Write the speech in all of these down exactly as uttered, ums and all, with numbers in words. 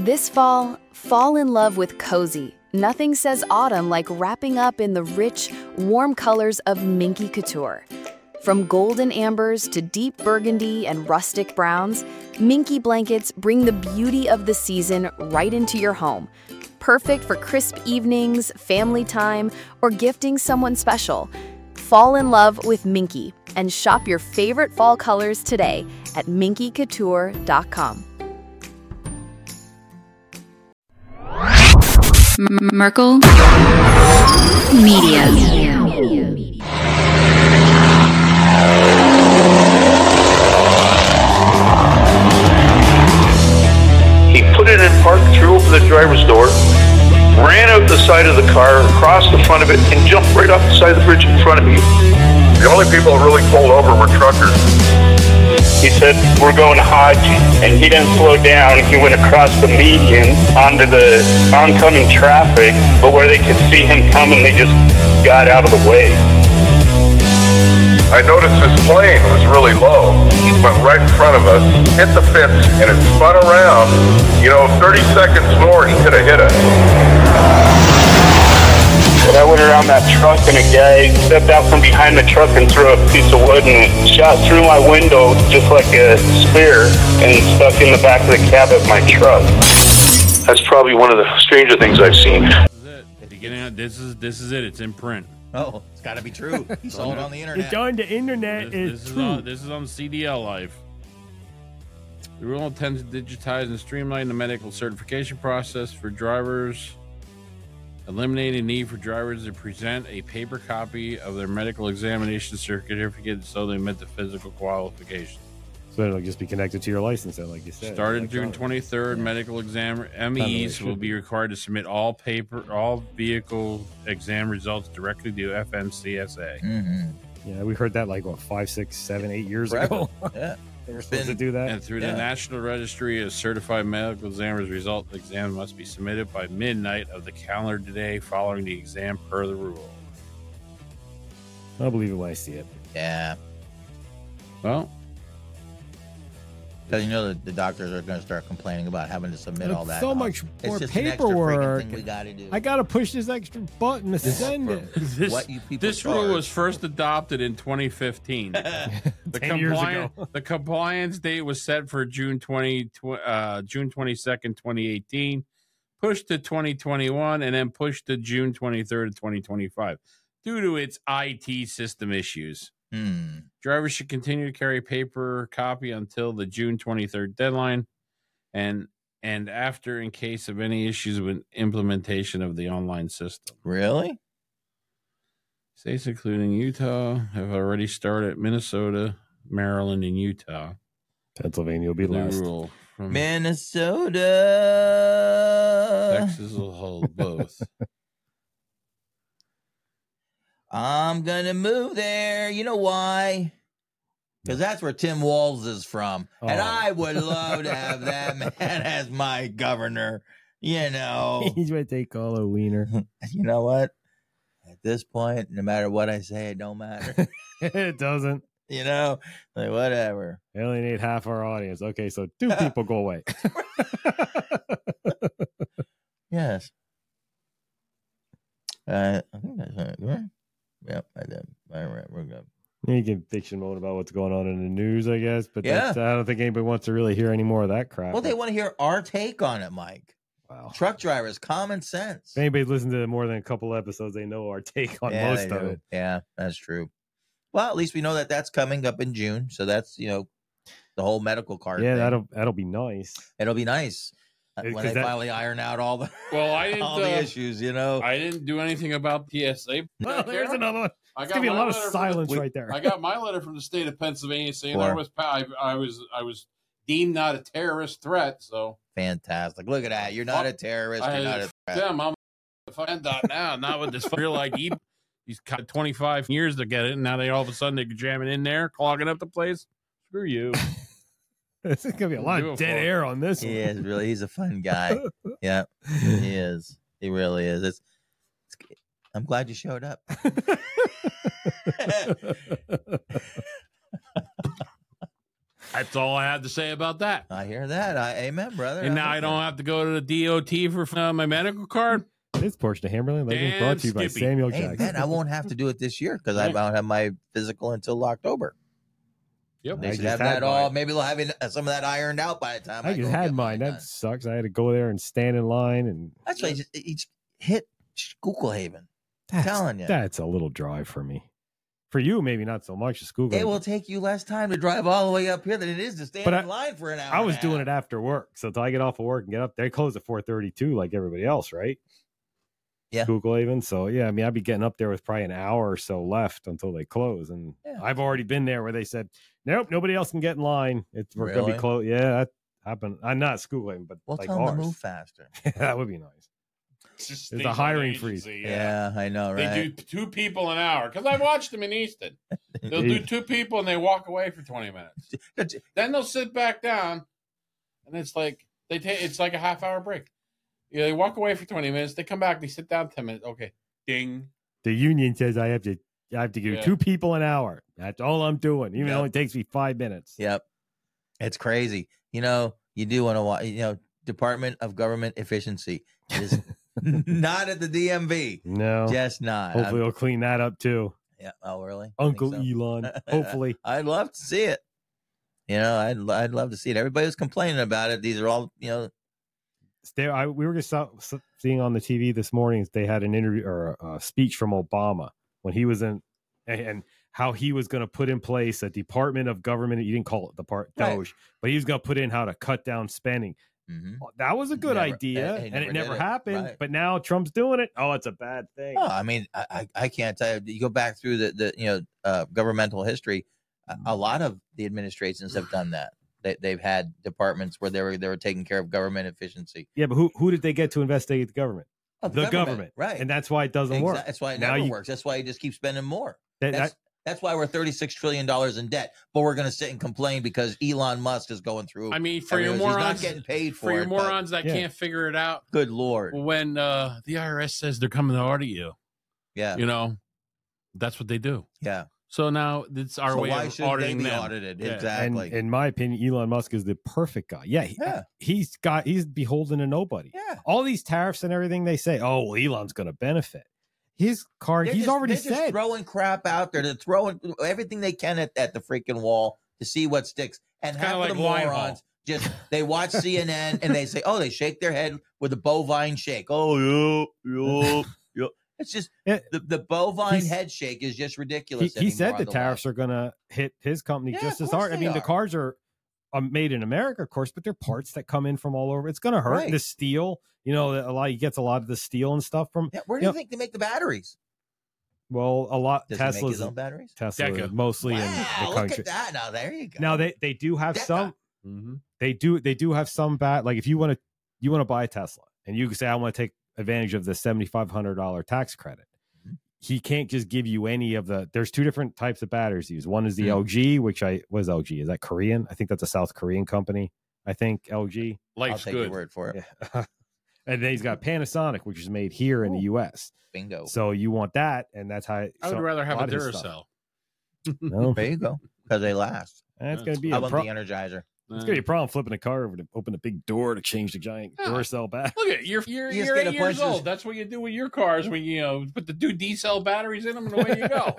This fall, fall in love with cozy. Nothing says autumn like wrapping up in the rich, warm colors of Minky Couture. From golden ambers to deep burgundy and rustic browns, Minky blankets bring the beauty of the season right into your home. Perfect for crisp evenings, family time, or gifting someone special. Fall in love with Minky and shop your favorite fall colors today at minky couture dot com. Merkel Media. He put it in park, threw open the driver's door, ran out the side of the car, across the front of it, and jumped right off the side of the bridge in front of me. The only people that really pulled over were truckers. He said, we're going to Hodge, and he didn't slow down. He went across the median onto the oncoming traffic, but where they could see him coming, they just got out of the way. I noticed his plane was really low. He went right in front of us, hit the fence, and it spun around. You know, thirty seconds more, he could have hit us. And I went around that truck, and a guy stepped out from behind the truck and threw a piece of wood and shot through my window just like a spear and stuck in the back of the cab of my truck. That's probably one of the stranger things I've seen. This is it. If you're getting out, this is this is it. It's in print. Oh, it's got to be true. He saw it on the internet. It's on the internet. This, It's this is true. on this is on C D L Life. The rule intends to digitize and streamline the medical certification process for drivers, eliminating the need for drivers to present a paper copy of their medical examination certificate so they met the physical qualifications. So it'll just be connected to your license, then, like you said. Starting June twenty-third, medical exam M Es will be required to submit all paper, all vehicle exam results directly to F M C S A. Mm-hmm. Yeah, we heard that like what five, six, seven, eight years Forever. ago. Yeah, They were supposed to do that. And through Yeah. the National Registry of Certified Medical Examiners, result of the exam must be submitted by midnight of the calendar day following the exam per the rule. I'll believe it when I see it. Yeah. Well, Because you know that the doctors are going to start complaining about having to submit It's all that. so and all. much It's more just an extra freaking paperwork. thing we got to do. I gotta push this extra button to send it. this, what you people this charge. rule was first adopted in twenty fifteen. The, Ten years compliant, ago. the compliance date was set for June twentieth, uh, June twenty-second, twenty eighteen, pushed to twenty twenty-one, and then pushed to June twenty-third, twenty twenty-five due to its I T system issues. Hmm. Drivers should continue to carry paper copy until the June twenty-third deadline, and and after in case of any issues with implementation of the online system. Really? States including Utah have already started. Minnesota, Maryland, and Utah. Pennsylvania will be The last. rule from Minnesota. Texas will hold both. I'm going to move there. You know why? Because that's where Tim Walz is from. And Oh. I would love to have that man as my governor. You know. He's going to take all a wiener. You know what? At this point, no matter what I say, it don't matter. It doesn't. You know? Like, whatever. Alienate half our audience. Okay, so two people go away. Yes. Uh, I think that's it. Right? Yep, I did. All right, we're good. You can fiction mode about what's going on in the news, I guess, but Yeah. that's, I don't think anybody wants to really hear any more of that crap. Well, they want to hear our take on it, Mike. Wow. Truck drivers, common sense. If anybody's listened to more than a couple episodes, they know our take on Yeah, most they of do. it. Yeah, that's true. Well, at least we know that that's coming up in June. So that's, you know, the whole medical card. Yeah, thing. that'll that'll be nice. It'll be nice uh, It- when 'cause they that- finally iron out all the Well, I didn't. all the uh, issues. You know, I didn't do anything about T S A. Well, there's another one. I It's gonna be a my lot of letter from silence the- right there. I got my letter from the state of Pennsylvania saying Or- I was I, I was I was deemed not a terrorist threat. So fantastic. Look at that. You're not a terrorist. I You're not a threat. them. I'm a fan dot now, not with this real I D. He's got twenty-five years to get it, and now they all of a sudden they're jamming in there, clogging up the place. Screw you. This is gonna be a lot Do of it dead for it. air on this He one. is really. He's a fun guy. Yeah, he is. He really is. It's, it's, I'm glad you showed up. That's all I have to say about that. I hear that. I, amen, brother. And now I don't have to go to the D O T for uh, my medical card. This portion of Hammerland Legends Dan brought to you by Skippy. Samuel Hey, Jackson. man, I won't have to do it this year because I Right. don't have my physical until October. Yep. They I should just have had that all. mine. Maybe they'll have it, uh, some of that ironed out by the time I, I just go had get mine. done. That sucks. I had to go there and stand in line, and That's why you just, you just hit Schuylhaven. that's, telling ya. that's a little drive for me. For you, maybe not so much. School. It will take you less time to drive all the way up here than it is to stand But in I- line for an hour. I was and a doing half. it after work, so until I get off of work and get up, they close at four thirty-two, like everybody else, right? Yeah. Schuylhaven. So yeah, I mean, I'd be getting up there with probably an hour or so left until they close, and Yeah. I've already been there where they said, "Nope, nobody else can get in line. It's we're gonna Really? be closed." Yeah, that happened. I'm not Schuylhaven, but Well, like tell them ours. to move faster. That would be nice. Just There's a station hiring agency, freeze. Yeah, I know, right? They do two people an hour because I watched them in Easton. They'll do two people and they walk away for twenty minutes. Then they'll sit back down, and it's like they take. It's like a half hour break. Yeah, they walk away for twenty minutes. They come back. They sit down ten minutes. Okay, ding. The union says I have to. I have to give Yeah. two people an hour. That's all I'm doing, even Yep. though it takes me five minutes. Yep. It's crazy. You know, you do want to watch, you know, Department of Government Efficiency is not at the D M V. No, Just not. hopefully I'm- they'll clean that up too. yeah. Oh, really? Think Uncle so? Elon. Hopefully, I'd love to see it. You know, I'd I'd love to see it. Everybody was complaining about it. These are all, you know, there. I we were just saw- seeing on the T V this morning. They had an interview or a, a speech from Obama when he was in, and, and how he was going to put in place a Department of Government. You didn't call it the part Right. Doge, but he was going to put in how to cut down spending. mhm. That was a good Never- idea, eh, he and never it never did it. happened. Right. But now Trump's doing it. Oh, it's a bad thing. Oh, I mean, I, I I can't tell you. You go back through the, the you know uh, governmental history. A, a lot of the administrations have done that. They, they've had departments where they were they were taking care of government efficiency. Yeah, but who who did they get to investigate the government? Oh, The government, right? And that's why it doesn't Exa- work. That's why it Now never you- works. That's why you just keep spending more. That- That's that- that's why we're thirty-six trillion dollars in debt. But we're going to sit and complain because Elon Musk is going through. I mean, for your everything. He's morons, not getting paid for, for your it, but morons that Yeah. can't figure it out, good lord, when uh, the I R S says they're coming to audit you, yeah, you know, that's what they do. yeah. So now it's our So way why of should they auditing be them. audited? Yeah. Exactly. And in my opinion, Elon Musk is the perfect guy. Yeah, he, Yeah. he's got he's beholden to nobody. yeah. All these tariffs and everything they say, oh, well, Elon's going to benefit. His car, They're he's just- already they're just said. throwing crap out there. They're throwing everything they can at, at the freaking wall to see what sticks. And It's half kinda of the like line morons haul. just they watch C N N and they say, "Oh, they shake their head with a bovine shake." Oh, yeah, yeah, yeah. It's just Yeah. the, the bovine He's- head shake is just he, ridiculous. he said anymore the on tariffs left. are going to hit his company Yeah, just of as course hard. I they mean, the are. cars are um, made in America, of course, but they're parts that come in from all over. It's going to hurt. Right. The steel, you know, a lot he gets a lot of the steel and stuff from. Yeah, where do you you know, think they make the batteries? Well, a lot Does he make Tesla's his own batteries? Tesla Deca. mostly in Wow, the look country. at that! Now there you go. Now they they do have Deca. some. Mm-hmm. They do they do have some bad. Like if you want to you want to buy a Tesla and you say I want to take advantage of the seventy five hundred dollar tax credit. Mhm. He can't just give you any of the. There's two different types of batteries used. One is the Mhm. L G, which I was L G. Is that Korean? I think that's a South Korean company. I think L G. I'll Life's take good. your word for it. Yeah. And then he's got Panasonic, which is made here in the U S. Bingo. So you want that, and that's how. I would so rather have a lot of his stuff- Duracell. No, There you go. Because they last. that's going to be I a want pro- the Energizer. it's going to be a problem flipping a car over to open a big door to change the giant Yeah. Duracell back. Look at you're you're, You just you're get eight a years bunch of- old. That's what you do with your cars when you know put the two D cell batteries in them and away you go.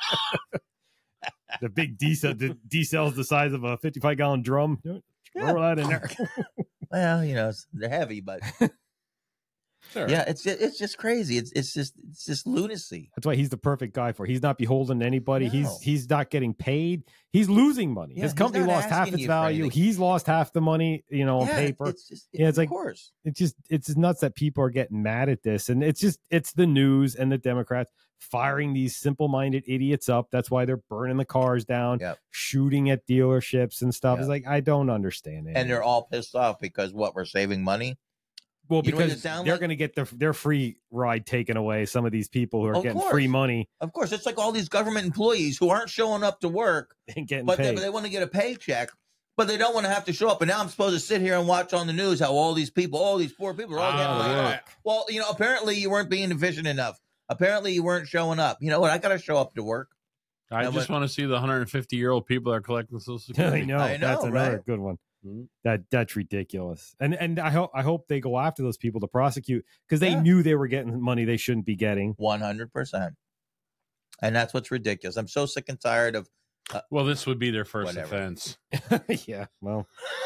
The big D cell, the D cell's the size of a fifty-five gallon drum. Yeah. Throw that in there. Well, you know, it's- they're heavy, but Sure. yeah, it's just, it's just crazy. It's it's just it's just lunacy. That's why he's the perfect guy for it. He's not beholden to anybody. No. He's he's not getting paid. He's losing money. Yeah, His he's company not lost half asking its you for value. anything. He's lost half the money, you know, on Yeah, paper. It's just, Yeah, it's of like- course. It's just it's just nuts that people are getting mad at this. And it's just it's the news and the Democrats firing these simple-minded idiots up. That's why they're burning the cars down, Yep. shooting at dealerships and stuff. Yep. It's like I don't understand it. And they're all pissed off because what we're saving money. well you know what because it sound they're like? going to get their their free ride taken away. Some of these people who are Of getting course. free money Of course, it's like all these government employees who aren't showing up to work, and getting but they, paid. but they want to get a paycheck, but they don't want to have to show up. And now I'm supposed to sit here and watch on the news how all these people, all these poor people are all getting Ah, laid off. yeah. Well, you know, apparently you weren't being efficient enough. Apparently you weren't showing up. You know what? I got to show up to work. I And just what- want to see the one hundred fifty year old people that are collecting Social Security. I know, I that's know, another right? good one. Mhm. That that's ridiculous. And and I hope I hope they go after those people to prosecute because they Yeah. knew they were getting money they shouldn't be getting. one hundred percent. And that's what's ridiculous. I'm so sick and tired of. Well, this would be their first Whatever. offense. Yeah, well,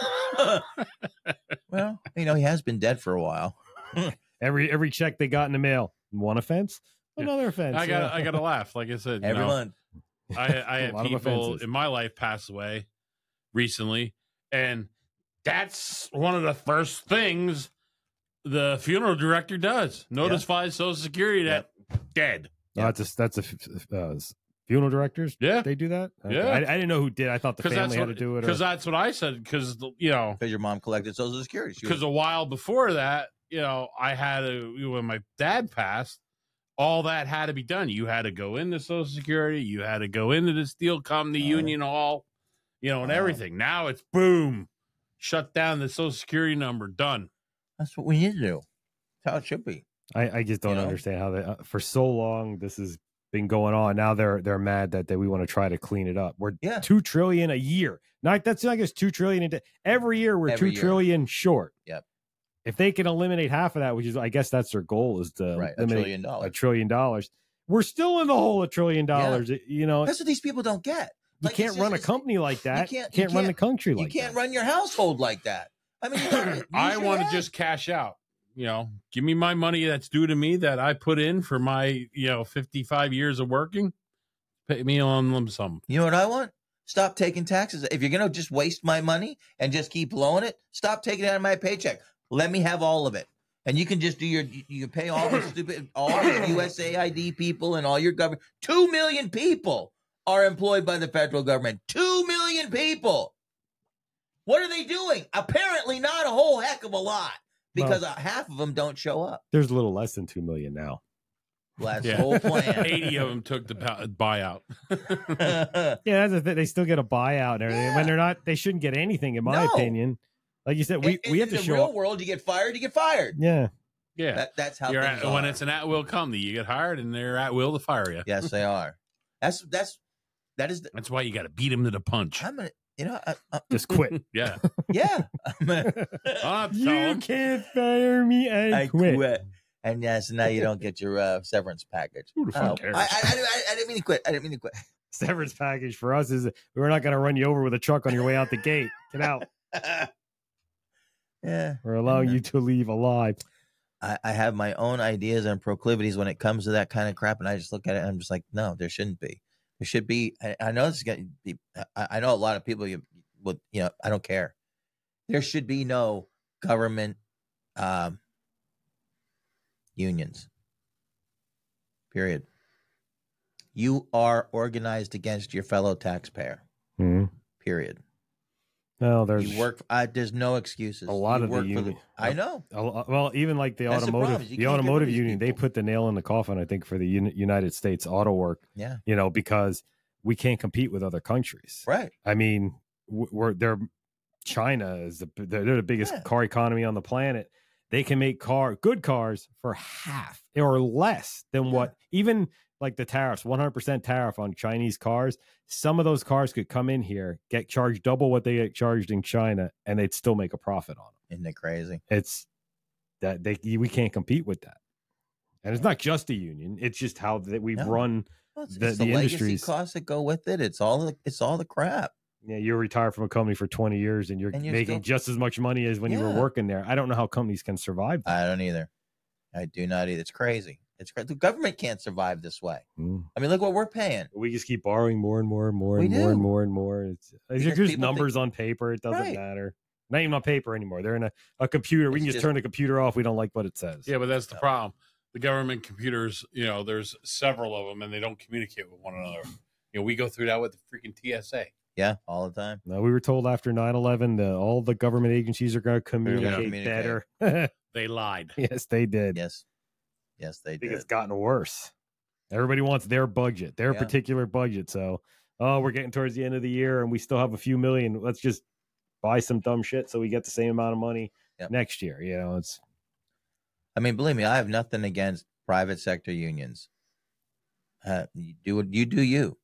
Well, you know, he has been dead for a while. every every check they got in the mail, one offense, Yeah. another offense. I got yeah. I got to laugh. Like I said, you Every know, month. I, I A had lot of people offenses. in my life pass away recently, and that's one of the first things the funeral director does. Notifies Social Security that dead. No, that's a, that's a f- uh, funeral directors. Yeah. They do that. Okay. Yeah. I, I didn't know who did. I thought the Because that's family had what to do it. because Or, that's what I said. Because you know, Because your mom collected Social Security. She was- because a while before that, you know, I had to when my dad passed. All that had to be done. You had to go into Social Security. You had to go into the steel company Oh. union hall, you know, and Wow. everything. Now it's boom, shut down the Social Security number, done. That's what we need to do. That's how it should be. I, I just don't You know? understand how they. Uh, for so long, this has been going on. Now they're they're mad that they, we want to try to clean it up. We're Yeah. two trillion a year. Not that's I guess two trillion a day. Every year we're Every two year. trillion short. Yep. If they can eliminate half of that, which is I guess that's their goal, is to Right. A eliminate trillion a dollars. trillion dollars. We're still in the hole a trillion Yeah. dollars. You know, That's what these people don't get. you Like, can't it's run a just- company like that. You can't- can't, you run the can't- country You like can't that. run your household like that. I mean, you gotta use I your want to head. just cash out. You know, give me my money that's due to me that I put in for my, you know, fifty-five years of working. Pay me on lump sum. You know what I want? Stop taking taxes. If you're gonna just waste my money and just keep blowing it, stop taking it out of my paycheck. Let me have all of it. And you can just do your, you pay all the stupid, all the U S A I D people and all your government. Two million people are employed by the federal government. Two million people. What are they doing? Apparently not a whole heck of a lot because uh, half of them don't show up. There's a little less than two million now. Well, that's Yeah. the whole plan. eighty of them took the bu- buyout. Yeah, that's the thing. They still get a buyout and everything. Yeah. When they're not, they shouldn't get anything, in my No. opinion. Like you said, we, in, we have in to the show real up. world, you get fired, you get fired. Yeah. Yeah. That, that's how You're things at, when are. it's an at will company, you get hired and they're at will to fire you. Yes, they are. That's that's that is. The, That's why you got to beat them to the punch. I'm gonna, you know, I, I, Just quit. Yeah. yeah. I'm gonna, I'll tell You 'em. can't fire me. I, I quit. quit. And yes, now you don't get your uh, severance package. Who the fuck Oh, cares? I, I, I, I didn't mean to quit. I didn't mean to quit. Severance package for us is we're not going to run you over with a truck on your way out the gate. Get out. Yeah. We're allowing you to leave alive. I, I have my own ideas and proclivities when it comes to that kind of crap, and I just look at it and I'm just like, no, there shouldn't be. There should be. I, I know this is going to be. I, I know a lot of people you would, you know, I don't care. There should be no government um, unions. Period. You are organized against your fellow taxpayer. Hmm. Period. Well, there's You work. I, there's no excuses. a lot You of the work for union- I know. a lo- well, even like the That's the problem, automotive, is you the can't get rid of automotive these union, they people. put the nail in the coffin, I think, for the Uni- United States Auto Work. Yeah. You know, because we can't compete with other countries. Right. I mean, w- we're they're China is the they're, they're the biggest Yeah. car economy on the planet. They can make car good cars for half or less than Yeah. what even like the tariffs, one hundred percent tariff on Chinese cars. Some of those cars could come in here, get charged double what they get charged in China, and they'd still make a profit on them. Isn't it crazy? It's that they we can't compete with that. And it's not just a union; it's just how that we've No. run. Well, it's, The- it's the, the legacy industries- costs that go with it. It's all the it's all the crap. Yeah, you're retired from a company for twenty years, and you're, And you're making still- just as much money as when you were Yeah. working there. I don't know how companies can survive that. I don't either. I do not either. It's crazy. It's crazy. The government can't survive this way. Mm. I mean, look what we're paying. We just keep borrowing more and more and more We and more do. and more and more. It's, it's Because just people think- numbers on paper. It doesn't Right. matter. Not even on paper anymore. They're in a, a computer. We It's can just, just- turn the computer off. We don't like what it says. Yeah, but that's the No. problem. The government computers, you know, there's several of them and they don't communicate with one another. You know, we go through that with the freaking T S A. Yeah, all the time. No, we were told after nine eleven that all the government agencies are going to communicate communicate. better. They lied. Yes, they did. Yes, yes, they I think did. it's gotten worse. Everybody wants their budget, their Yeah. particular budget. So, oh, we're getting towards the end of the year and we still have a few million. Let's just buy some dumb shit so we get the same amount of money Yep. next year. You know, it's I mean, believe me, I have nothing against private sector unions. Uh, you do what you do, you.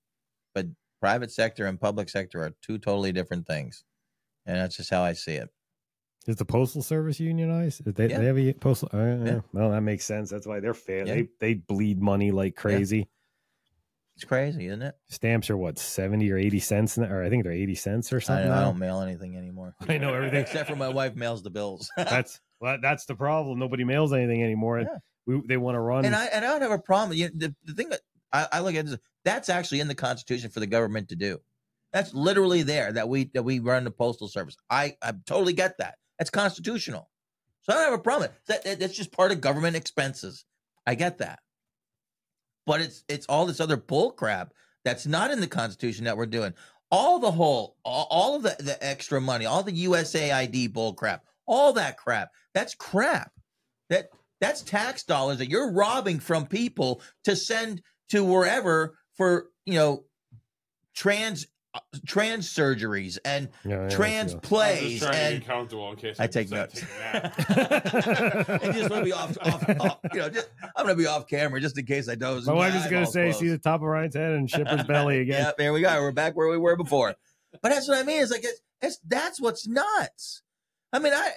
but private sector and public sector are two totally different things, and that's just how I see it. Is the postal service unionized? Is they, Yeah. they have a postal. Uh, Yeah. yeah. Well, that makes sense. That's why they're fair. Yeah. They they bleed money like crazy. It's crazy, isn't it? Stamps are what, seventy or eighty cents, now, or I think they're eighty cents or I, something. know, I now. don't mail anything anymore. I know everything. Except for my wife mails the bills. That's well, that's the problem. Nobody mails anything anymore, and Yeah. we, they want to run. And I and I don't have a problem. You know, the, the thing that I, I look at is that's actually in the Constitution for the government to do. That's literally there that we that we run the postal service. I I totally get that. That's constitutional. So I don't have a problem. That, that that's just part of government expenses. I get that. But it's it's all this other bull crap that's not in the Constitution that we're doing. All the whole, all, all of the, the extra money, all the U S A I D bull crap, all that crap. That's crap. That that's tax dollars that you're robbing from people to send to wherever for, you know, trans uh, trans surgeries and Yeah, yeah, trans yeah. plays I'm just trying to and get comfortable in case I I take decide notes. to take a nap. and just want to be off, off, off you know, just, I'm going to be off camera just in case I doze. My and wife my is going to eyeballs say, close. see the top of Ryan's head and Shipper's belly again. Yeah, there we go. We're back where we were before. But that's what I mean. It's like it's, it's that's what's nuts. I mean, I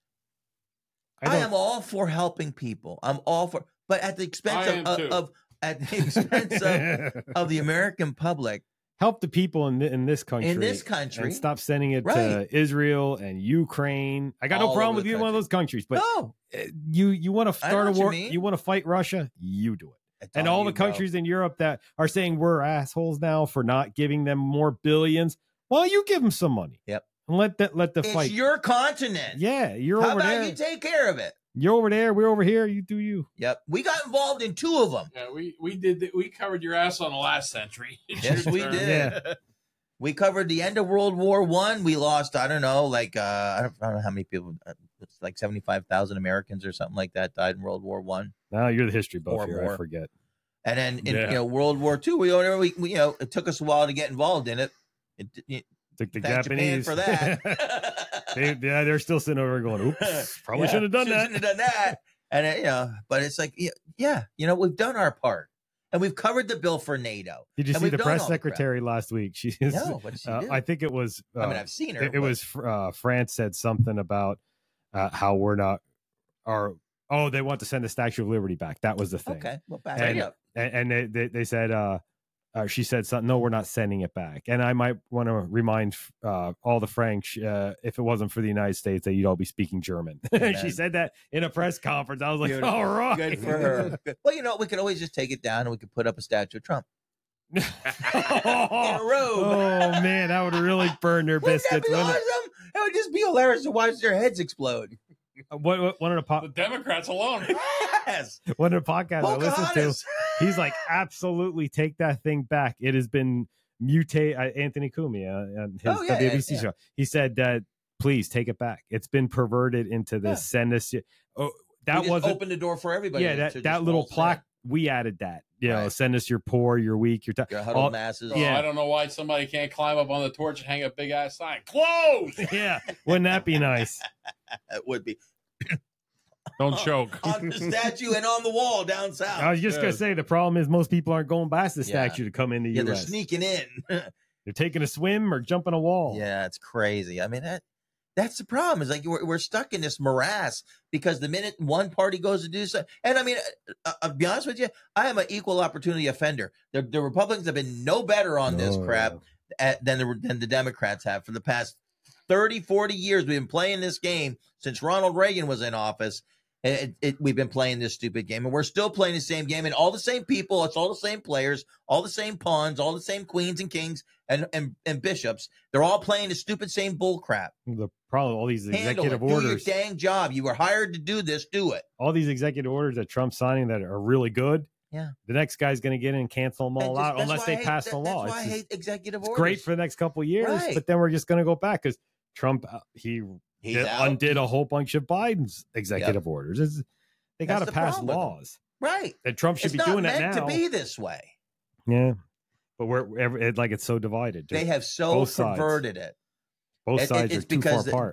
I I, don't- am all for helping people. I'm all for, but at the expense I of, am of, too. of at the expense of, of the American public. Help the people in, thi- in this country. In this country. And stop sending it Right. to Israel and Ukraine. I got no All problem over with the either one of country. those countries, but No, uh, you you want to I know start a what you war, mean. you want to fight Russia, you do it. It's And on all you, the bro. countries in Europe that are saying we're assholes now for not giving them more billions, well, you give them some money. Yep. And let that let the It's fight. your continent. Yeah, you're How over about there. you take care of it? You're over there. We're over here. You do you. Yep. We got involved in two of them. Yeah, we we did the, we covered your ass on the last century. It's Yes, your we turn. did. We covered the end of World War One. We lost, I don't know, like uh, I, don't, I don't know how many people. uh, It's like seventy-five thousand Americans or something like that died in World War One. Now you're the history buff Or here. more. I forget. And then in Yeah. you know World War Two, we, we, we you know it took us a while to get involved in it. It, it The, the thank Japan Japanese for that. they, yeah, they're still sitting over going, oops, probably Yeah, should have done that. Shouldn't have done that. And uh, you know, but it's like, yeah, yeah, you know, we've done our part, and we've covered the bill for NATO. Did you And see we've the done press all the crap. secretary last week? She is, No, what did she uh, do? I think it was. Uh, I mean, I've seen her. it, it but- was uh, France said something about uh, how we're not, or oh, they want to send the Statue of Liberty back. That was the thing. okay. Well, back And- it up. and, and they, they they said uh, uh she said something, no, we're not sending it back. And I might want to remind uh all the French, uh if it wasn't for the United States, that you'd all be speaking German. she Amen. said that in a press conference. I was like, Beautiful. all right. Good for her. Well, you know, we could always just take it down and we could put up a statue of Trump. In a robe. Oh man, that would really burn their Wouldn't that biscuits. be wouldn't awesome? It would just be hilarious to watch their heads explode. it? What, what, one of the po- The Democrats alone. Yes. one of the podcasts I listened to, Pocahontas. he's like, absolutely take that thing back. It has been mutate. Uh, Anthony Cumia and his Oh, yeah, W B C yeah, yeah. show. He said that please take it back. It's been perverted into this. Yeah. Send us. Oh, We that just wasn't. opened the door for everybody. Yeah, to that just that little waltz in. plaque. We added that. You know, Right. send us your poor, your weak, your. T- Your huddled all- masses. Oh, Yeah. I don't know why somebody can't climb up on the torch and hang a big ass sign. Close. yeah, wouldn't that be nice? It would be Don't choke. on the statue and on the wall down south. I was just gonna Yes. say the problem is most people aren't going past the Yeah. statue to come into yeah, U they're S. sneaking in. They're taking a swim or jumping a wall. Yeah, it's crazy. I mean, that that's the problem. Is like we're, we're stuck in this morass because the minute one party goes to do something, and I mean, uh, I'll be honest with you, I am an equal opportunity offender. The, the Republicans have been no better on this Oh, crap at, than the than the Democrats have for the past thirty, forty years. We've been playing this game since Ronald Reagan was in office. It, it, we've been playing this stupid game, and we're still playing the same game. And all the same people, it's all the same players, all the same pawns, all the same queens and kings and and, and bishops. They're all playing the stupid same bull crap. The problem, all these Handle executive it. orders, Do your dang job. You were hired to do this. Do it. all these executive orders that Trump's signing that are really good. Yeah. The next guy's going to get in and cancel them And all just- out that's unless why they I hate- pass that- the law. That's why It's I just- hate executive it's orders. great for the next couple of years, Right. but then we're just going to go back because Trump uh, he He's did, out. undid a whole bunch of Biden's executive orders. It's, they got That's to the pass problem with them. laws, Right. and Trump should It's be not doing meant that now. to be this way. Yeah, but we're ever- it, like it's so divided. They Just have so both sides. perverted it. both it- sides it's are too far because the- apart.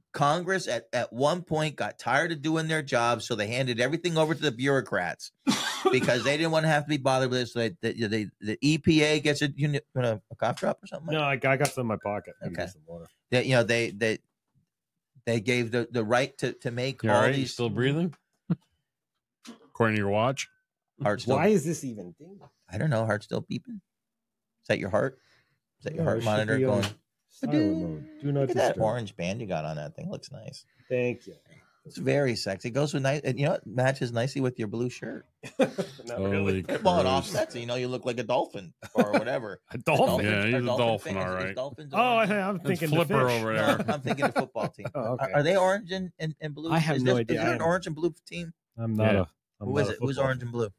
Congress at, at one point got tired of doing their job, so they handed everything over to the bureaucrats because they didn't want to have to be bothered with it. So they, they, they the E P A gets a you know, a cough drop or something. No, Like I, I got some in my pocket. I can Okay. get some water. that? You know they they they gave the, the right to to make You all all right? You these still breathing? According to your watch. heart still. Why is this even ding? I don't know. Heart still beeping. Is that your heart? Is that your No, heart it should monitor be on going? silent mode. Do not Look at that disturb. orange band you got on that thing. Looks nice. Thank you. It's very sexy. It goes with nice. And you know, it matches nicely with your blue shirt. Not Holy Well, it Christ. offsets it. You know, you look like a dolphin or whatever. A dolphin. Yeah, he's Are a dolphin, fans- all is right. Dolphins Oh, I, orange? I'm That's thinking Flipper the fish. over No, there. I'm thinking the football team. Oh, okay. Are, are they orange and, and, and blue? I have is no this- idea. Is there I an am- orange and blue team? I'm not Yeah. a. I'm Who not is a it? Who's football orange and blue?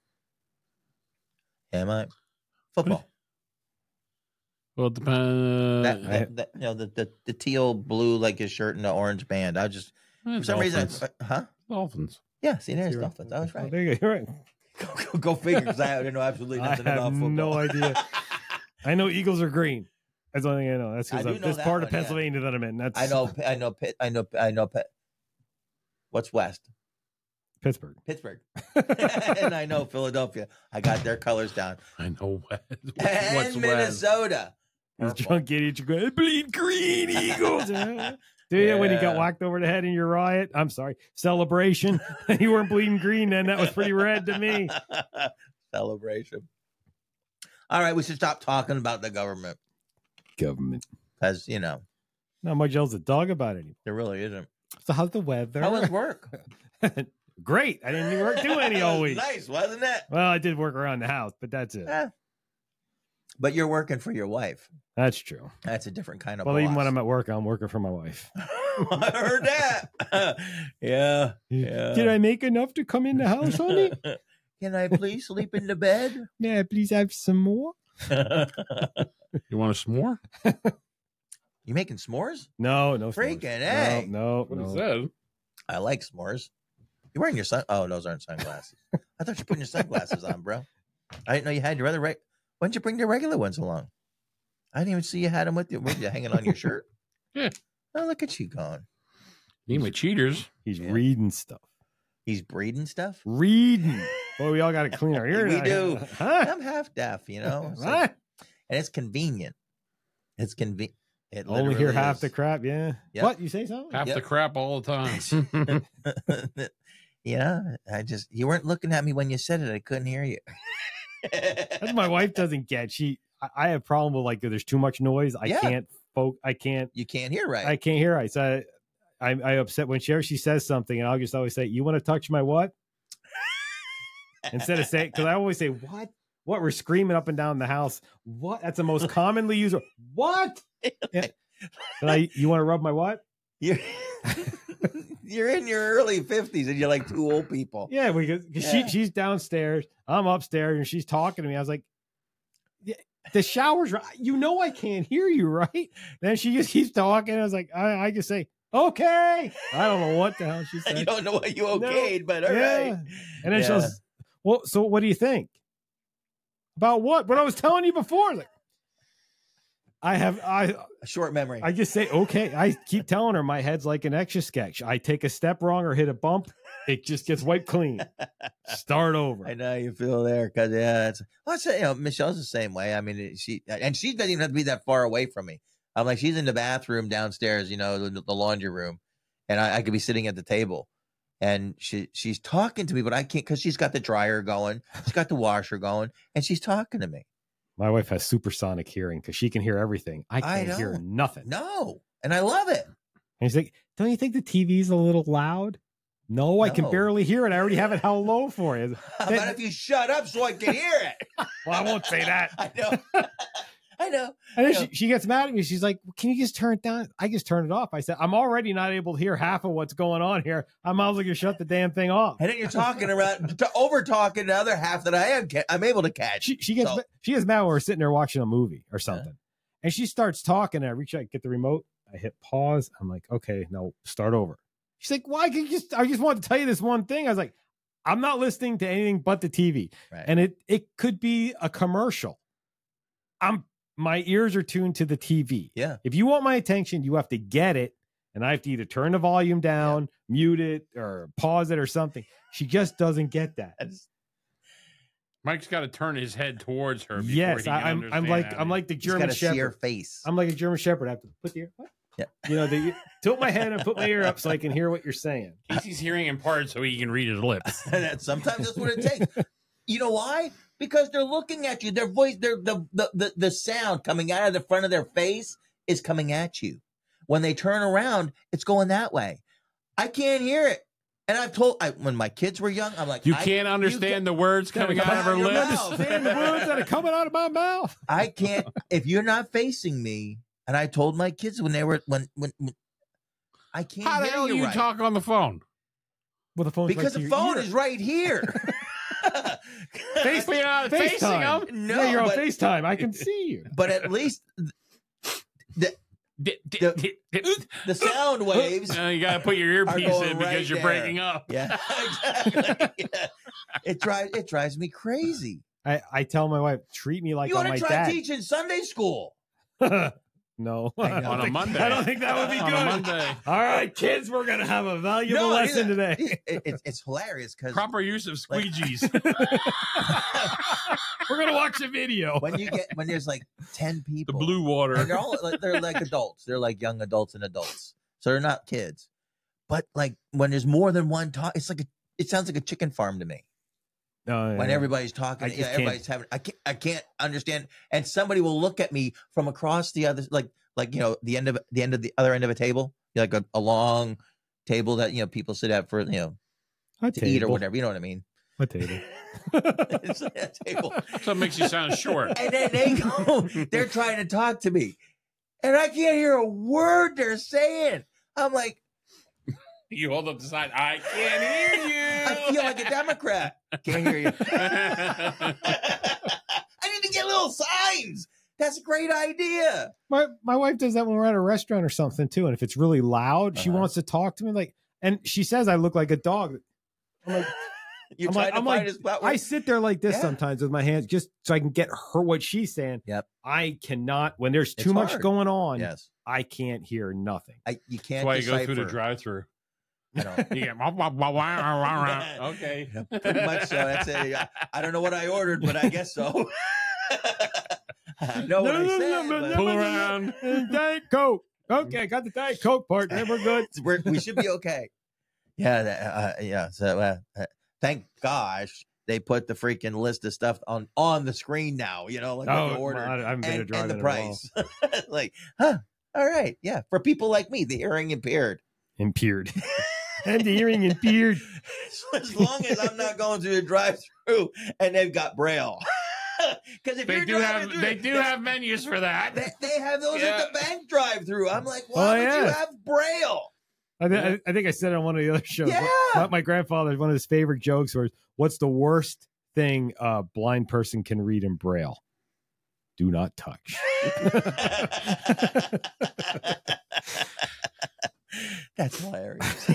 Am I? Football. Well, it depends. that, that, that, you know, the, the, the teal blue, like his shirt and the orange band. I just, for some reason, I, huh? Dolphins. Yeah, see, there's You're right. Dolphins. I was Oh, right. there you go. You're right. Go, go, go figure, because I don't know absolutely I nothing have about football. no idea. I know Eagles are green. That's the only thing I know. That's I because do know this that part one, of yeah. Pennsylvania that I'm in. That's I know, I know, Pitt, I know, I know, Pitt. What's West? Pittsburgh. Pittsburgh. And I know Philadelphia. I got their colors down. I know what. And What's West? Minnesota. These Purple. drunk idiots are going, bleed green Eagles. Yeah. Dude, yeah. When you got Yeah. whacked over the head in your riot, I'm sorry, celebration, you weren't bleeding green then. That was pretty red to me. Celebration. All right, we should stop talking about the government Government. because, you know, Not much else to talk about anymore. there really isn't. So how's the weather? How was work? Great. I didn't work do any all week. Nice, wasn't it? Well, I did work around the house, but that's it. Eh. But you're working for your wife. That's true. That's a different kind of Well, boss. even when I'm at work, I'm working for my wife. I heard that. yeah. Yeah. Did I make enough to come in the house, honey? Can I please sleep in the bed? Yeah, please have some more. You want a s'more? You making s'mores? No, no. Freaking s'mores. A. No, What no, is no. that? I like s'mores. You're wearing your sun. Oh, those aren't sunglasses. I thought you were putting your sunglasses on, bro. I didn't know you had your other. Re- Why didn't you bring your regular ones along? I didn't even see you had them with you. Were you hanging on your shirt? Yeah. Oh, look at you going. Need my cheaters. He's Yeah. reading stuff. He's breeding stuff. Reading. Boy, we all got to clean our ears. We do. Huh? I'm half deaf, you know. It's like- What? and it's convenient. It's convenient. It Only hear literally half is. the crap. Yeah. Yep. What? You say something? Half Yep. the crap all the time. Yeah, I just you weren't looking at me when you said it. I couldn't hear you. That's my wife doesn't get. She, I, I have problem with like, if there's too much noise. I Yeah. can't folk. I can't. You can't hear right. I can't hear. I so I, I, I upset when she, she says something, and I'll just always say, "You want to touch my what?" Instead of saying, because I always say, "What? What?" We're screaming up and down the house. What? That's the most commonly used. word. What? Yeah. And I, you want to rub my what? You're, you're in your early fifties and you're like two old people. Yeah, because Yeah. she she's downstairs, I'm upstairs, and she's talking to me. I was like, "Yeah, the shower's right. You know I can't hear you, right?" Then she just keeps talking. I was like, I, I just say, "Okay." I don't know what the hell she You said. don't know what you No. okayed, but all right. Yeah. And then she Yeah. goes, "Well, so what do you think about what? What I was telling you before?" Like, I have I A short memory. I just say okay. I keep telling her my head's like an extra sketch. I take a step wrong or hit a bump, it just gets wiped clean. Start over. I know how you feel there because yeah, it's well, it's, you know, Michelle's the same way. I mean, she and she doesn't even have to be that far away from me. I'm like, she's in the bathroom downstairs, you know, the, the laundry room, and I, I could be sitting at the table, and she she's talking to me, but I can't because she's got the dryer going, she's got the washer going, and she's talking to me. My wife has supersonic hearing because she can hear everything. I I can't hear know. nothing. No, and I love it. And she's like, "Don't you think the T V's a little loud?" No, I can No. barely hear it. I already have it how low for you. How about if you shut up so I can hear it? Well, I won't say that. I know. I know. And then Yeah. she, she gets mad at me. She's like, "Can you just turn it down?" I just turn it off. I said, "I'm already not able to hear half of what's going on here. I might as well just shut the damn thing off." And then you're talking around, to over talking the other half that I am, ca- I'm able to catch. She she gets So- she gets mad when we're sitting there watching a movie or something, and she starts talking. And I reach out, get the remote. I hit pause. I'm like, "Okay, no, start over." She's like, "Why can you just?" I just wanted to tell you this one thing. I was like, "I'm not listening to anything but the T V, Right. and it it could be a commercial. I'm my ears are tuned to the T V. Yeah. If you want my attention, you have to get it, and I have to either turn the volume down, mute it, or pause it or something. She just doesn't get that. Mike's got to turn his head towards her. Before Yes, he can I, I'm. I'm understand like how I'm to- like the He's German gotta see her Shepherd. face. I'm like a German Shepherd. I have to put the ear. What? Yeah. You know, the, tilt my head and put my ear up so I can hear what you're saying. Casey's hearing in part so he can read his lips. Sometimes that's what it takes. You know why? Because they're looking at you. Their voice, their the, the the the sound coming out of the front of their face is coming at you. When they turn around, it's going that way. I can't hear it. And I've told I, when my kids were young, I'm like, You I- can't understand can- the words coming out of her your lips. mouth. Understand the words that are coming out of my mouth. I can't if you're not facing me. And I told my kids when they were when when, when I can't How the hear hell do you you right. talk on the phone? Well, the phone's Because right the to your phone ear. is right here. Face- You're not facing FaceTime. him. No, yeah, you're on but, FaceTime. I can see you. but at least the D- d- The- d- d- the sound waves. Uh, you got to put your earpiece going in because right you're there. breaking up. Yeah, exactly. Yeah. It drives it drives me crazy. I, I tell my wife, treat me like You I'm want my to try dad. teaching Sunday school? No, I I know. don't On a think- Monday. I don't think that would be On good. a Monday. All right, kids, we're gonna have a valuable No, lesson yeah. today. It, it, it's hilarious because Proper use of Like- squeegees. We're gonna watch a video. when you get when there's like ten the people, blue and water. they're all like, they're like adults. They're like young adults and adults, so they're not kids. But like when there's more than one talk, it's like a, it sounds like a chicken farm to me. No, When yeah. everybody's talking, I yeah, just everybody's having. I can't. I can't understand. And somebody will look at me from across the other, like, like you know, the end of the end of the other end of a table, like a, a long table that you know people sit at for you know A to eat or table. whatever. You know what I mean? A table. It's like a table. So it makes you sound short. And then they go, they're trying to talk to me, and I can't hear a word they're saying. I'm like, You hold up the side. I can't hear you. I feel like a Democrat. Can't hear you. I need to get little signs. That's a great idea. My my wife does that when we're at a restaurant or something too. And if it's really loud, she Uh-huh. wants to talk to me. Like, and she says I look like a dog. I'm like, You're I'm trying like, to I'm find like, his platform. I sit there like this Yeah. sometimes with my hands just so I can get her what she's saying. Yep. I cannot when there's too It's much hard. going on. Yes. I can't hear nothing. I, you That's can't why you go through the decipher, drive-through. you know. You get wah, wah, wah, wah, wah, wah. Okay. Pretty much so. That's it. I, I don't know what I ordered, but I guess so. I know what I said. but- Pull around. Diet Coke. Okay, got the Diet Coke part. Then we're good. We're, we should be okay. Yeah, that, uh, yeah. So uh, uh, thank gosh they put the freaking list of stuff on on the screen now. You know, like what you Oh, ordered I haven't been to and, drive and the in a while. price. Like, huh? All right, yeah. For people like me, the hearing impaired. Impaired. And the hearing impaired. So as long as I'm not going through the drive-through and they've got braille, because if They you're do driving have through, they do have menus for that. They, they have those Yeah. at the bank drive-through. I'm like, why Oh, would you yeah. have braille? I, th- I, I think I said it on one of the other shows. Yeah. My, my grandfather, one of his favorite jokes was, "What's the worst thing a blind person can read in braille? Do not touch." That's hilarious.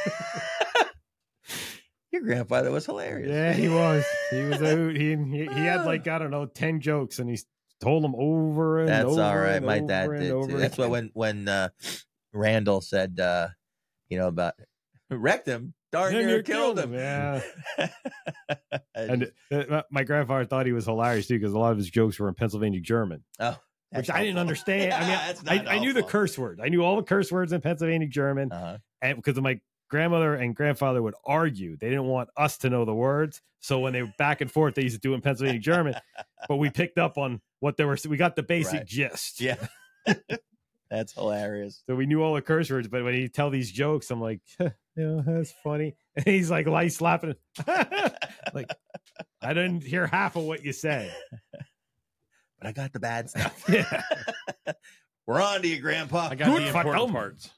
Your grandfather was hilarious. Yeah, he was. He was a hoot. He, he he had like I don't know ten jokes, and he told them over and That's over. all right. and My over dad and did over too. That's why again. when when uh, Randall said, uh, you know, about wrecked him, darn Then near you killed him. Yeah. and And uh, my grandfather thought he was hilarious too because a lot of his jokes were in Pennsylvania German, oh, which that's I didn't awful. understand. I mean, That's not I, I knew the awful. curse word. I knew all the curse words in Pennsylvania German, Uh-huh. and because my grandmother and grandfather would argue, they didn't want us to know the words. So when they were back and forth, they used to do it in Pennsylvania German. But we picked up on what they were. We got the basic Right. gist. Yeah. That's hilarious. So we knew all the curse words, but when he tell these jokes, I'm like, you know, that's funny. And he's like light slapping. Like, I didn't hear half of what you said. But I got the bad stuff. Yeah. We're on to you, Grandpa. I got Good the for important them. parts.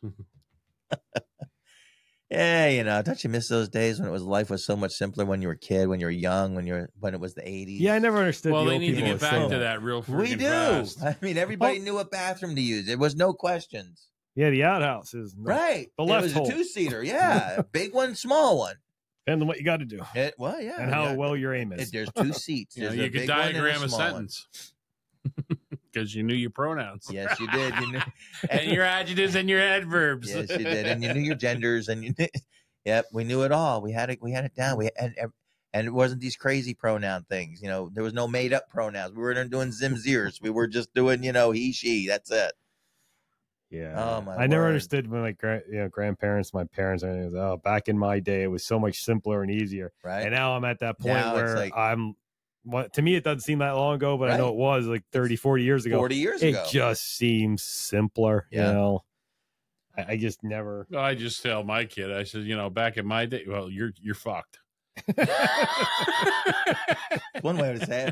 Yeah, you know, don't you miss those days when it was life was so much simpler when you were a kid, when you were young, when you're when it was the eighties? Yeah, I never understood. Well, the they old need to people get that back say to that real We freaking do. fast. I mean, everybody Oh. knew what bathroom to use. There was no questions. Yeah, the outhouse is Right. The it left was hole. a two-seater. Yeah. A big one, small one. Depends on what you got to do It, well, yeah. and how yeah. well your aim It- is. there's two seats. You know, There's you a could big one and diagram a small one. sentence. because you knew your pronouns. Yes, you did. You knew, And your adjectives and your adverbs. yes, you did, and you knew your genders, and you. Knew, yep, we knew it all. We had it. We had it down. We and and it wasn't these crazy pronoun things. You know, there was no made up pronouns. We weren't doing zim zirs. We were just doing, you know, he, she. That's it. Yeah. Oh, my I never word. understood when my gra- you know, grandparents, my parents, and it was, oh, back in my day, it was so much simpler and easier. Right. And now I'm at that point Now it's where like- I'm, what to me, it doesn't seem that long ago, but I know Right. it was like thirty, forty years ago. Forty years it ago. just seems simpler. Yeah. You know, I, I just never. I just tell my kid, I said, you know, back in my day, well, you're you're fucked. One way to say it.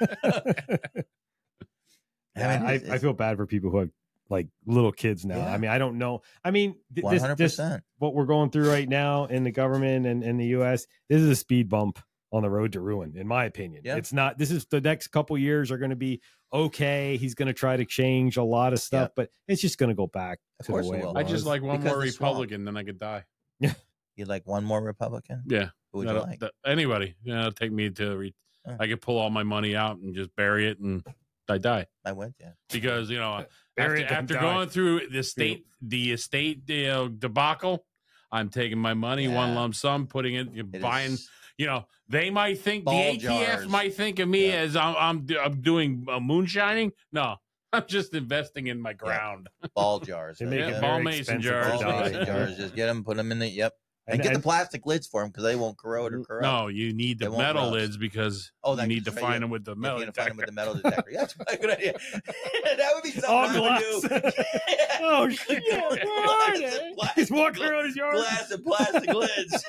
Yeah, I mean, I, it's- I feel bad for people who have like little kids now. Yeah. I mean, I don't know. I mean, th- One this, hundred this percent. what we're going through right now in the government and in the U S. This is a speed bump on the road to ruin, in my opinion. Yeah. It's not. This is the next couple years are going to be okay. He's going to try to change a lot of stuff, but it's just going to go back Of to course the it way it will. was. I just like one Because more the swamp. Republican, then I could die. You'd like one more Republican? Yeah. Who would No, you no, like? th- anybody. You know, take me to, re- Oh. I could pull all my money out and just bury it and I die. I went, yeah. Because, you know, Bury after, it and after die. going through the state, the estate you know, debacle, I'm taking my money, one Yeah. lump sum, putting it, It buying, is- you know, they might think, the Ball A T F jars. might think of me Yeah. as I'm, I'm, I'm doing uh, moonshining. No, I'm just investing in my ground. ball jars. They right? make Yeah, it Yeah. ball very mason expensive jars. to Ball die. mason jars. Just get them, put them in the, yep. And, And- get the and- plastic lids for them because they won't corrode or corrupt. No, you need They the won't metal rust. lids because Oh, you that- need to right, find yeah. them with the You're metal going to find them with detector. the metal detector. That's a good idea. That would be something All I glass. would do. Yeah. Oh shit! Glass and plastic- He's walking around his yard. Glass and plastic lids.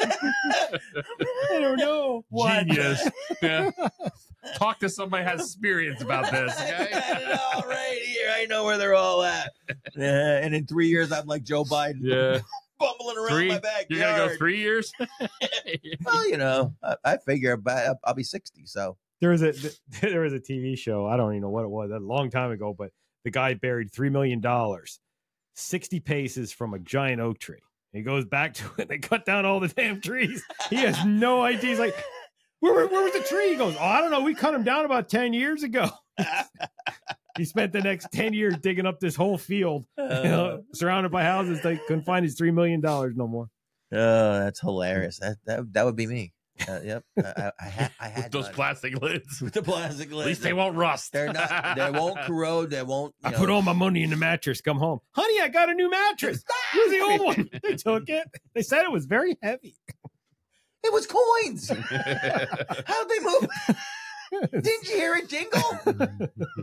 I don't know. What? Genius. Yeah. Talk to somebody who has experience about this. I Okay? got it all right here. I know where they're all at. Yeah, and in three years, I'm like Joe Biden, Yeah. bumbling around Three. my backyard. You're gonna go three years? Well, you know, I, I figure about, I'll be sixty. So There was a there was a T V show. I don't even know what it was. A long time ago, but the guy buried three million dollars, sixty paces from a giant oak tree. He goes back to it. They cut down all the damn trees. He has no idea. He's like, where, where, where was the tree? He goes, oh, I don't know. We cut him down about ten years ago. He spent the next ten years digging up this whole field, you know, surrounded by houses. They couldn't find his three million dollars no more. oh, that's hilarious. That that, that would be me. Uh, yep, I, I, I had I had With those money. plastic lids. with the plastic At lids. least they won't rust. They're not. They won't corrode. They won't. You I know, put all my money in the mattress. Come home. Honey, I got a new mattress. Where's the old one? They took it. They said it was very heavy. It was coins. How'd they move? Didn't you hear it jingle?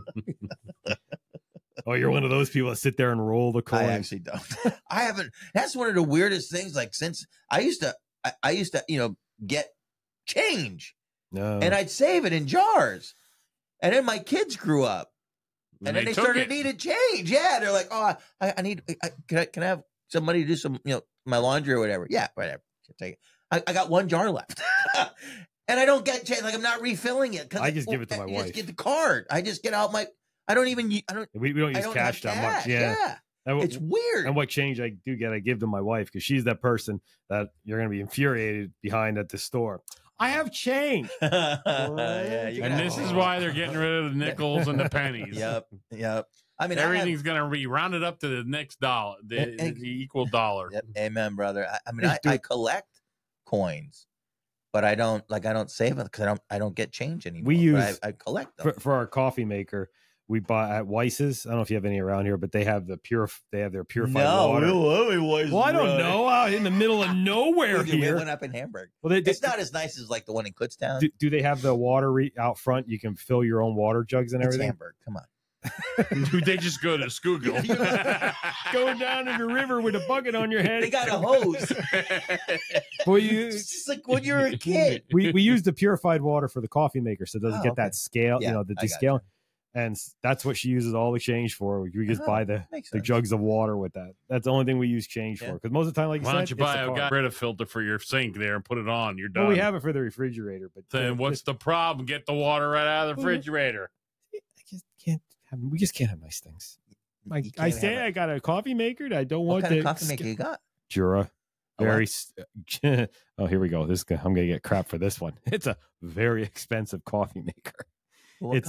Oh, you're one of those people that sit there and roll the I coins. actually don't. I haven't. That's one of the weirdest things. Like since I used to, I, I used to, you know, get change, No. and I'd save it in jars, and then my kids grew up, and, then they, took started it. needed change. Yeah, they're like, oh, I, I need. I, can I can I have somebody to do some, you know, my laundry or whatever? Yeah, whatever. Take it. I, I got one jar left. And I don't get change. Like I'm not refilling it. 'cause I just give it to my you wife. Just get the card. I just get out my. I don't even. u- I don't. we, we don't I use don't cash have that cash. much. Yeah. yeah. And, It's weird. and what change I do get, I give to my wife because she's that person that you're going to be infuriated behind at the store. I have change. yeah, you And got- this is why they're getting rid of the nickels and the pennies. Yep, yep. I mean, I have- Everything's going to be rounded up to the next dollar, the, And- and- the equal dollar. Yep, amen, brother. I, I mean, Just I, do I it. collect coins, but I don't like. I don't save it because I don't. I don't get change anymore. We but use- I, I collect them. For, for our coffee maker, we buy at Weiss's. I don't know if you have any around here, but they have the pure. They have their purified water. Well, I don't know. Out in the middle of nowhere We here. went up in Hamburg. Well, they, they, It's not as nice as like the one in Kutztown. do, do they have the water re- out front? You can fill your own water jugs and It's everything. Hamburg. Come on. Dude, they just go to Schuylkill. Going down in the river with a bucket on your head. They got a hose. Well, you, It's just like when you're a kid. we we use the purified water for the coffee maker, so it doesn't Oh, get okay. that scale. Yeah, you know, the I got descale. And s- that's what she uses all the change for. We just Oh, buy the, makes the sense. jugs of water with that. That's the only thing we use change Yeah. for. Because most of the time, like you Why said, don't you it's buy the a car. Brita filter for your sink there and put it on? You're done. Well, we have it for the refrigerator, but uh, Then what's the problem? Get the water right out of the Well, refrigerator. I just can't have. We just can't have nice things. I, You I can't say have I it. got a coffee maker. I don't What want kind to of coffee maker you got? Jura. Oh, wow. Very. s- oh, here we go. This is gonna- I'm gonna get crap for this one. It's a very expensive coffee maker. What it's kind? a.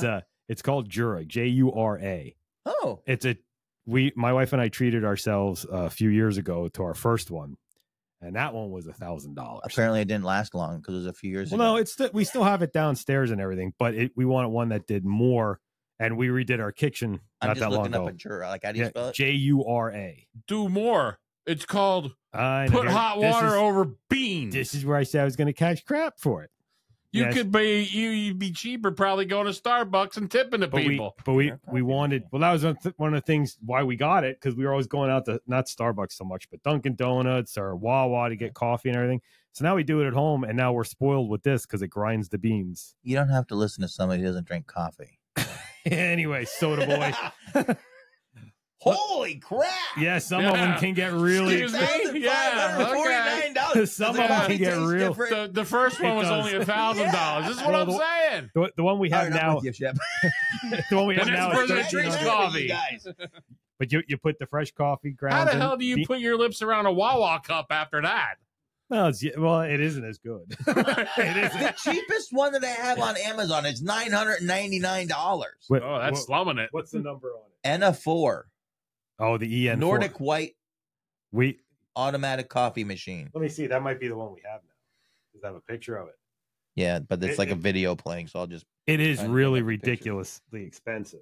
It's called Jura, J U R A. Oh, It's a we. My wife and I treated ourselves a few years ago to our first one, and that one was a thousand dollars. apparently it didn't last long because it was a few years Well, ago. no, it's st- we still have it downstairs and everything, but it, we wanted one that did more, and we redid our kitchen I'm not just that long looking up ago. a Jura. Like, how do you Yeah, spell it? J U R A. Do more. It's called I know. put Here- hot this water is- over beans. This is where I said I was going to catch crap for it. you yes. could be you you'd be cheaper probably going to Starbucks and tipping the But we, people. but we, Fair we coffee wanted. machine. Well, that was one th- one of the things why we got it, because we were always going out to not Starbucks so much, but Dunkin' Donuts or Wawa to get coffee and everything. So now we do it at home, and now we're spoiled with this because it grinds the beans. You don't have to listen to somebody who doesn't drink coffee. Anyway, Soda Boy. Holy crap! Yeah, some of them Yeah. can get really. Excuse me? Yeah, okay. Does Some the of them coffee can get taste real- different? The, the first one It was does. only a thousand dollars. This is what Well, I'm the- saying. The, the one we All have right, I'm now, with you, Shep. the one we have The next now is person that thirteen drinks hundred. coffee. You guys. But you, you put the fresh coffee ground. How the in. hell do you The- put your lips around a Wawa cup after that? Well, it's, well, it isn't as good. it isn't. The cheapest one that I have on Amazon is nine hundred ninety-nine dollars. What- Oh, that's what- slumming it. what's the number on it? N a four. Oh, the E N four. Nordic White We automatic coffee machine. let me see. That might be the one we have now. Does that have a picture of it? Yeah, but it's It- like a it- video playing, so I'll just. It is I don't really have a picture. ridiculously expensive.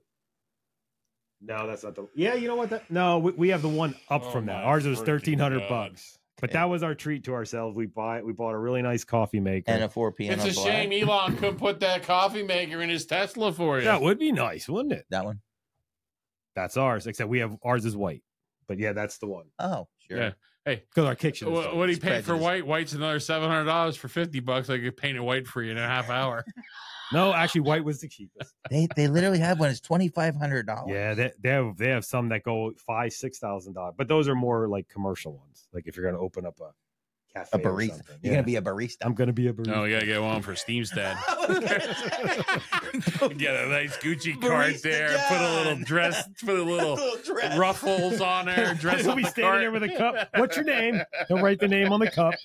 No, that's not the. Yeah, you know what? That, no, we, we have the one up Oh from that. my Ours was freaking thirteen hundred God. bucks. But that was our treat to ourselves. We buy we bought a really nice coffee maker. N a four piano It's a black. shame Elon couldn't put that coffee maker in his Tesla for you. That would be nice, wouldn't it? That one. That's ours. Except we have ours is white. But yeah, that's the one. Oh, sure. Yeah. Hey, Because our kitchen. Is what, white. what do you It's pay for prejudice. white? White's another seven hundred dollars for fifty bucks. I could paint it white for you in a half hour. No, actually, white was the cheapest. They they literally have one. It's twenty five hundred dollars. Yeah, they, they have they have some that go five six thousand dollars, but those are more like commercial ones. Like if you're going to open up a cafe, A or barista. something. You're Yeah. gonna be a barista. I'm going to be a barista. No, you gotta get one for Steamstead. Get a nice Gucci cart Barista there. Put a little John. dress. Put a little dress. ruffles on there. Dress He'll up be the standing cart. there with a cup. What's your name? He'll write the name on the cup.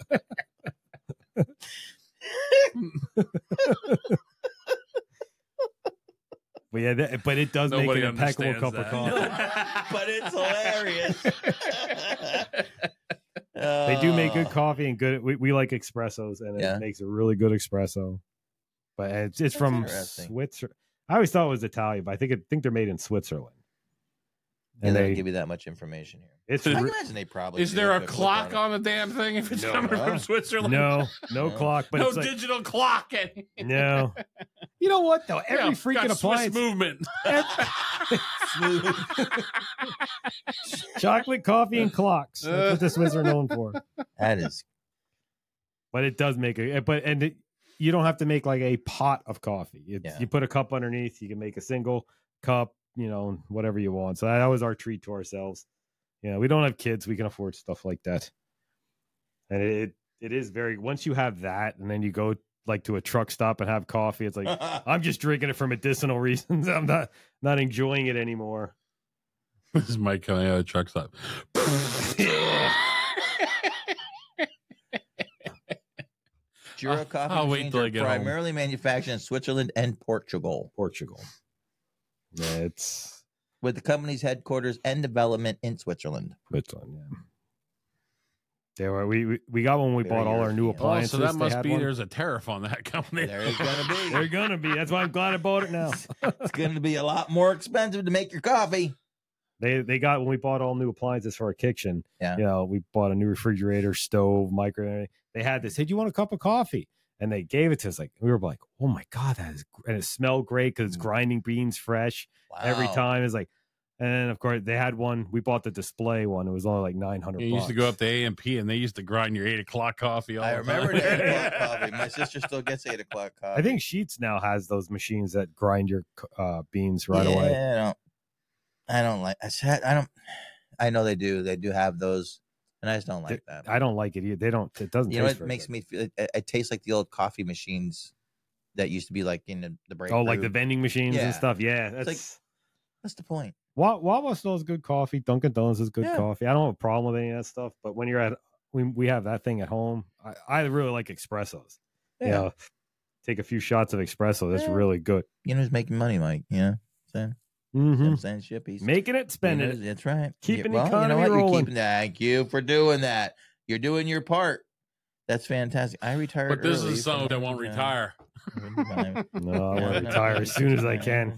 But yeah, that, but it does Nobody make an impeccable cup understands of that. coffee. But it's hilarious. They do make good Uh, coffee and good. We, we like espressos, and Yeah. it makes a really good espresso. But it's it's That's from interesting. Switzerland. I always thought it was Italian, but I think it, think they're made in Switzerland. Yeah, And they they, don't give you that much information here. it's I can re- imagine they probably. Is do there a quick look clock it. on the damn thing if it's No. coming No. from Switzerland? no no No. clock, but no it's like digital clock. no. You know what though? Every Yeah, freaking got Swiss appliance, movement. Smooth. chocolate, coffee, and clocks. That's what the Swiss are known for. That is. But it does make a. But and it, you don't have to make like a pot of coffee. It's, Yeah. You put a cup underneath. You can make a single cup. You know, whatever you want. So that was our treat to ourselves. You know, we don't have kids. We can afford stuff like that. And it it is very. Once you have that, and then you go like to a truck stop and have coffee, it's like I'm just drinking it for medicinal reasons. I'm not not enjoying it anymore. This is Mike coming out of the truck stop. Jura coffee I'll wait machines till I are get home. primarily manufactured in Switzerland and Portugal, Portugal. Yeah, it's with the company's headquarters and development in Switzerland. Switzerland. Yeah. They were we we, we got when we Very bought all our new European. Oh, appliances. so that They must had be one. there's a tariff on that company. There is going to be. They're gonna be. That's why I'm glad I bought it now. It's going to be a lot more expensive to make your coffee. They they got when we bought all new appliances for our kitchen. Yeah. You know, we bought a new refrigerator, stove, microwave. They had this. Hey, do you want a cup of coffee? And they gave it to us. Like we were like, oh my god, that is. And it smelled great because it's grinding beans fresh every Wow. time. It's like, and then of course they had one. We bought the display one. It was only like nine hundred. You used to go up to A and P and they used to grind your eight o'clock coffee. All I the remember time. the eight o'clock coffee. My sister still gets eight o'clock coffee. I think Sheets now has those machines that grind your uh, beans right yeah, away. I don't. I don't like. I said I don't. I know they do. They do have those, and I just don't like that. I don't like it either. They don't. It doesn't. You know, taste it very makes good. me feel. It, it tastes like the old coffee machines that used to be like in the, the break. Oh, like the room. vending machines Yeah. and stuff. Yeah, that's like- What's the point? Wa- Wawa still has good coffee. Dunkin' Donuts is good Yeah. coffee. I don't have a problem with any of that stuff. But when you're at, we we have that thing at home. I, I really like espressos. Yeah. You know, take a few shots of espresso. That's Yeah. really good. You know who's making money, Mike? Yeah. Saying, Mm-hmm. I'm saying shippies. Making it, spending You know, it. That's right. Keeping the well, you know economy what? You're rolling. keeping, thank you for doing that. You're doing your part. That's fantastic. I retired. But this early is someone from that won't time. retire. No, I want to retire as soon as I can.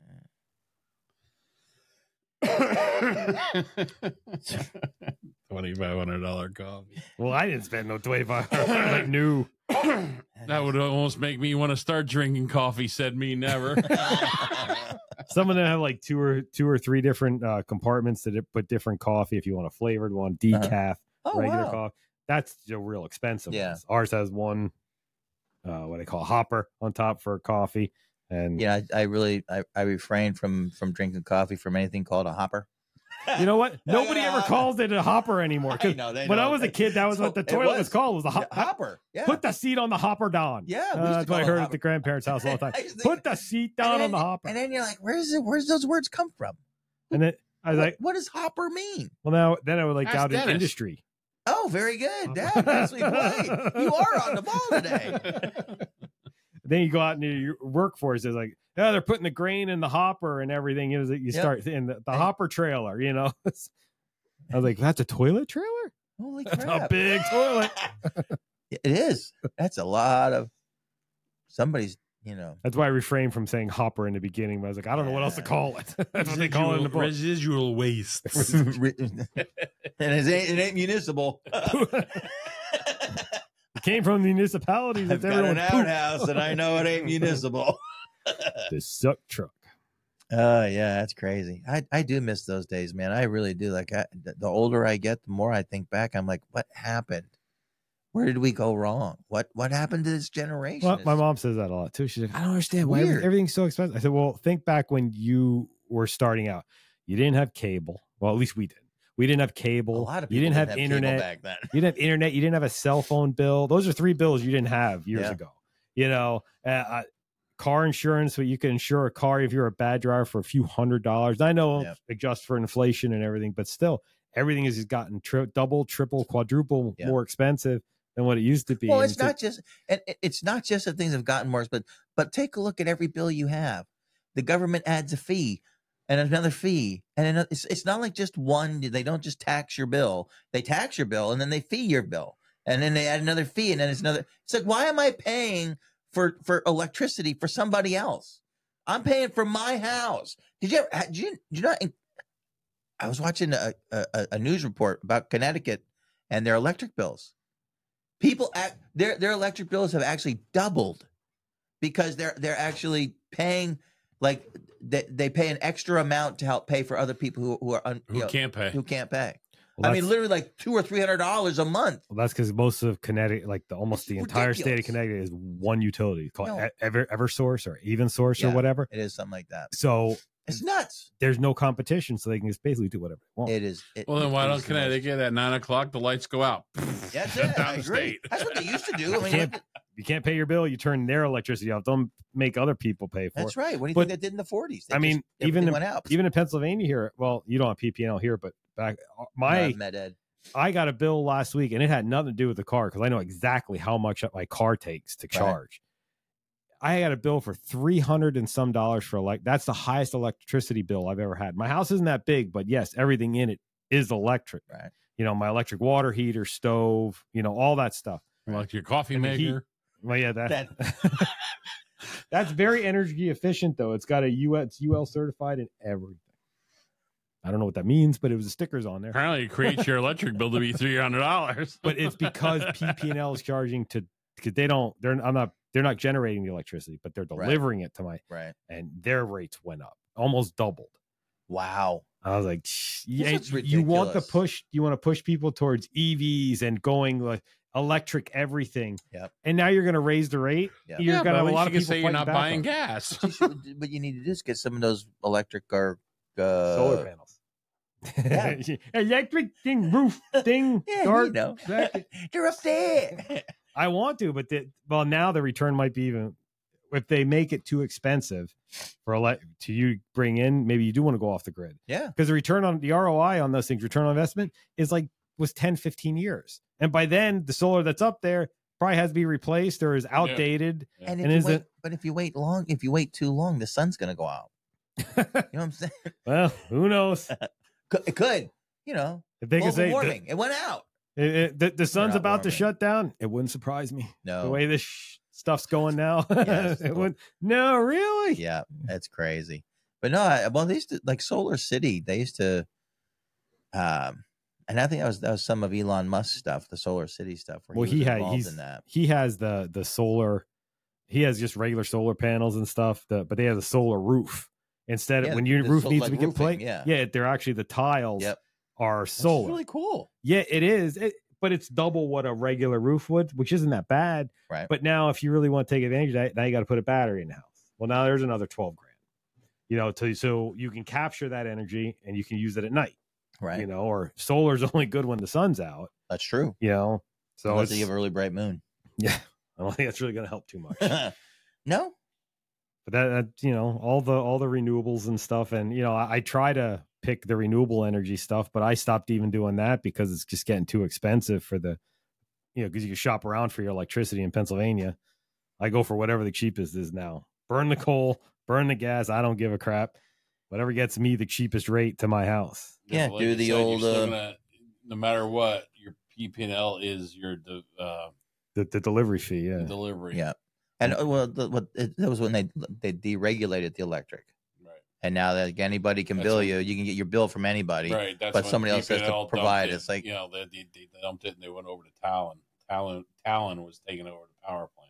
Twenty-five hundred dollar coffee. Well, I didn't spend no twenty-five hundred. Like new. That would almost make me want to start drinking coffee. Said me never. Some of them have like two or two or three different uh, compartments that put different coffee. If you want a flavored one, decaf, Oh, regular wow. coffee. That's the real expensive Yeah. ones. Ours has one, uh, what they call a hopper on top for coffee. And Yeah, I, I really I, I refrain from from drinking coffee from anything called a hopper. you know what? Nobody Yeah. ever calls it a hopper anymore. 'Cause I know, they when I know. was a kid, that was So what the it toilet was, was. called. Was a ho- Yeah, hopper. Yeah. Put the seat on the hopper, Don. Yeah, we used Uh, to that's what call I it heard hopper. at the grandparents' house all the time. I used to Put think- the seat and down then, on the hopper. And then you're like, where's it, where's those words come from? And then I was What, like, what does hopper mean? well, now then I was like Ask out in Dennis. industry. Oh, very good. Dad, nicely played. You are on the ball today. Then you go out into your workforce. It's like, yeah, they're putting the grain in the hopper and everything. You know, you Yep. start in the, the And- hopper trailer. You know, I was like, that's a toilet trailer. Holy That's crap. a big toilet. It is. That's a lot of somebody's, you know. That's why I refrained from saying hopper in the beginning. But I was like, I don't know what else to call it. That's what they call it in the book. Residual waste. and it ain't, it ain't municipal. It came from the municipalities. I've That got everyone an outhouse and I know it ain't municipal. the suck truck. Oh yeah, that's crazy. I, I do miss those days, man. I really do. Like I, the the older I get, the more I think back. I'm like, what happened? Where did we go wrong? What what happened to this generation? Well, my It's- mom says that a lot too. She's like, I don't understand why Weird. everything's so expensive. I said, well, think back when you were starting out. You didn't have cable. Well, at least we did. We didn't have a cable. lot of people you didn't have, cable internet. back then. You didn't have internet. You didn't have a cell phone bill. Those are three bills you didn't have years Yeah. ago. You know, uh, uh, car insurance, so you can insure a car if you're a bad driver for a few hundred dollars. I know, Yeah. adjust for inflation and everything, but still, everything has gotten tri- double, triple, quadruple Yeah. more expensive than what it used to be. Well, And it's not just and it- it's not just that things have gotten worse, but but take a look at every bill you have. The government adds a fee and another fee and another. It's, it's not like just one. They don't just tax your bill. They tax your bill and then they fee your bill and then they add another fee and then it's another. It's like, why am I paying for for electricity for somebody else? I'm paying for my house. Did you ever? Did you, did you not? I was watching a, a a news report about Connecticut and their electric bills. People act, their their electric bills have actually doubled because they're they're actually paying like they, they pay an extra amount to help pay for other people who who are un, Who you know, can't pay? who can't pay. Well, I mean, that's- literally like two or three hundred dollars a month. Well, that's because most of Connecticut, like the almost It's the entire state of ridiculous. Connecticut, is one utility called No. E- Ever EverSource or EvenSource Yeah. or whatever. It is something like that. So It's nuts. there's no competition, so they can just basically do whatever they want. It is. It, Well, then it why is don't the most- Connecticut at nine o'clock the lights go out? That's Shut it. down I the agree. state. That's what they used to do. I You mean, can't- look at- You can't pay your bill, you turn their electricity off. Don't make other people pay for that's it. right. What do you But- think they did in the forties? I mean, even in, went out. even in Pennsylvania here, well, you don't have P P N L here, but back my Uh, Med Ed. I got a bill last week and it had nothing to do with the car because I know exactly how much my car takes to Right. charge. I got a bill for three hundred and some dollars for like that's the highest electricity bill I've ever had. My house isn't that big, but yes, everything in it is electric. Right. You know, my electric water heater, stove, you know, all that stuff. Like your coffee And the heat. maker. Well, yeah, that, that's very energy efficient though. It's got a U S U L certified and everything. I don't know what that means, but it was the stickers on there. Apparently, it creates your electric bill to be three hundred dollars. But it's because P P and L is charging to because they don't. They're I'm not. They're not generating the electricity, but they're Right. delivering it to my. Right. And their rates went up, almost doubled. Wow. I was like, "Shh, yeah, This is you want to ridiculous. push. You want to push people towards E Vs and going like electric everything. Yep. And now you're going to raise the rate. Yep. You're Yeah, going to but have a at lot least of you people can say you're fighting not back buying on it. gas. But you should- but you need to just get some of those electric or uh, Solar panels. Yeah. Electric thing, roof thing, Yeah, dark. you know, bracket. they're up there. I want to, but the, well, now the return might be even if they make it too expensive for ele- to you bring in. Maybe you do want to go off the grid Yeah, because the return on the R O I on those things, return on investment is like was ten, fifteen years, and by then the solar that's up there probably has to be replaced or is outdated. Yeah. And if And you is wait, it- but if you wait long, if you wait too long, the sun's gonna go out. You know what I'm saying? Well, who knows? Could- It could, you know, If they could global say the, warming. It went out. it, it- the, the sun's not about to warming. shut down, it wouldn't surprise me. No. The way this sh- stuff's going now. Yes. it would no, really? Yeah, that's crazy. But no, I, well, they used to like Solar City. They used to, um, and I think that was that was some of Elon Musk stuff, the Solar City stuff. Where Well, he, he, was had involved he's in that. he has the the solar. He has just regular solar panels and stuff, the, but they have the solar roof instead of Yeah, when your the roof sol- needs like to be roofing, complete. yeah. yeah, they're actually the tiles Yep, are That's solar. really cool. Yeah, it is. It, but it's double what a regular roof would, which isn't that bad. Right. But now, if you really want to take advantage of that, now you got to put a battery in the house. Well, now there's another twelve grand. You know, to, so you can capture that energy and you can use it at night. Right. You know, or solar's only good when the sun's out. That's true. You know, so Unless it's, you have a really bright moon. yeah, I don't think that's really going to help too much. No. But that, that you know, all the all the renewables and stuff, and you know, I, I try to pick the renewable energy stuff, but I stopped even doing that because it's just getting too expensive for the, you know, because you can shop around for your electricity in Pennsylvania. I go for whatever the cheapest is now. Burn the coal, burn the gas. I don't give a crap. Whatever gets me the cheapest rate to my house. Yeah, but do you the said, you're old, still uh, gonna- no matter what, your P P and L is your de- uh, The the delivery fee, yeah. delivery. Yeah. And uh, well, the, what it, that was when they they deregulated the electric, Right. and now that anybody can That's bill when- you, you can get your bill from anybody. Right. That's but when somebody else has to P P L provide. dumped it. It's like- you know, they, they, they dumped it and they went over to Talon. Talon Talon was taking over the power plants.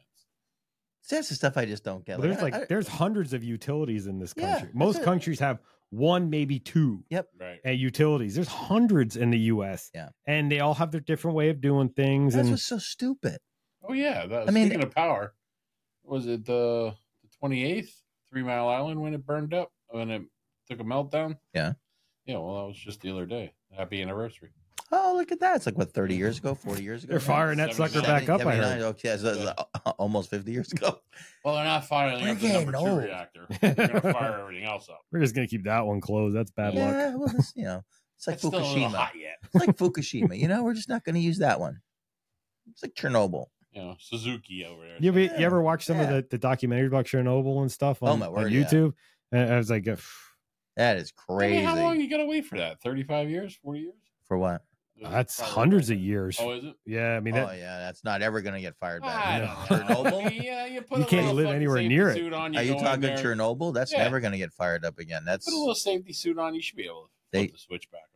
See, that's the stuff I just don't get. Well, there's I- like I- there's hundreds of utilities in this Yeah, country. that's Most it. countries have one, maybe two. Right. And utilities. There's hundreds in the U S. Yeah. And they all have their different way of doing things. that's And what's so stupid. Oh yeah. That, I mean- speaking of power, was it the the twenty-eighth Three Mile Island when it burned up when it took a meltdown? Yeah. Yeah. Well, that was just the other day. Happy anniversary. Oh, look at that! It's like what thirty years ago, forty years ago. they're now? firing that sucker seventy- back up, I seventy-nine, heard. Okay, so that's, uh, almost fifty years ago. Well, they're not firing We're up the number getting two old. reactor. They're going to fire everything else up. We're just gonna keep that one closed. That's bad luck. Yeah, well, this, you know, it's like It's still a little Fukushima. hot yet. It's like Fukushima. You know, we're just not going to use that one. It's like Chernobyl. You know, Suzuki over there. You ever, Yeah, you ever watch some yeah. of the, the documentaries about Chernobyl and stuff on, Oh, my on word, yeah. YouTube? And I was like, "Pff, That is I mean, crazy. how long you got to wait for that? thirty-five years? forty years? For what? that's Probably hundreds right. of years. Oh, is it? Yeah, I mean, Oh that, yeah, that's not ever going to get fired I back. don't know. Chernobyl? I mean, yeah, you put You a can't little live fucking anywhere safety near it. suit On, Are you go in talking there, Chernobyl? That's Yeah. never going to get fired up again. That's Put a little safety suit on. You should be able to They- flip the switch back on.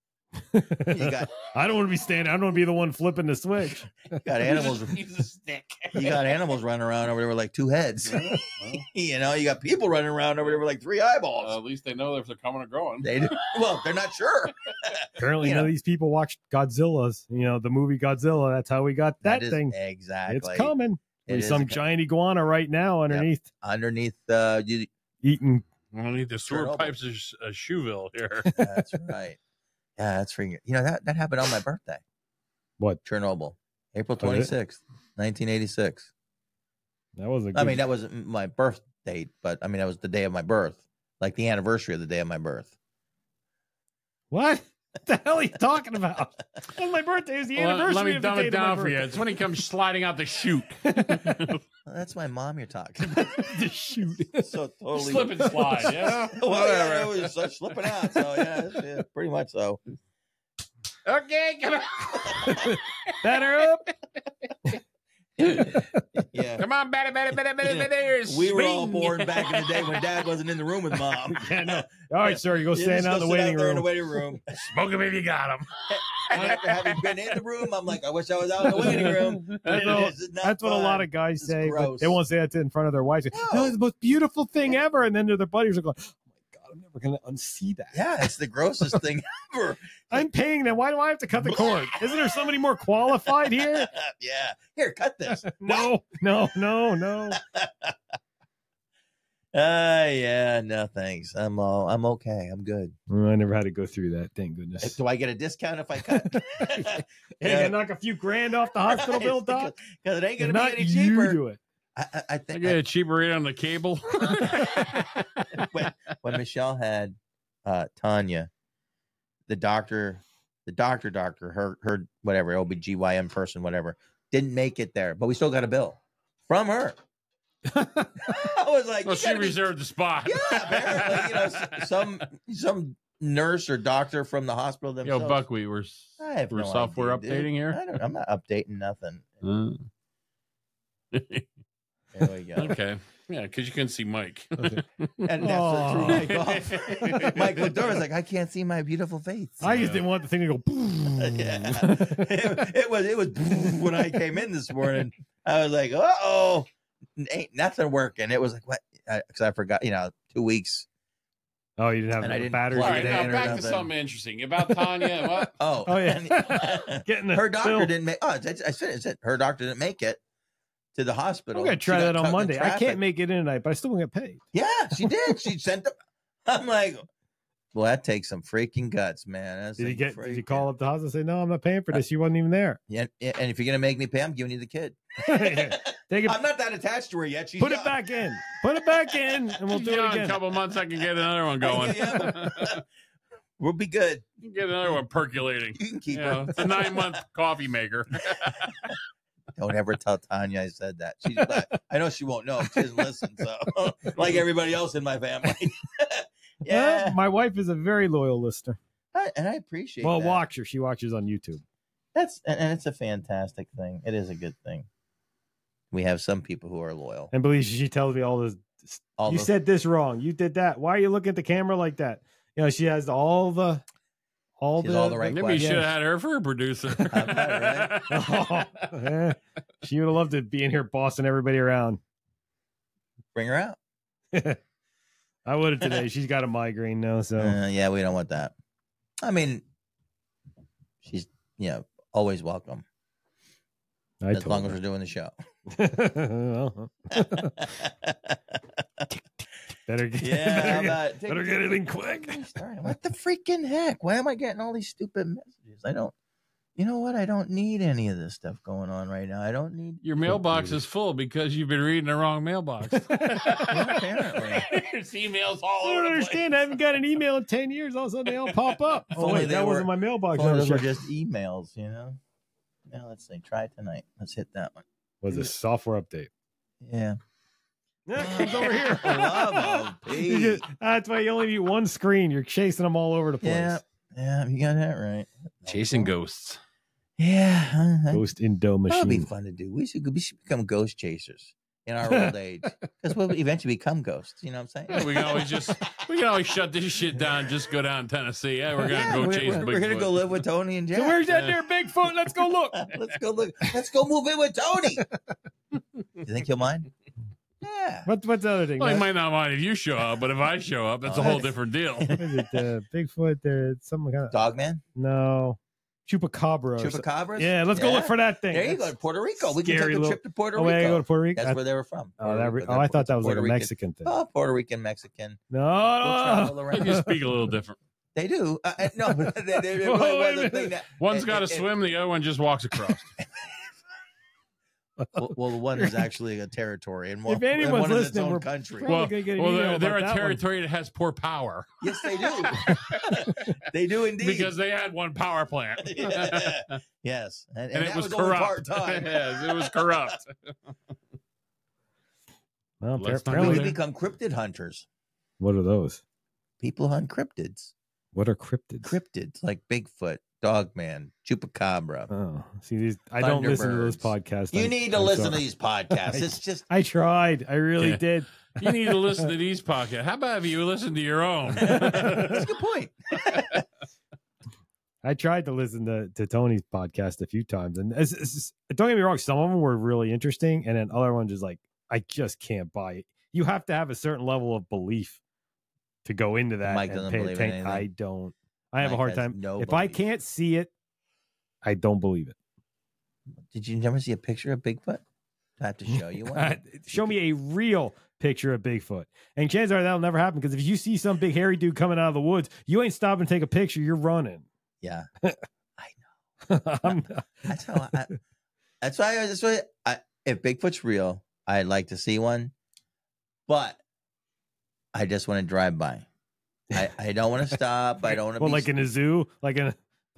you got I don't want to be standing. I don't want to be the one flipping the switch. you got animals. Use a stick. You got animals running around over there with like two heads. Yeah, well, You know, you got people running around over there with like three eyeballs. uh, at least they know if they're coming or going. They do. Well, they're not sure. Apparently, You none know. of these people watched Godzilla's. You know, the movie Godzilla. That's how we got that, is thing. exactly. It's coming. It There's is some a- giant iguana right now underneath underneath. Uh, you, eating. I don't need the sewer Chernobyl. pipes of Sh- uh, Shoeville here. that's right. Yeah, that's freaking. You know that that happened on my birthday. What? Chernobyl, April Oh, did it? twenty sixth, nineteen eighty six. That was a good. I mean, that wasn't my birth date, but I mean, that was the day of my birth, like the anniversary of the day of my birth. what? What the hell are you talking about? Well, my birthday is the Well, anniversary let me of the dumb date it of my down for you. birthday. It's when he comes sliding out the chute. Well, that's my mom you're talking about. the shoot. So totally Slip and slide, yeah? well, yeah, it was uh, slipping out. So yeah, it's- yeah, pretty much so. Okay, come on. Batter up. Yeah. Come on, better, better, better, better, better. We were all swing. born back in the day when Dad wasn't in the room with Mom. Yeah, no. All right, sir. You go You stand just out in go the sit waiting there in the room. waiting room. Smoke him if you got him. And after having been in the room, I'm like, I wish I was out in the waiting room. That's, This what, is not that's what a fun. lot of guys This is say, but gross. they won't say that in front of their wives. No, No. it's the most beautiful thing ever. And then their buddies are going, oh my God, I'm never going to unsee that. Yeah, it's the grossest thing ever. I'm paying them. Why do I have to cut the cord? Isn't there somebody more qualified here? Yeah. Here, cut this. No, no, no, no. Uh yeah, no thanks. I'm all I'm okay. I'm good. Well, I never had to go through that. Thank goodness. Do I get a discount if I cut? Hey, you knock a few grand off the hospital bill, Doc. Because it ain't If gonna be not, any you cheaper. do it. I, I, I I think get a cheaper rate on the cable. when, when Michelle had uh, Tanya, the doctor, the doctor, doctor, her, her, whatever, O B G Y N person, whatever, didn't make it there, but we still got a bill from her. I was like, Well, you she gotta be- reserved the spot. Yeah, apparently, you know, s- some some nurse or doctor from the hospital Yo, themselves. Buckwheat, we're, I have we're no software idea, dude. updating here. I don't, I'm not updating nothing. Uh, There we go. okay. Yeah, because you couldn't see Mike. And that's Aw. what threw Mike off. Mike looked over, was like, I can't see my beautiful face. I just didn't want the thing to go. Yeah. it, it was it was when I came in this morning. I was like, uh oh, ain't nothing working. It was like, what? Because I, I forgot, you know, two weeks. Oh, you didn't have And I the didn't batteries. All plug right, it now in or back to nothing. something interesting about Tanya. What? Oh, Oh, yeah. and- Getting the her doctor bill. didn't make. Oh, I said, I said, I said her doctor didn't make it to the hospital. I'm gonna try She got that on caught in Monday. I traffic. can't make it in tonight, but I still won't get paid. Yeah, she did. She sent them. I'm like, well, that takes some freaking guts, man. That's Did you some get? Did you freaking- call up the hospital and say, "No, I'm not paying for this. You wasn't even there." Yeah, yeah, and if you're gonna make me pay, I'm giving you the kid. Take it. I'm not that attached to her yet. She's Put young. it back in. Put it back in, and we'll do Yeah, it in a again. couple months, I can get another one going. Yeah. We'll be good. You can get another one percolating. You can keep You her. know, it's a nine month coffee maker. Don't ever tell Tanya I said that. She's I know she won't know. She doesn't listen. So, like everybody else in my family. yeah, Well, my wife is a very loyal listener. I, and I appreciate. Well, that. watch her. She watches on YouTube. That's and, and it's a fantastic thing. It is a good thing. We have some people who are loyal. And believe she tells me all this. All you the- said this wrong. You did that. Why are you looking at the camera like that? You know, she has all the, all She has the, all the right Maybe you questions. should have had her for a producer. right? Oh, eh. She would have loved to be in here bossing everybody around. Bring her out. I would have today. She's got a migraine now, so Uh, yeah, we don't want that. I mean, she's you know always welcome I as told long as her. we're doing the show. better get, Yeah, better, how get, about- better get it in quick. What the freaking heck? Why am I getting all these stupid messages? I don't. You know what? I don't need any of this stuff going on right now. I don't need. Your mailbox is full because you've been reading the wrong mailbox. apparently. There's emails all I over don't the understand. I haven't got an email in ten years. All of a sudden, they all pop up. If Oh, only wait, they that were- wasn't my mailbox. Well, Oh, those were shit. just emails, you know. Now let's see. Try tonight. Let's hit that one. Was a software update. Yeah. Yeah, it comes over here. Love of You Pete. just- that's why you only need one screen. You're chasing them all over the place. Yeah. Yeah, you got that right. Chasing ghosts. Yeah. uh, Ghost Indo That would be machine. fun to do. We should we should become ghost chasers in our old age because we'll eventually become ghosts. You know what I'm Yeah, saying? we can always just we can always shut this shit down. Just go down to Tennessee. Yeah, we're gonna Yeah, go we're, chase we're, Bigfoot. we're gonna go live with Tony and Jack. So where's that Yeah. there Bigfoot? Let's go look. Let's go look. Let's go move in with Tony. You think he'll mind? Yeah. What, what's the other thing? Well, he Uh, might not mind if you show up, but if I show up, that's a whole different deal. what is it? Uh, Bigfoot? There, some kind of Dogman? no, chupacabra. or so- Chupacabras? Yeah, let's go look for that thing. There you go. That's To Puerto Rico. We can scary take a little- trip to Puerto Oh, wait, I Rico. go to Puerto Rico. That's where they were from. Oh, Puerto that, Rico. oh, They're I thought that was like Puerto a Rican. Mexican thing. Oh, Puerto Rican, Mexican. No, We'll no, travel They around. just speak a little different. They do. Uh, uh, no, but they, they, it Whoa, really wait was a a thing minute. that One's it- got to it- it- swim, the other one just walks across. Well, well, the one is actually a territory, and one, If anyone's and one is its listening, own we're country. probably Well, gonna get an well email they're, they're about a that one. territory that has poor power Yes, they do. They do indeed. because they had one power plant. Yeah. Yes, and, And, it that was, only corrupt. part-time. yes, it was corrupt. Well, Let's not We apparently, go there. become cryptid hunters. what are those? People hunt cryptids. What are cryptids? Cryptids like Bigfoot, Dogman, Chupacabra. Oh, see, these, I don't listen to those Thunderbirds. podcasts. You I'm- need to I'm listen sorry. to these podcasts. It's just I tried. I really Yeah. did. You need to listen to these podcasts. How about if you listen to your own? that's a good point. I tried to listen to, to Tony's podcast a few times, and it's, it's just- don't get me wrong, some of them were really interesting, and then other ones just like I just can't buy it. You have to have a certain level of belief to go into that. Mike and doesn't pay believe in atten- anything. I don't. I have a Mike hard has time. no if I belief. can't see it, I don't believe it. Did you never see a picture of Bigfoot? I have to show you one. Show me a real picture of Bigfoot, and chances are that'll never happen because if you see some big hairy dude coming out of the woods, you ain't stopping to take a picture. You're running. Yeah, I'm, that's how. I, that's why. I, that's why. I, if Bigfoot's real, I'd like to see one, but I just want to drive by. I, I don't want to stop. I don't want to. well, be, like in a zoo, like in a,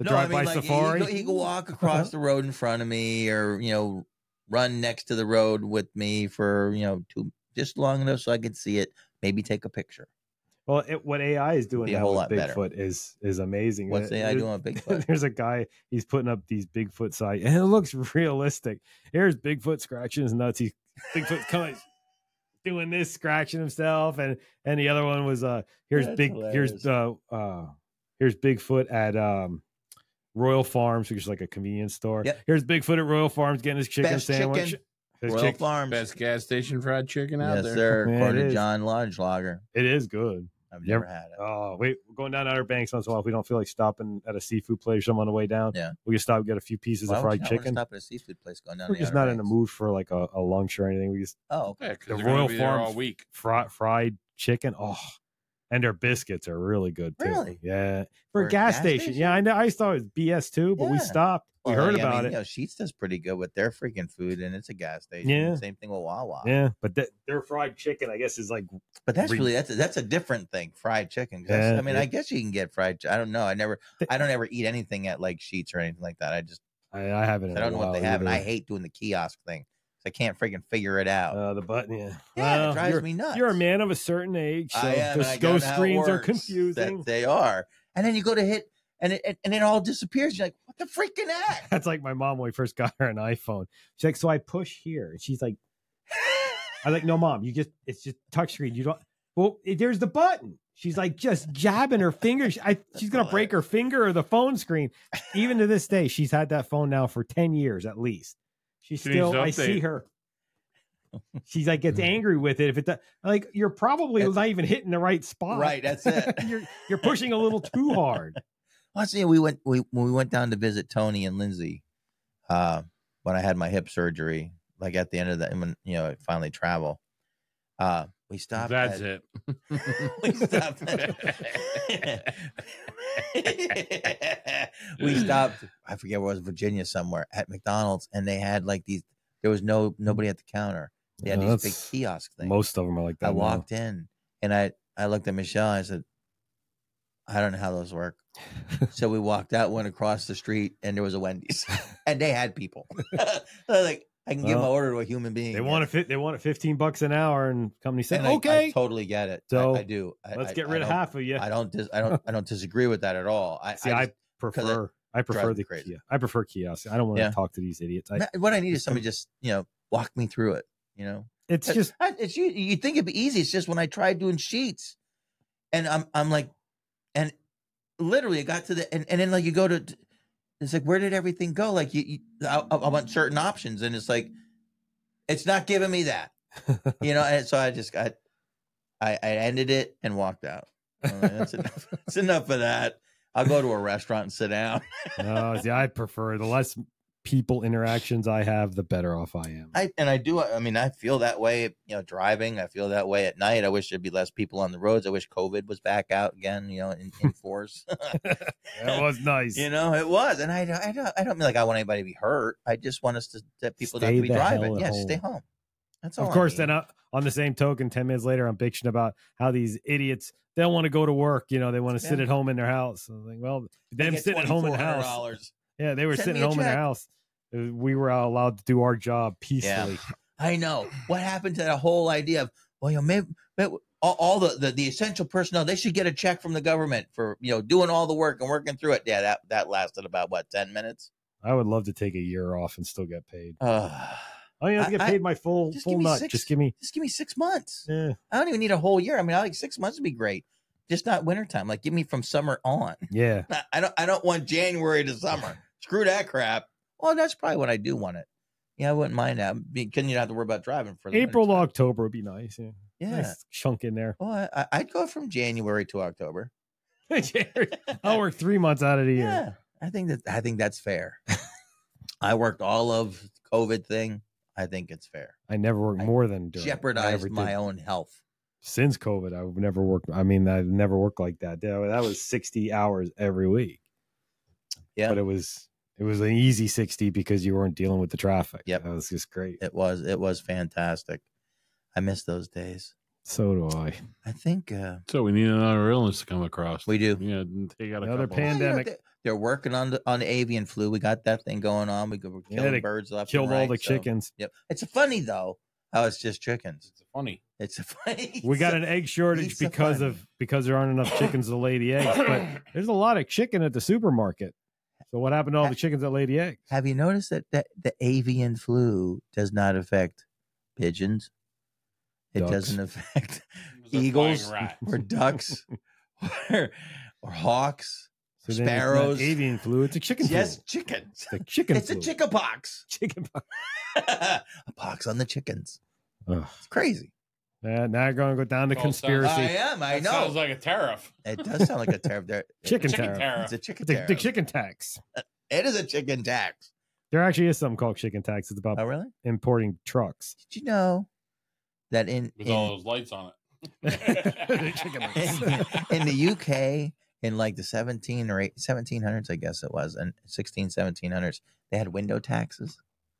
The No, I drive-by mean, like, safari. He could, he could walk across the road in front of me, or you know, run next to the road with me for you know, two, just long enough so I could see it. Maybe take a picture. Well, it, what A I is doing Be a now whole with lot better. Bigfoot is is amazing. What's Uh, A I there- doing with Bigfoot? There's a guy, he's putting up these Bigfoot sites, and it looks realistic. Here's Bigfoot scratching his nuts. He's Bigfoot coming, doing this, scratching himself, and and the other one was uh here's That's big here's uh uh here's Bigfoot at um Royal Farms, which is like a convenience store. Yep. Here's Bigfoot at Royal Farms getting his chicken Best sandwich. chicken. His Royal chick- Farms. Best gas station fried chicken out Yes, there. sir. Yeah, According it to is. John Lodgelogger. It is good. I've You never ever- had it. Oh, wait, we're going down Outer Banks once in a while. If we don't feel like stopping at a seafood place or something on the way down, Yeah. we can stop and get a few pieces Why of would fried you not wanna chicken. Stop at a seafood place going down We're the just Outer not in the Banks? mood for like a, a lunch or anything. We just Oh, Yeah, because The they're Royal Royal be there all Farms week. fry, fried chicken. Oh, and their biscuits are really good too. Really? Yeah, for, For a a gas, gas station. station? Yeah, I know. I just thought it was B S too, but we Yeah. stopped. We Well, heard like, I about mean, it. You know, Sheetz does pretty good with their freaking food, and it's a gas station. Yeah. Same thing with Wawa. Yeah, but th- their fried chicken, I guess, is like But that's Re- really that's a, that's a different thing. Fried chicken. 'Cause Yeah, I mean, yeah. I guess you can get fried. ch- I don't know. I never. Th- I don't ever eat anything at like Sheetz or anything like that. I just I, I haven't. in I don't a know what while they have, and I either. hate doing the kiosk thing. I can't freaking figure it out. Uh, the button. Yeah, yeah, Well, it drives you're, me nuts. You're a man of a certain age, so I am, those, and I those got how it screens are works, confusing. That they are, and then you go to hit, and it and it all disappears. You're like, what the freaking heck? That's like my mom when we first got her an iPhone. She's like, so I push here, and she's like, I'm like, no, mom, you just it's just touchscreen. You don't. Well, it- there's the button. She's like just jabbing her finger. She- I, she's gonna break her finger or the phone screen. Even to this day, she's had that phone now for ten years at least. She's She needs still. to I see update. her. She's like gets angry with it if it do- like you're probably It's- not even hitting the right spot. Right, that's it. you're you're pushing a little too hard. Let's see. We went we when we went down to visit Tony and Lindsay, uh, when I had my hip surgery, like at the end of that, when you know I finally travel. Uh, we stopped. That's at, it. we stopped. we stopped. I forget where it was, Virginia somewhere at McDonald's, and they had like these. There was no nobody at the counter. They had Yeah, these big that's- kiosk things. Most of them are like that. I now. walked in and I I looked at Michelle. And I said, I don't know how those work. So we walked out, went across the street, and there was a Wendy's, and they had people. I was like, I can give Well, my order to a human being. They want to fit. They want it fifteen bucks an hour, and company said, And I- "Okay, I, totally get it. So, I, I do. I, let's I- get I rid of don't- half of you." I don't. Dis, I don't. I don't disagree with that at all. I, See, I, I, just, prefer. I prefer drives the me crazy. kiosk. I prefer kiosks. I don't want Yeah. to talk to these idiots. I, Ma- what I need is somebody just you know walk me through it. You know, it's just I, it's you. You think it'd be easy? It's just when I tried doing sheets, and I'm I'm like, and literally it got to the and, and then like you go to, it's like where did everything go? Like you, you I, I want certain options, and it's like, it's not giving me that, you know. And so I just got, I I ended it and walked out. I'm like, that's enough. That's enough of that. I'll go to a restaurant and sit down. uh, see, I prefer the less people interactions I have, the better off I am. I and I do. I mean, I feel that way. You know, driving. I feel that way at night. I wish there'd be less people on the roads. I wish COVID was back out again. You know, in, in force. That was nice. You know, it was, and I, I don't. I don't mean like I want anybody to be hurt. I just want us to that people Stay not to be the hell driving. at Yeah, home. stay home. That's all. Of I course, need. then uh, on the same token, ten minutes later, I'm bitching about how these idiots they don't want to go to work. You know, they want to sit Yeah. at home in their house. I was like, well, I them get sitting at home in the house. twenty-four hundred dollars. Yeah, they were Send sitting me at a home in their check. house. Uh, We were allowed to do our job peacefully. I know what happened to that whole idea of well, you know, maybe, maybe all, all the, the the essential personnel they should get a check from the government for you know doing all the work and working through it. Yeah, that that lasted about what ten minutes. I would love to take a year off and still get paid. Uh, I don't have to get I- paid my full just full give me nut. six- Just give me. just give me six months. Yeah, I don't even need a whole year. I mean, I like six months would be great. Just not wintertime. Like, give me from summer on. yeah. I don't. I don't want January to summer. Screw that crap. Well, that's probably what I do want it. Yeah, I wouldn't mind that. Because you don't have to worry about driving for the April to wintertime. October would be nice. Yeah, Yeah. nice chunk in there. Well, I, I'd go from January to October. I'll work three months out of the year. Yeah, I think that. I think that's fair. I worked all of COVID thing. I think it's fair. I never worked I more than during, I Jeopardized never my did. own health. Since COVID. I've never worked. I mean, I've never worked like that. That that was sixty hours every week. Yeah. but it was it was an easy sixty because you weren't dealing with the traffic. Yep. That was just great. It was. It was fantastic. I miss those days. So do I. I think uh, So we need another illness to come across. we do. Yeah, take out a Another couple. pan- Well, you know, Pandemic. there, They're working on the on the avian flu. We got that thing going on. We go we're Yeah, killing they birds left Killed and right. all the so- chickens. Yep. It's funny though how it's just chickens. It's funny. It's a funny. We got an egg shortage He's so because funny. of because there aren't enough chickens to lay the eggs. But there's a lot of chicken at the supermarket. So what happened to all the chickens that lay the eggs? Have you noticed that, that the avian flu does not affect pigeons? It Ducks. doesn't affect It was a eagles flying rat. or ducks or, or hawks. So then it's not Sparrows. avian flu. It's a chicken flu. Yes, chickens. It's the chicken It's flu. a chicken pox. chicken. flu. a pox on the chickens. Ugh. It's crazy. Uh, now you're going to go down to Well, conspiracy. I am. I That know. sounds like a tariff. It does sound like a tariff. There, Chicken Chicken tariff. tariff. It's a chicken the, tariff. the chicken tax. It is a chicken tax. There actually is something called chicken tax. It's about Oh, really? importing trucks. Did you know that in With in, all those lights on The it. chicken tax. in the U K in like the seventeen or eight, seventeen hundreds, I guess it was, and sixteen, seventeen hundreds, they had window taxes.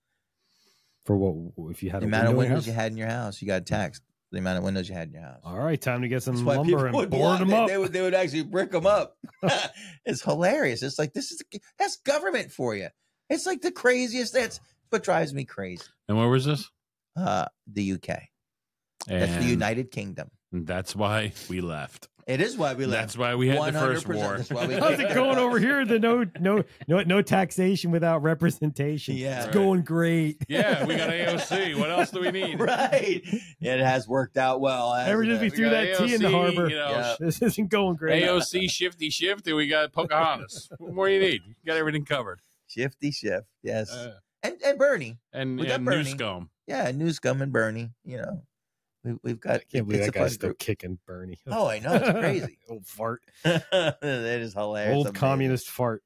For what? If you had The a amount of window in your windows you house? had in your house, you got taxed. The amount of windows you had in your house. All right, time to get some That's why lumber people and would board block them it. up. They would, they would actually brick them up. It's hilarious. It's like, this is, that's government for you. It's like the craziest. That's what drives me crazy. And where was this? Uh, the U K. And That's the United Kingdom. That's why we left. It is why we left. That's why we had the first one hundred percent. war. That's why we How's it going over here? The no, no, no, no taxation without representation. Yeah. it's Right. going great. Yeah, we got A O C. What else do we need? Right. It has worked out well. hasn't Ever since we it? threw got that tea in the A O C, harbor, you know, Yeah. this isn't going great. A O C shifty shift, and we got Pocahontas. What more do you need? You got everything covered. Shifty shift. Yes. Uh, and and Bernie. and We got and Bernie. Newscomb. Yeah, Newscum and Bernie. You know, we, we've got. I can't believe it's that a fun guy's still group. kicking Bernie. Oh, I know. It's crazy. Old fart. It is hilarious. Old amazing. communist fart.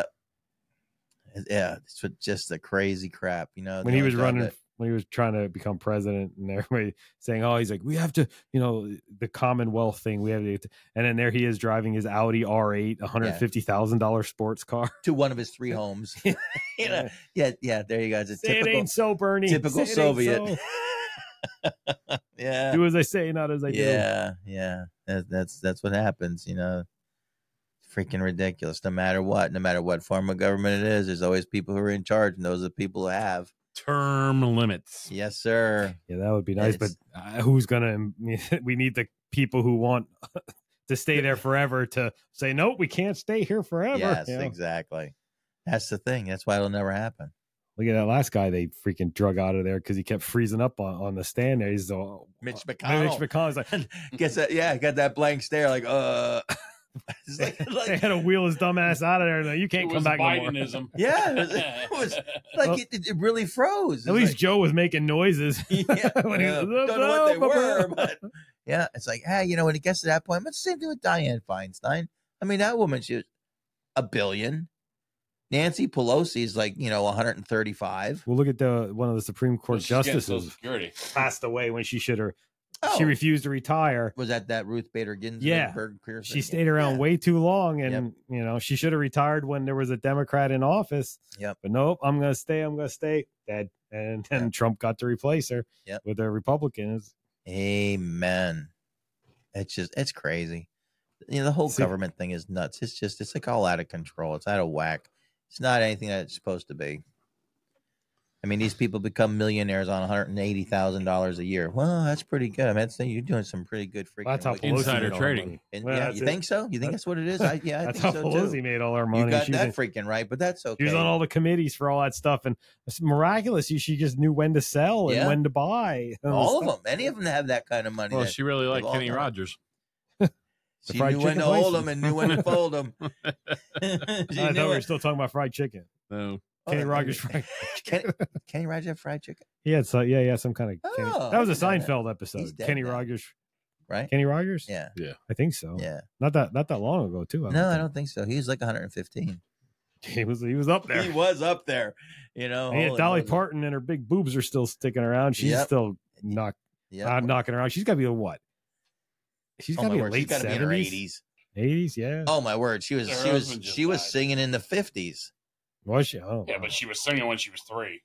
Yeah, it's just the crazy crap. You know, When the he was only job running, that- when he was trying to become president, and everybody saying, "Oh, he's like, we have to, you know, the Commonwealth thing. We have to," and then there he is driving his Audi R eight, one hundred fifty thousand dollars sports car. to one of his three homes. you know, yeah, yeah. There you go. It's a Say it typical, ain't so, Bernie. typical Say it ain't Soviet. so. yeah, Do as I say, not as I do. yeah, yeah. That, that's that's what happens. You know, freaking ridiculous. No matter what, no matter what form of government it is, there's always people who are in charge, and those are the people who have. Term limits. Yes, sir. Yeah, that would be nice. But It's- uh, who's gonna? We need the people who want to stay there forever to say, nope, we can't stay here forever. Yes, You know? exactly. That's the thing. That's why it'll never happen. Look at that last guy they freaking drug out of there because he kept freezing up on, on the stand there. He's so Mitch Mitch McConnell. McConnell's like, Gets that, yeah, got that blank stare, like, uh, it's like, they like had to wheel his dumb ass out of there. Like, you can't It come was back no more. Bidenism. yeah, it was, it was like it, it really froze. At It's least like, Joe was making noises. yeah, When he yeah, was, don't know what they were, but yeah, it's like, hey, you know, when it gets to that point, it's the same thing with Dianne Feinstein. I mean, that woman, she was a billion. Nancy Pelosi's like, you know, one hundred thirty-five. Well, look at the one of the Supreme Well, Court she's getting Social justices Security. passed away when she should have. Oh, She refused to retire. was that that Ruth Bader Ginsburg? Yeah. Pearson? She stayed around Yeah. way too long, and Yep. you know she should have retired when there was a Democrat in office. Yep. But nope, I'm gonna stay. I'm gonna stay. Dead. And then Yep. Trump got to replace her Yep. with a Republicans. Amen. It's just, it's crazy. You know, the whole See- government thing is nuts. It's just, it's like all out of control. It's out of whack. It's not anything that it's supposed to be. I mean, these people become millionaires on one hundred eighty thousand dollars a year. Well, that's pretty good. I mean, that's, you're doing some pretty good freaking. That's how wicked- Pelosi Insider made all her trading. money. And, Well, yeah, that's you it. think so? You think that's what it is? I, yeah, I That's think how so Pelosi too. made all her money. You got She was that in- freaking right, but that's okay. She was on all the committees for all that stuff, and it's miraculous. She she just knew when to sell and Yeah. when to buy. and all of stuff. them. Any of them have that kind of money. Well, that- she really liked all Kenny done. Rogers. she fried knew when to chicken hold places. them and knew when to fold them. she I thought knew we were it. still talking about fried chicken. No. Oh, Kenny that- Rogers fried. Kenny, Kenny Rogers have fried chicken, He had so yeah, yeah, some kind of. Kenny, Oh, that was a I didn't know Seinfeld He's episode. dead Kenny now. Rogers. right? Kenny Rogers. Yeah, I think so. yeah. Not that not that long ago too. No, I think. don't think so. He was like one hundred fifteen. He was he was up there. He was up there, you know. And yeah, holy Dolly Moses. Parton and her big boobs are still sticking around. She's Yep. still knock, Yep. uh, knocking around. She's got to be a what? She's Oh got to my be word, she's late gotta be in her seventies, eighties. eighties. Yeah. Oh my word, she was Her she was husband just she was died. singing in the fifties. Was she? Oh, Yeah, wow. but she was singing when she was three.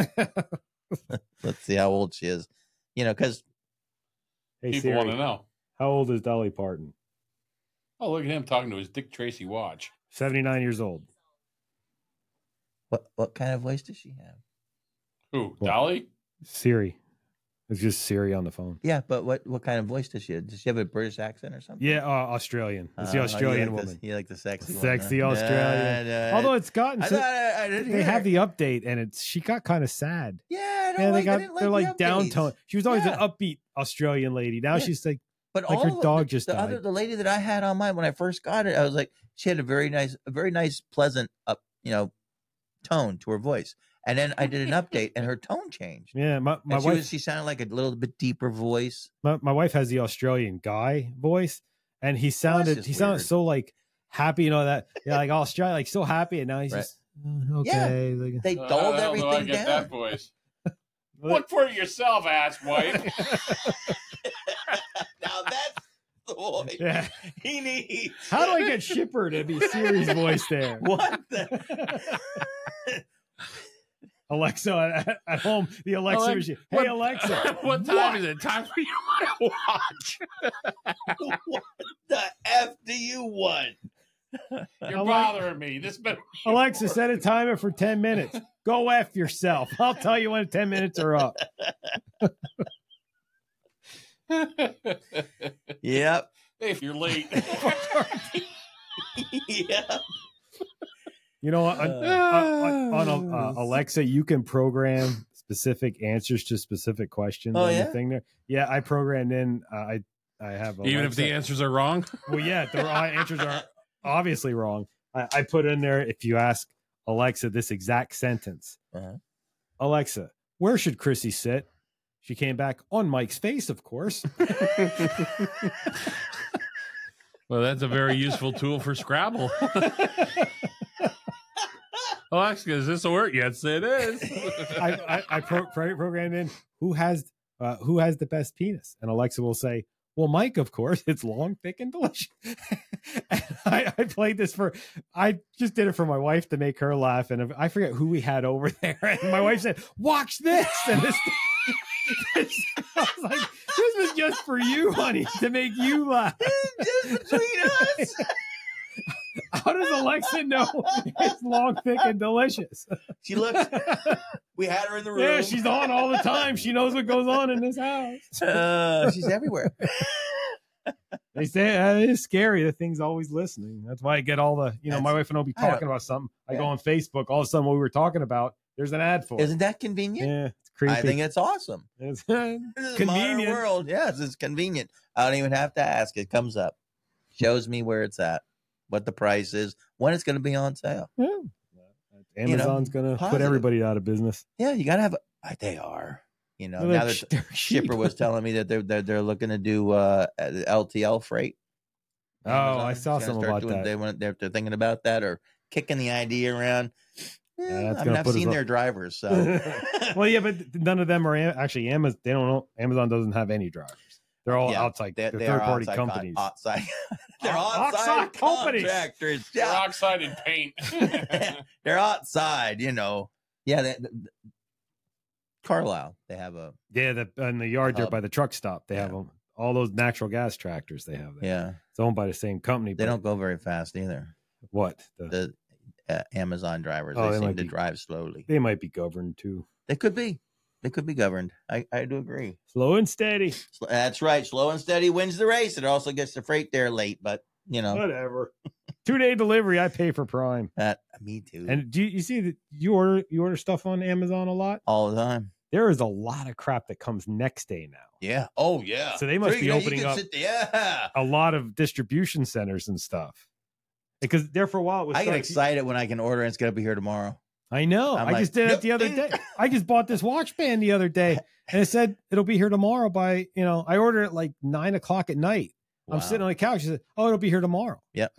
Let's see how old she is. You know, because Hey People Siri, want to know. how old is Dolly Parton? Oh, look at him talking to his Dick Tracy watch. seventy-nine years old. What what kind of voice does she have? Who? What? Dolly? Siri. It's just Siri on the phone. Yeah, but what, what kind of voice does she have? Does she have a British accent or something? Yeah, uh, Australian. It's the Uh, Australian you like woman. The, you like the sexy one, Sexy huh? Australian. Yeah, yeah. Although it's gotten I so, thought I, I didn't they hear have it. the update, and it's she got kind of sad. Yeah, I don't Yeah, they like, I got didn't they're like, like the updates. downtone. She was always Yeah. an upbeat Australian lady. Now Yeah. she's like, But like all her of dog the, just the died. other the lady that I had on mine when I first got it, I was like, she had a very nice, a very nice, pleasant up, you know, tone to her voice. And then I did an update, and her tone changed. yeah, my my And she wife was, she sounded like a little bit deeper voice. my, my wife has the Australian guy voice, and he sounded just he sounded weird. so like happy, you know that yeah, like Australia, like so happy, and now he's Right. just uh, okay. Like, They Uh, dulled how the hell do I everything get down. that voice? Look for it yourself, ass wife. Now that's the voice yeah. he needs. How do I get Shipper to be Siri's voice there? What the? Alexa at, at home, the Alexa Alex- machine. Hey what- Alexa, what time is it? Time for you to watch. What the F do you want? You're Alexa- bothering me. This better. Alexa, set a timer for ten minutes. Go F yourself. I'll tell you when ten minutes are up. Yep. If you're late. Yep. You know what? On, on, on, on uh, Alexa, you can program specific answers to specific questions. Oh, on yeah? the thing there. Yeah, I programmed in. Uh, I I have Alexa. Even if the answers are wrong. well, yeah, the right answers are obviously wrong. I, I put in there if you ask Alexa this exact sentence. Uh-huh. Alexa, where should Chrissy sit? She came back on Mike's face, of course. Well, that's a very useful tool for Scrabble. Alexa, is this a word? Yes, it is. I, I, I pro, pro, programmed in who has uh, who has the best penis, and Alexa will say, "Well, Mike, of course. It's long, thick, and delicious." And I, I played this for. I just did it for my wife to make her laugh, and I forget who we had over there. And my wife said, "Watch this," and this. this I was like, "This was just for you, honey, to make you laugh." Just between us. How does Alexa know it's long, thick, and delicious? She looked. We had her in the room. Yeah, she's on all the time. She knows what goes on in this house. Uh, she's everywhere. They say uh, it's scary. The thing's always listening. That's why I get all the, you know, my wife and I'll be I don't- talking about something. I Yeah. go on Facebook. All of a sudden, what we were talking about, there's an ad for it. Isn't that convenient? Yeah, it's creepy. I think it's awesome. It's This is a modern convenient. world. Yes, it's convenient. I don't even have to ask. It comes up, shows me where it's at, what the price is, when it's going to be on sale. Yeah. You know, Amazon's going to put positive. everybody out of business. Yeah, you got to have. A, uh, they are. You know, They're now like, that they're cheap. Shipper was telling me that they're they're, they're looking to do uh, L T L freight. Oh, I Amazon's saw gonna something start about doing- that. They want they're, they're thinking about that or kicking the idea around. Eh, Yeah, that's I mean, gonna I've put us seen up- their drivers, so Well, yeah, but none of them are am- actually Amazon. They don't know. Amazon doesn't have any drivers. They're all Yeah, outside. they, They're they are third party outside con- companies. outside. they're Outside outside companies. contractors. They're Yeah. oxide and paint. They're outside, you know. Yeah, they, the, the- Carlisle, they have a Yeah, the in the yard there Hub. by the truck stop, they have Yeah. them. All those natural gas tractors they have there. yeah. It's owned by the same company. They but don't go very fast either. what the, The uh, Amazon drivers, Oh, they they seem might to be- drive slowly. they might be governed too. They could be. They could be governed. I, I do agree. Slow and steady. Sl- That's right. Slow and steady wins the race. It also gets the freight there late, but you know Whatever. Two day delivery. I pay for Prime. that. Me too. And do you, you see that you order you order stuff on Amazon a lot? all the time. There is a lot of crap that comes next day now. Yeah. Oh yeah. So they must you be know, you opening can up sit- yeah. a lot of distribution centers and stuff. Because there for a while it was I get like- excited when I can order and it's gonna be here tomorrow. I know. I'm I like, just did "Yep, it the other ding." day. I just bought this watch band the other day, and it said it'll be here tomorrow by, you know, I ordered it like nine o'clock at night. I'm Wow. sitting on the couch. She said, "Oh, it'll be here tomorrow."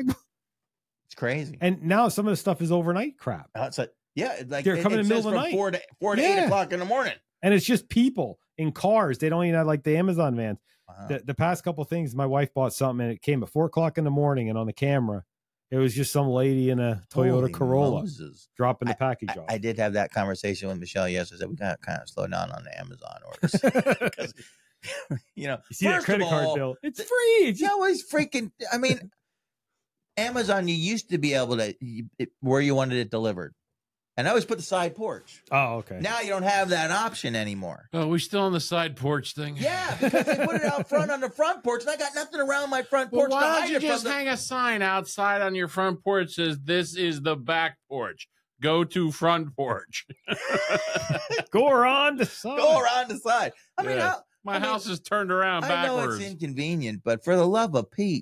It's crazy. And now some of the stuff is overnight crap, Uh, it's like, yeah, it's like They're it- coming it in the middle says of the from night. four to four to Yeah. eight o'clock in the morning. and it's just people in cars. They don't even have like the Amazon vans. Wow. The, the past couple things, my wife bought something, and it came at four o'clock in the morning, and on the camera, it was just some lady in a Toyota Holy Corolla Moses. dropping the package I, off. I did have that conversation with Michelle yesterday. We got to kind of slow down on the Amazon orders because, you know, You see that first credit of card all, bill? It's th- free. It's Yeah, just- well, he's freaking. I mean, Amazon, you used to be able to you, it, where you wanted it delivered, and I always put the side porch. Oh, okay. Now you don't have that option anymore. Oh, we still on the side porch thing? Yeah, because they put it out front on the front porch, and I got nothing around my front Well, porch. why to don't hide you it from just the- hang a sign outside on your front porch that says this is the back porch? Go to front porch. Go around the side. Go around the side. I mean, Yeah. I, My I mean, house is turned around I know backwards. it's inconvenient, but for the love of Pete,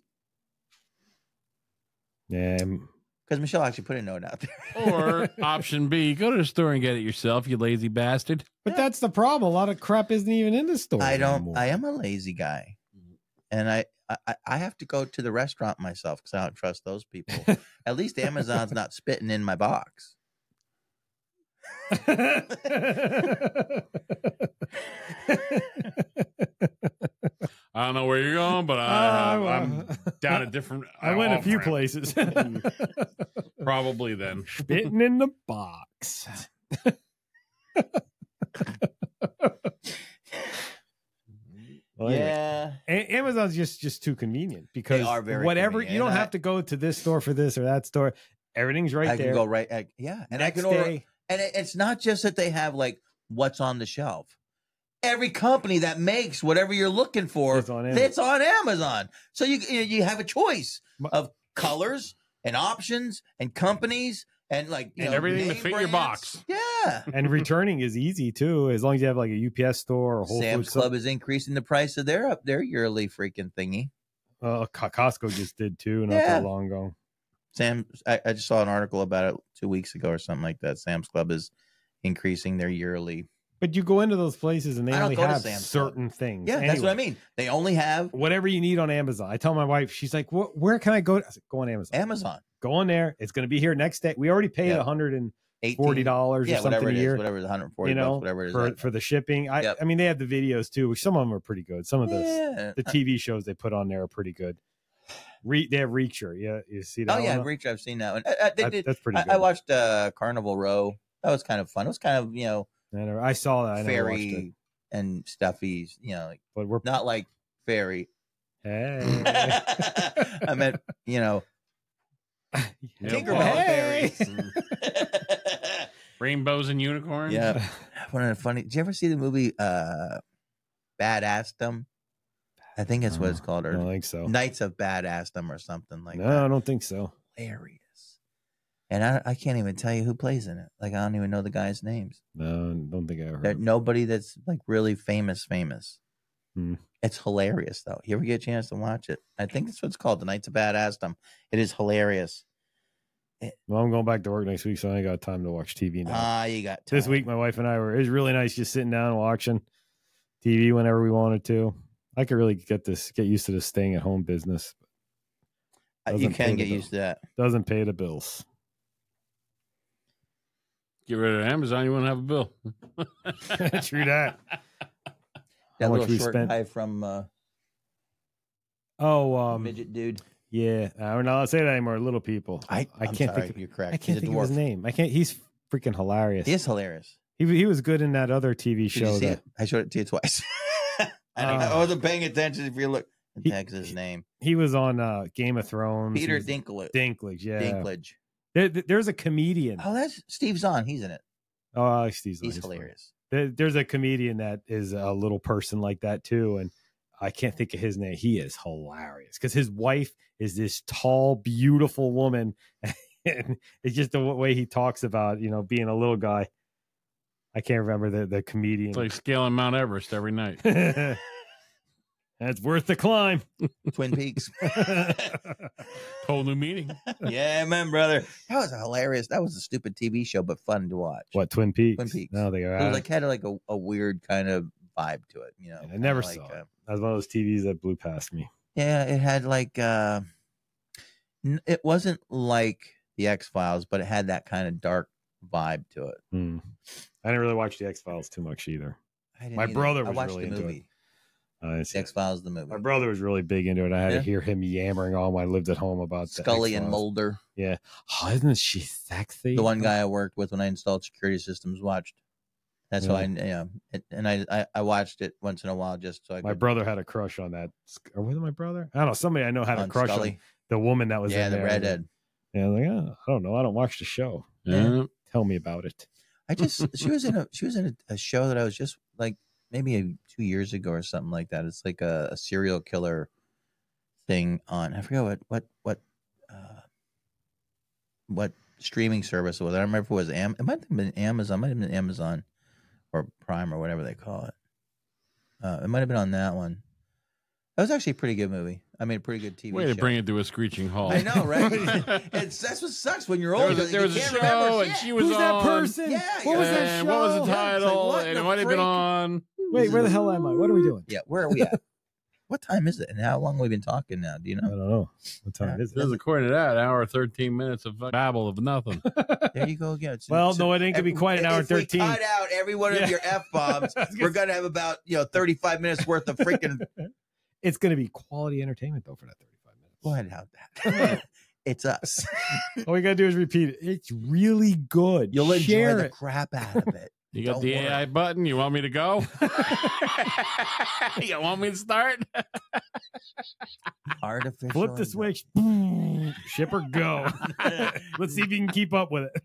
Yeah. I'm- because Michelle actually put a note out there. Or option B, go to the store and get it yourself, you lazy bastard. But that's the problem. A lot of crap isn't even in the store. I don't. anymore. I am a lazy guy, and I I, I have to go to the restaurant myself because I don't trust those people. At least Amazon's not spitting in my box. I don't know where you're going, but I, Uh, I'm down a different. I went a few off-ramp. places. Probably then. Spitting in the box. Well, anyway. Yeah, A- Amazon's just just too convenient because are very whatever convenient, you don't and I- have to go to this store for this or that store. Everything's right I there. can go right. I, yeah, and Next I can order. day. And it, it's not just that they have like what's on the shelf. Every company that makes whatever you're looking for, It's on Amazon. it's on Amazon. So you you you have a choice My- of colors and options and companies and like you And know, everything to name fit your brands. box. Yeah. And returning is easy too, as long as you have like a U P S store or Whole Sam's Foods. Club is increasing the price of their up their yearly freaking thingy. Uh, Co- Costco just did too, not Yeah. that long ago. Sam, I, I just saw an article about it two weeks ago or something like that. Sam's Club is increasing their yearly. But you go into those places and they I don't only go to have Sam's Club. certain things. Yeah, that's what I Anyway, mean. They only have Whatever you need on Amazon. I tell my wife, she's like, "Wh- "Where can I go?" I said, "Go on Amazon. Amazon. Go on there. It's going to be here next day. We already paid Yeah. one hundred and eighteen forty dollars yeah, or something whatever a it is, year. whatever it is, one hundred forty You know, bucks, whatever it is. for that- for the shipping. I Yep. I mean, they have the videos too, which some of them are pretty good. Some of the yeah. the T V shows they put on there are pretty good. Re, they have Reacher. Yeah, you see that? Oh yeah, one? Reach. I've seen that one. I, I, they That- did, that's pretty I, good. I watched uh, Carnival Row. That was kind of fun. It was kind of you know I, never, I saw that. I never watched it. fairy and stuffy. You know, like, But we're not like fairy. hey. I meant you know Yeah, Tinkerbell well, Hey. fairies. Rainbows and unicorns. Yeah. One of the funny. Did you ever see the movie uh, Badassdom? I think that's what it's called, I or don't think so. Knights of Badassdom, or something like No, that. I don't think so. Hilarious. And I, I can't even tell you who plays in it. Like I don't even know the guys' names. No, I don't think I ever There, heard. nobody that's like really famous, famous. Hmm. It's hilarious though. You ever get a chance to watch it? I think that's what it's called, The Knights of Badassdom. It is hilarious. Well, I'm going back to work next week, so I ain't got time to watch T V now. Ah, you got This time. week, my wife and I were. It was really nice just sitting down and watching T V whenever we wanted to. I could really get this, get used to this staying at home business. Uh, you doesn't pay can the get bill. used to that. Doesn't pay the bills. Get rid of Amazon, you won't have a bill. True that. That much little we short spent? guy from uh, Oh, um, midget dude. yeah. Uh, we're not allowed to say that anymore. Little people. I, I I'm can't sorry, think. Of, you're correct. I can't He's a think of his dwarf. name. I can't. He's freaking hilarious. He is hilarious. He he was good in that other T V Did you show. see That, it? I showed it to you twice. I, don't know. Uh, I wasn't paying attention. If you look, he- text his name. he was on uh, Game of Thrones. Peter He was- Dinklage. Dinklage. Yeah. Dinklage. There, there's a comedian. Oh, that's Steve Zahn. He's in it. Oh, I like Steve Zahn. He's He's funny. hilarious. There, there's a comedian that is a little person like that too, and I can't think of his name. He is hilarious because his wife is this tall, beautiful woman, and it's just the way he talks about you know being a little guy. I can't remember the the comedian. It's like scaling Mount Everest every night. That's worth the climb. Twin Peaks. Whole new meaning. Yeah, man, brother. That was hilarious. That was a stupid T V show, but fun to watch. What Twin Peaks? Twin Peaks. No, they It are. was like had like a, a weird kind of vibe to it, you know. I never kinda like, saw uh, it. That was one of those T Vs that blew past me. Yeah, it had like uh n- it wasn't like the X Files, but it had that kind of dark vibe to it. Hmm. I didn't really watch the X Files too much either. I didn't My either. brother I was watched really the into it. movie. I didn't see The it. X Files, the movie. My brother was really big into it. I had Yeah? to hear him yammering on when I lived at home about the Scully and X-Files. Mulder. Oh, isn't she sexy? The one guy I worked with when I installed security systems watched That's Yeah. why, I, yeah. It, and I, I I watched it once in a while just so I My could. brother had a crush on that. Or was it my brother? I don't know. Somebody I know had a On crush Scully? on the woman that was Yeah, in the there. redhead. Yeah, like, oh, I don't know. I don't watch the show. Yeah. Tell me about it. I just she was in a she was in a, a show that I was just like maybe a, two years ago or something like that. It's like a, a serial killer thing on. I forget what what what uh, what streaming service it was. I don't remember if it was Am. It might have been Amazon. It might have been Amazon or Prime or whatever they call it. Uh, it might have been on that one. That was actually a pretty good movie. I mean, a pretty good T V Way show. to bring it to a screeching halt. I know, right? it's that's what sucks when you're There old. was a, there you was a can't show, remember and shit. she was Who's on. that person? Yeah, What was that and show? what was the Yeah, it's like, title? what and the it might have been freak? on. Wait, where the hell am I? What are we doing? Yeah, where are we at? What time is it? And how long have we been talking now? Do you I know? don't know. What time is This is it? according to that, an hour thirteen minutes of babble of nothing. There you go again. It's- Well, it's- no, it ain't gonna be if- quite an hour if we thirteen. cut out every one of Yeah. your f bombs, we're gonna have about you know thirty-five minutes worth of freaking. It's going to be quality entertainment, though, for that thirty-five minutes. Go ahead, how that? It's us. All we got to do is repeat it. It's really good. You'll enjoy Share the it. crap out of it. You got Don't the worry. A I button. You want me to go? You want me to start? Artificial. Flip the switch. Boom. Shipper, go. Let's see if you can keep up with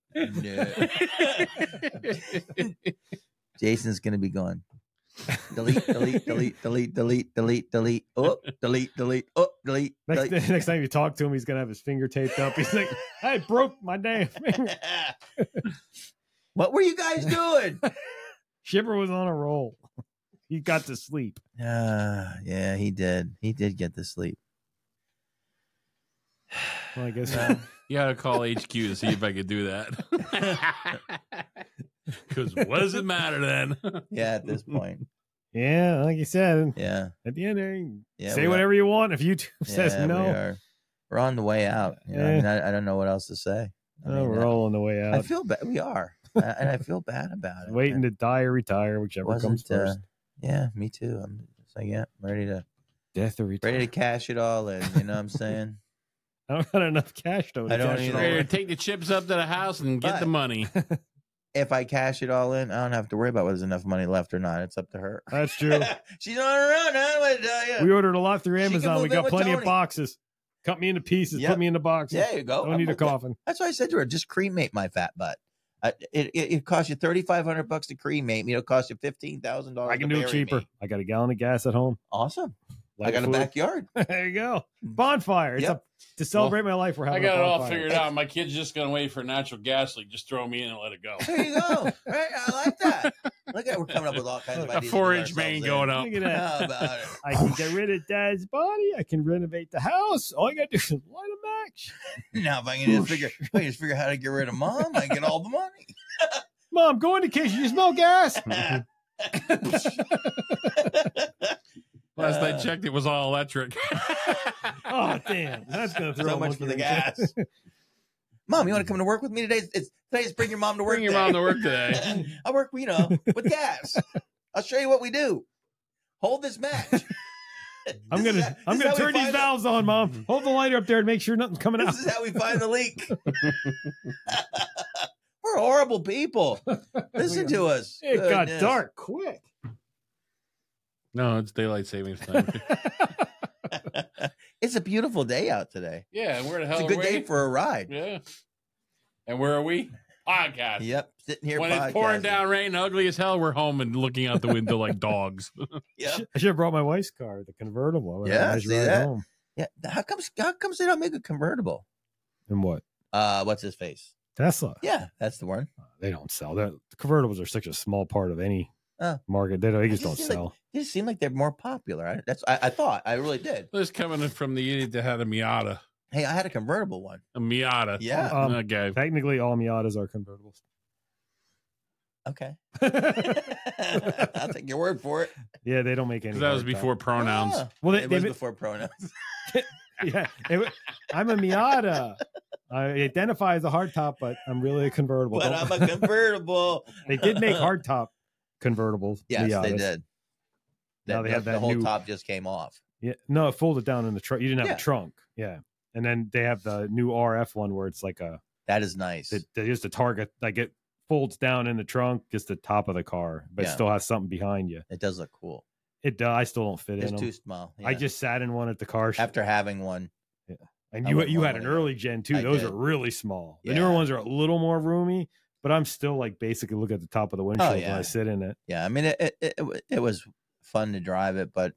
it. Jason's gonna be going. Delete, delete, delete, delete, delete, delete, delete. Oh, delete, delete. Oh, delete. Next, delete. next time you talk to him, he's going to have his finger taped up. He's like, I broke my damn finger. What were you guys doing? Shipper was on a roll. He got to sleep. Uh, yeah, he did. He did get to sleep. Well, I guess. You got to call H Q to see if I could do that. Because what does it matter then? Yeah, at this point. Yeah, like you said, Yeah. at the end there, you Yeah. say we whatever you want. If YouTube are, says yeah, no, we are. We're on the way out. You know, I, mean, I, I don't know what else to say. I, oh, mean, we're I, all on the way I out. feel bad. We are. I- and I feel bad about it. Waiting I to die or retire, whichever comes wasn't, uh, first. yeah, me too. I'm just like, yeah, I'm ready to Death or retire. ready to cash it all in. You know what I'm saying? I don't got enough cash though. to I don't cash it either. all Ready to in. take the chips up to the house and get But- the money. If I cash it all in, I don't have to worry about whether there's enough money left or not. It's up to her. That's true. She's on her own. I don't want to tell you. We ordered a lot through She can Amazon. We move in got with plenty of Tony. boxes. Cut me into pieces. Yep. Put me into boxes. There you go. Don't I'm need a okay. coffin. That's why I said to her, just cremate my fat butt. I, it, it it costs you thirty five hundred bucks to cremate me. It'll cost you fifteen thousand dollars. I can do it cheaper. I got a gallon of gas at home. Awesome. I Light got a food. backyard. There you go. Bonfire. It's Yep. a, to celebrate my life. We're I having got a it all bonfire. figured out. My kid's just going to wait for natural gas leak. Just throw me in and let it go. There you go. Right? I like that. Look at we're coming up with all kinds of A ideas. to four do inch main ourselves going in. up. Look at that. How about it? I can get rid of Dad's body. I can renovate the house. All I got to do is light a match. Now if I can just figure, if I can just figure out how to get rid of mom, I get all the money. Mom, go in the kitchen. You smell gas. Last Uh, I checked, it was all electric. Oh, damn. That's going to throw So a much monkey for the wrench. gas. Mom, you want to come to work with me today? It's today's bring your mom to work. Bring your day. mom to work today. I work, you know, with gas. I'll show you what we do. Hold this match. I'm This gonna is how- I'm this gonna is how we turn these find the- valves on, Mom. Hold the lighter up there and make sure nothing's coming out. This is how we find the leak. We're horrible people. Listen to us. It got Goodness. dark quick. No, it's daylight savings time. It's a beautiful day out today. Yeah, and where the hell It's a are good we? day for a ride. Yeah. And where are we? Podcast. Yep, sitting here. When it's pouring podcasting. down rain, ugly as hell, we're home and looking out the window like dogs. Yep. I should have brought my wife's car, the convertible. Yeah, Nice see ride that? home. Yeah. How comes? How comes they don't make a convertible? And what? Uh, what's his face? Tesla. Yeah, that's the one. They don't sell that. The convertibles are such a small part of any Oh. market. They, don't, they just It don't just seemed sell. Like, it just seemed like they're more popular. I, that's I, I thought. I really did. This coming from the idiot that had a Miata. Hey, I had a convertible one. A Miata. Yeah. Um, okay. Technically, all Miatas are convertibles. Okay. I'll take your word for it. Yeah, they don't make any. 'Cause that was hard before pronouns. Ah, Well, they- it they- was before pronouns. top. Yeah, it- I'm a Miata. I identify as a hardtop, but I'm really a convertible. But Don't- I'm a convertible. they did make hardtop convertibles. Yes, they Miatas. did. Now The- they the- have that the whole new- top just came off. Yeah, no, it folded down in the trunk. You didn't have Yeah. a trunk. Yeah, and then they have the new R F one where it's like a That is nice. they, they used to target like it folds down in the trunk, just the top of the car, but Yeah. still has something behind you. It does look cool. It does. I still don't fit It's in too them. small. I yeah. just sat in one at the car show. after having one. And I you wouldn't you want had one an again. early gen too. I Those did. are really small. The Yeah. newer ones are a little more roomy, but I'm still like basically look at the top of the windshield when yeah. I sit in it. Yeah, I mean, it it, it, it it was fun to drive it, but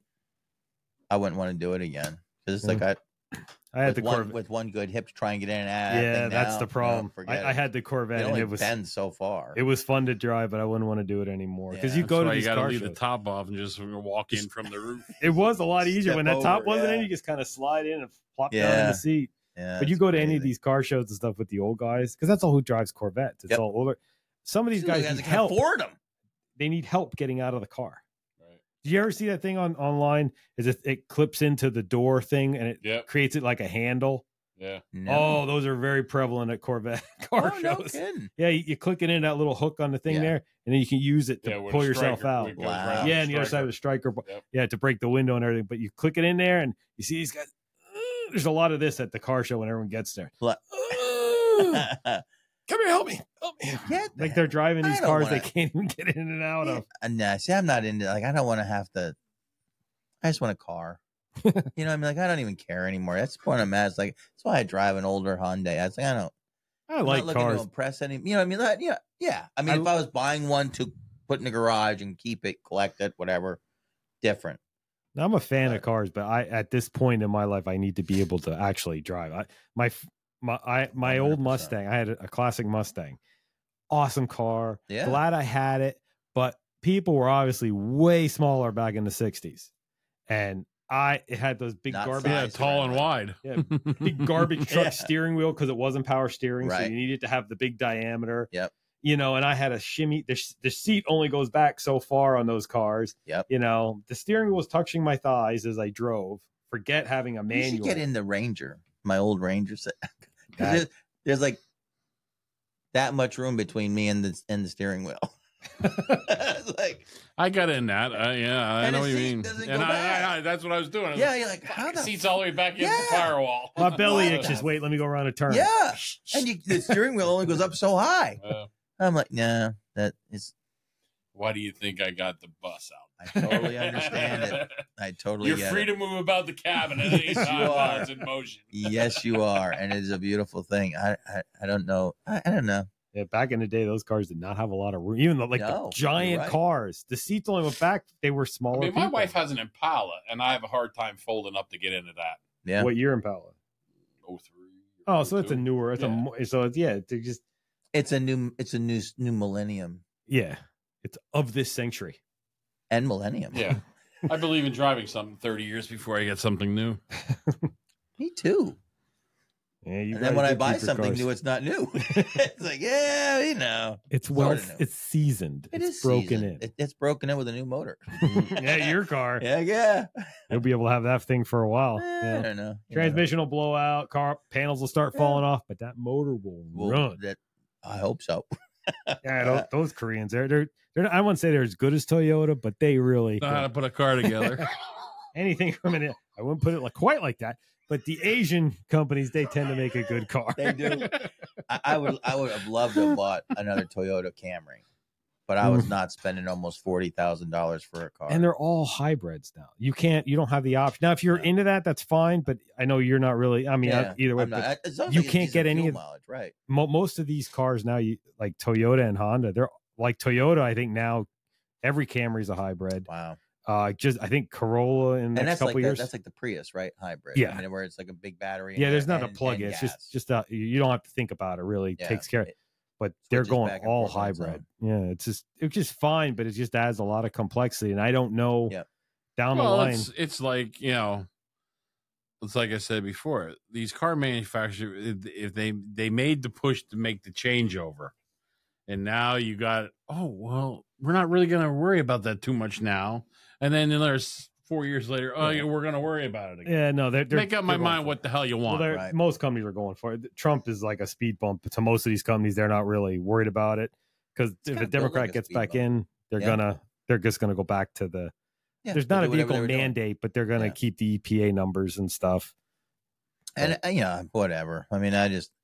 I wouldn't want to do it again because it's like I I had with the one, Corvette. with one good hip to try and get in and out. of that Yeah, thing that's now, the you know, problem. forget I, I it. had the Corvette, It and only it was bends so far. it was fun to drive, but I wouldn't want to do it anymore because Yeah. you go That's to why these you got to car leave shows. the top off and just walk in from the roof. It was a lot easier Step when that top over, wasn't in. yeah. You just kind of slide in and plop down in Yeah. the seat. Yeah, But you it's go to any of crazy. these car shows and stuff with the old guys because that's all who drives Corvettes. It's Yep. all older. Some of these Dude, guys guys need that can help. afford them. They need help getting out of the car. Right. Do you ever see that thing on online? Is it it clips into the door thing and it Yep. creates it like a handle? Yeah. Oh, those are very prevalent at Corvette car oh, no shows. kidding. Yeah, you, you click it in that little hook on the thing Yeah. there, and then you can use it to Yeah, with pull a yourself striker, out. it goes Wow. right on Yeah, and the other side striker. of the striker, Yep. yeah, to break the window and everything. But you click it in there, and you see these guys. "Uh," there's a lot of this at the car show when everyone gets there. Like- "Uh, come here, help me, help me. Get Like the they're driving I these don't cars wanna- they can't even get in and out of. Uh, nah, see, I'm not into like I don't want to have to. I just want a car. you know, what I mean, like I don't even care anymore. That's the point I'm at. It's like that's why I drive an older Hyundai. I was like, I don't. I I'm like not looking cars. to impress any. You know, what I mean, like, yeah, yeah. I mean, I- if I was buying one to put in the garage and keep it, collect it, whatever, different. I'm a fan But- of cars, but I at this point in my life, I need to be able to actually drive. I, my my I, my old one hundred percent. Mustang, I had a, a classic Mustang, awesome car. Yeah. Glad I had it, but people were obviously way smaller back in the sixties, and I it had those big Not garbage, Yeah, size tall and around. wide. yeah, big garbage truck Yeah. steering wheel because it wasn't power steering, so Right. you needed to have the big diameter. Yep. You know, and I had a shimmy. The, sh- the seat only goes back so far on those cars. Yep. You know, the steering wheel was touching my thighs as I drove. Forget having a You manual. should get in the Ranger, my old Ranger. set. 'Cause That- there's, there's like that much room between me and the and the steering wheel. It's like, I got in that. Uh, yeah, I And know the what you seat mean. doesn't And go I, back. I, I, that's what I was doing. I was yeah, like, you're like, how the seats all the way back against the Yeah. firewall. My belly What? aches. Just wait. Let me go around a turn. yeah, and you, the steering wheel only goes up so high. Uh, I'm like, nah, that is. why do you think I got the bus out? I totally understand it. I totally You're get free it. to move about the cabin at any Yes, you time while are. it's in motion. Yes, you are, and it is a beautiful thing. I I, I don't know. I, I don't know. Yeah, back in the day, those cars did not have a lot of room. Even the, like No, the you're giant right. cars, the seats only went back. They were I smaller. mean, my people. wife has an Impala, and I have a hard time folding up to get into that. Yeah, What year Impala? Oh three. Oh, so it's a newer. It's Yeah. a mo- so it's yeah. They just it's a new it's a new new millennium yeah. It's of this century. and millennium. Yeah. I believe in driving something thirty years before I get something new. Me too. Yeah, you And then guys when I did buy keep your something cars. new, it's not new. It's like, yeah, you know, it's well, sorta new. it's seasoned. it it's is broken seasoned. in. It, it's broken in with a new motor. Yeah, your car. Yeah, yeah. You'll be able to have that thing for a while. Eh, Yeah. I don't know. You Transmission will blow out, car panels will start Yeah. falling off, but that motor will know. Well, run. that I hope so. Yeah, those, those Koreans, they're, they're they're I wouldn't say they're as good as Toyota, but they really Know how to put a car together. anything from it. I wouldn't put it like quite like that, but the Asian companies they tend to make a good car. They do. I, I would I would have loved to have bought another Toyota Camry, but I was not spending almost forty thousand dollars for a car. And they're all hybrids now. You can't, you don't have the option. Now, if you're No. into that, that's fine. But I know you're not really. I mean, Yeah, I- either way, I'm not- but as long as you I get can't decent get any fuel of- mileage, right? mo- most of these cars now, you like Toyota and Honda. They're like Toyota. I think now every Camry is a hybrid. Wow. Uh, just I think Corolla in the And next that's couple like the, years. that's like the Prius, right? Hybrid. Yeah. I mean, where it's like a big battery. yeah, and- there's not a and- plug and in. It's gas. just just uh, you don't have to think about it. Really Yeah. takes care. It But they're switches going back and all forth on its hybrid. Yeah, it's just it's just fine, but it just adds a lot of complexity, and I don't know Yep. down the well, line. it's, it's like, you know, it's like I said before, these car manufacturers, if- if they, they made the push to make the changeover, and now you got, oh, well, we're not really going to worry about that too much now. And then there's four years later, oh, yeah, we're going to worry about it again. Yeah, no, they're, they're Make up my they're going mind for what it. the hell you Well, want. they're- Right. most companies are going for it. Trump is like a speed bump to most of these companies. They're not really worried about it because if kinda a built Democrat like a gets speed back bump. in, they're Yeah. gonna they're just gonna go back to the. Yeah, There's they'll not a do whatever vehicle they were doing. mandate, but they're gonna Yeah. keep the E P A numbers and stuff. And uh, you know, whatever. I mean, I just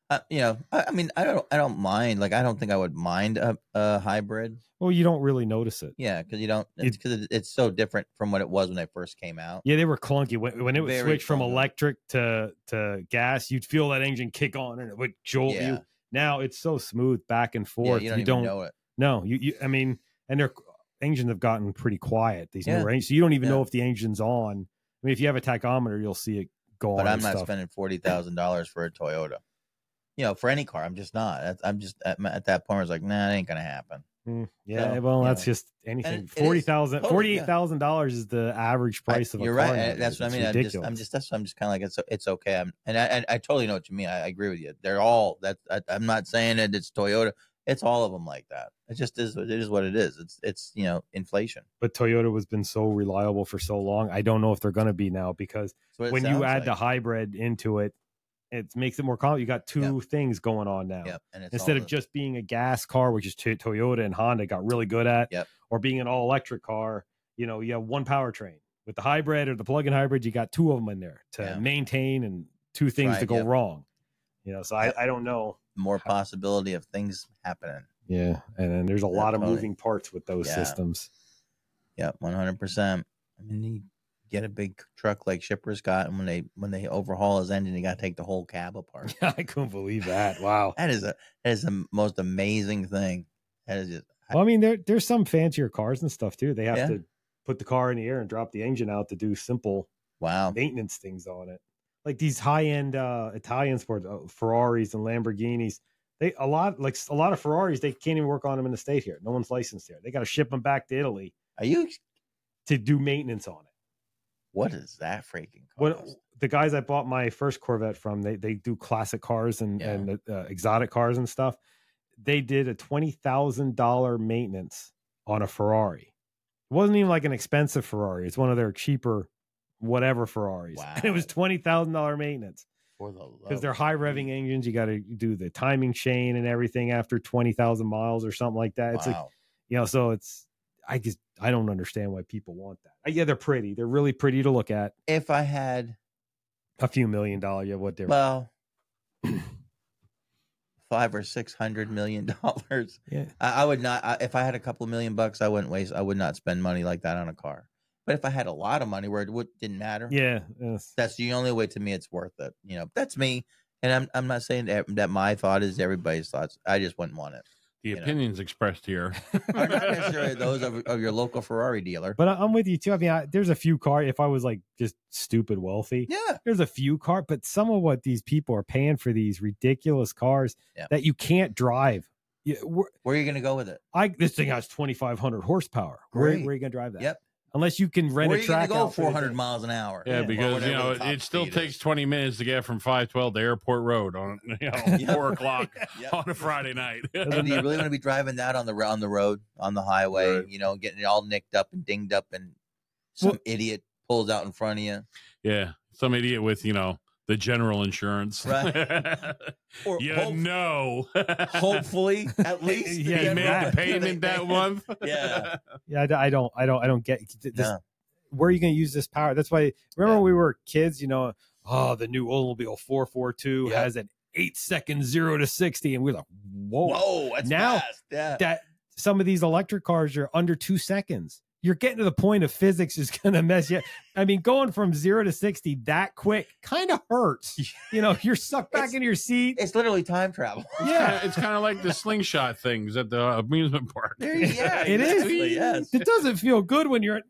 Uh, you know, I, I mean, I don't, I don't mind. Like, I don't think I would mind a, a hybrid. Well, you don't really notice it. Yeah, because you don't, because it, it's so different from what it was when they first came out. Yeah, they were clunky when, when it was Very switched from clunky. electric to to gas. You'd feel that engine kick on, and it would jolt Yeah. you. Now it's so smooth back and Yeah, forth. you don't even know it. No, you, you. I mean, and their engines have gotten pretty quiet. These Yeah. newer engines, so you don't even Yeah. know if the engine's on. I mean, if you have a tachometer, you'll see it go on. But I'm and not stuff. spending forty thousand dollars for a Toyota. You know, for any car, I'm just not. That's- I'm just at, at that point. I was like, nah, it ain't gonna happen. Mm, yeah, So, well, you that's know. just anything. And it is Forty thousand, totally, forty-eight thousand dollars is the average price I, of a you're car. right. nowadays. That's what I It's mean. I'm just, ridiculous. I'm just, that's what I'm just kind of like, it's, it's okay. I'm, and I, and I totally know what you mean. I, I agree with you. They're all that. I, I'm not saying that it's Toyota. It's all of them like that. It just is. It is what it is. It's, it's, you know, inflation. But Toyota has been so reliable for so long. I don't know if they're going to be now because That's what it when you sounds add like. the hybrid into it, it makes it more complicated. You got two things going on now. Yep. And it's Instead all of the- just being a gas car, which is to- Toyota and Honda got really good at, Yep. or being an all electric car, you know, you have one powertrain. With the hybrid or the plug-in hybrid, you got two of them in there to Yeah. maintain and two things right, to go yep. wrong. You know, so I, Yep. I don't know. more possibility of things happening. Yeah, and then there's a Yeah, lot of totally. moving parts with those Yeah. systems. Yep, one hundred percent. I mean, you get a big truck like Shipper's got, and when they when they overhaul his engine, you got to take the whole cab apart. I couldn't believe that. Wow. That is a that is the most amazing thing. That is just Well, I mean, there there's some fancier cars and stuff too. They have Yeah. to put the car in the air and drop the engine out to do simple wow. maintenance things on it. Like these high end uh, Italian sport uh, Ferraris and Lamborghinis. They a lot like a lot of Ferraris. They can't even work on them in the state here. No one's licensed here. They got to ship them back to Italy Are you? to do maintenance on it. What is that freaking When cost? the guys I bought my first Corvette from, they they do classic cars and Yeah. and uh, exotic cars and stuff. They did a twenty thousand dollar maintenance on a Ferrari. It wasn't even like an expensive Ferrari. It's one of their cheaper, whatever Ferraris. And it was Wow. twenty thousand dollar maintenance For the because they're love high of revving me. engines. You got to do the timing chain and everything after twenty thousand miles or something like that. It's like Wow. you know, so it's I just I don't understand why people want that. Uh, Yeah, they're pretty. They're really pretty to look at. If I had, A few million dollars, yeah, what they're well, five or six hundred million dollars, yeah. I, I would not. I, if I had a couple of million bucks, I wouldn't waste. I would not spend money like that on a car. But if I had a lot of money where it would, didn't matter, Yeah, yes. that's the only way to me it's worth it. You know, that's me. And I'm I'm not saying that, that my thought is everybody's thoughts. I just wouldn't want it. The You know. opinions expressed here Are not necessarily those of, of your local Ferrari dealer. But I- I'm with you too. I mean, I, there's a few car. If I was like just stupid wealthy, Yeah. there's a few car. But some of what these people are paying for these ridiculous cars Yeah. that you can't drive. Yeah, we're- Where are you going to go with it? I this thing has twenty-five hundred horsepower. Where, Great. where are you gonna drive that? Yep. Unless you can rent Where a are you going track to go out for the four hundred day. miles an hour? Yeah, Or because you whatever know the it, top it still speed takes is. twenty minutes to get from five twelve to Airport Road on you know Yep. four o'clock Yep. on a Friday night. And do you really want to be driving that on the on the road on the highway? Right. You know, getting it all nicked up and dinged up, and some Well- idiot pulls out in front of you. Yeah, some idiot with you know the general insurance. Right. Or you hope- know, hopefully, at least Yeah, he you made that. the payment that month. Yeah. Yeah, I, d- I don't, I don't, I don't get this. No. Where are you going to use this power? That's why. Remember, when we were kids. You know, oh, the new Oldsmobile four forty-two Yep. has an eight second zero to sixty, and we're like, whoa, Whoa, that's Now- fast. Yeah. that some of these electric cars are under two seconds. You're getting to the point of physics is going to mess you. I mean, going from zero to sixty that quick kind of hurts. You know, you're sucked back It's- into your seat. It's literally time travel. Yeah, It's kind of like the slingshot things at the amusement park. There you- yeah, It is. exactly, Yes. It doesn't feel good when you're.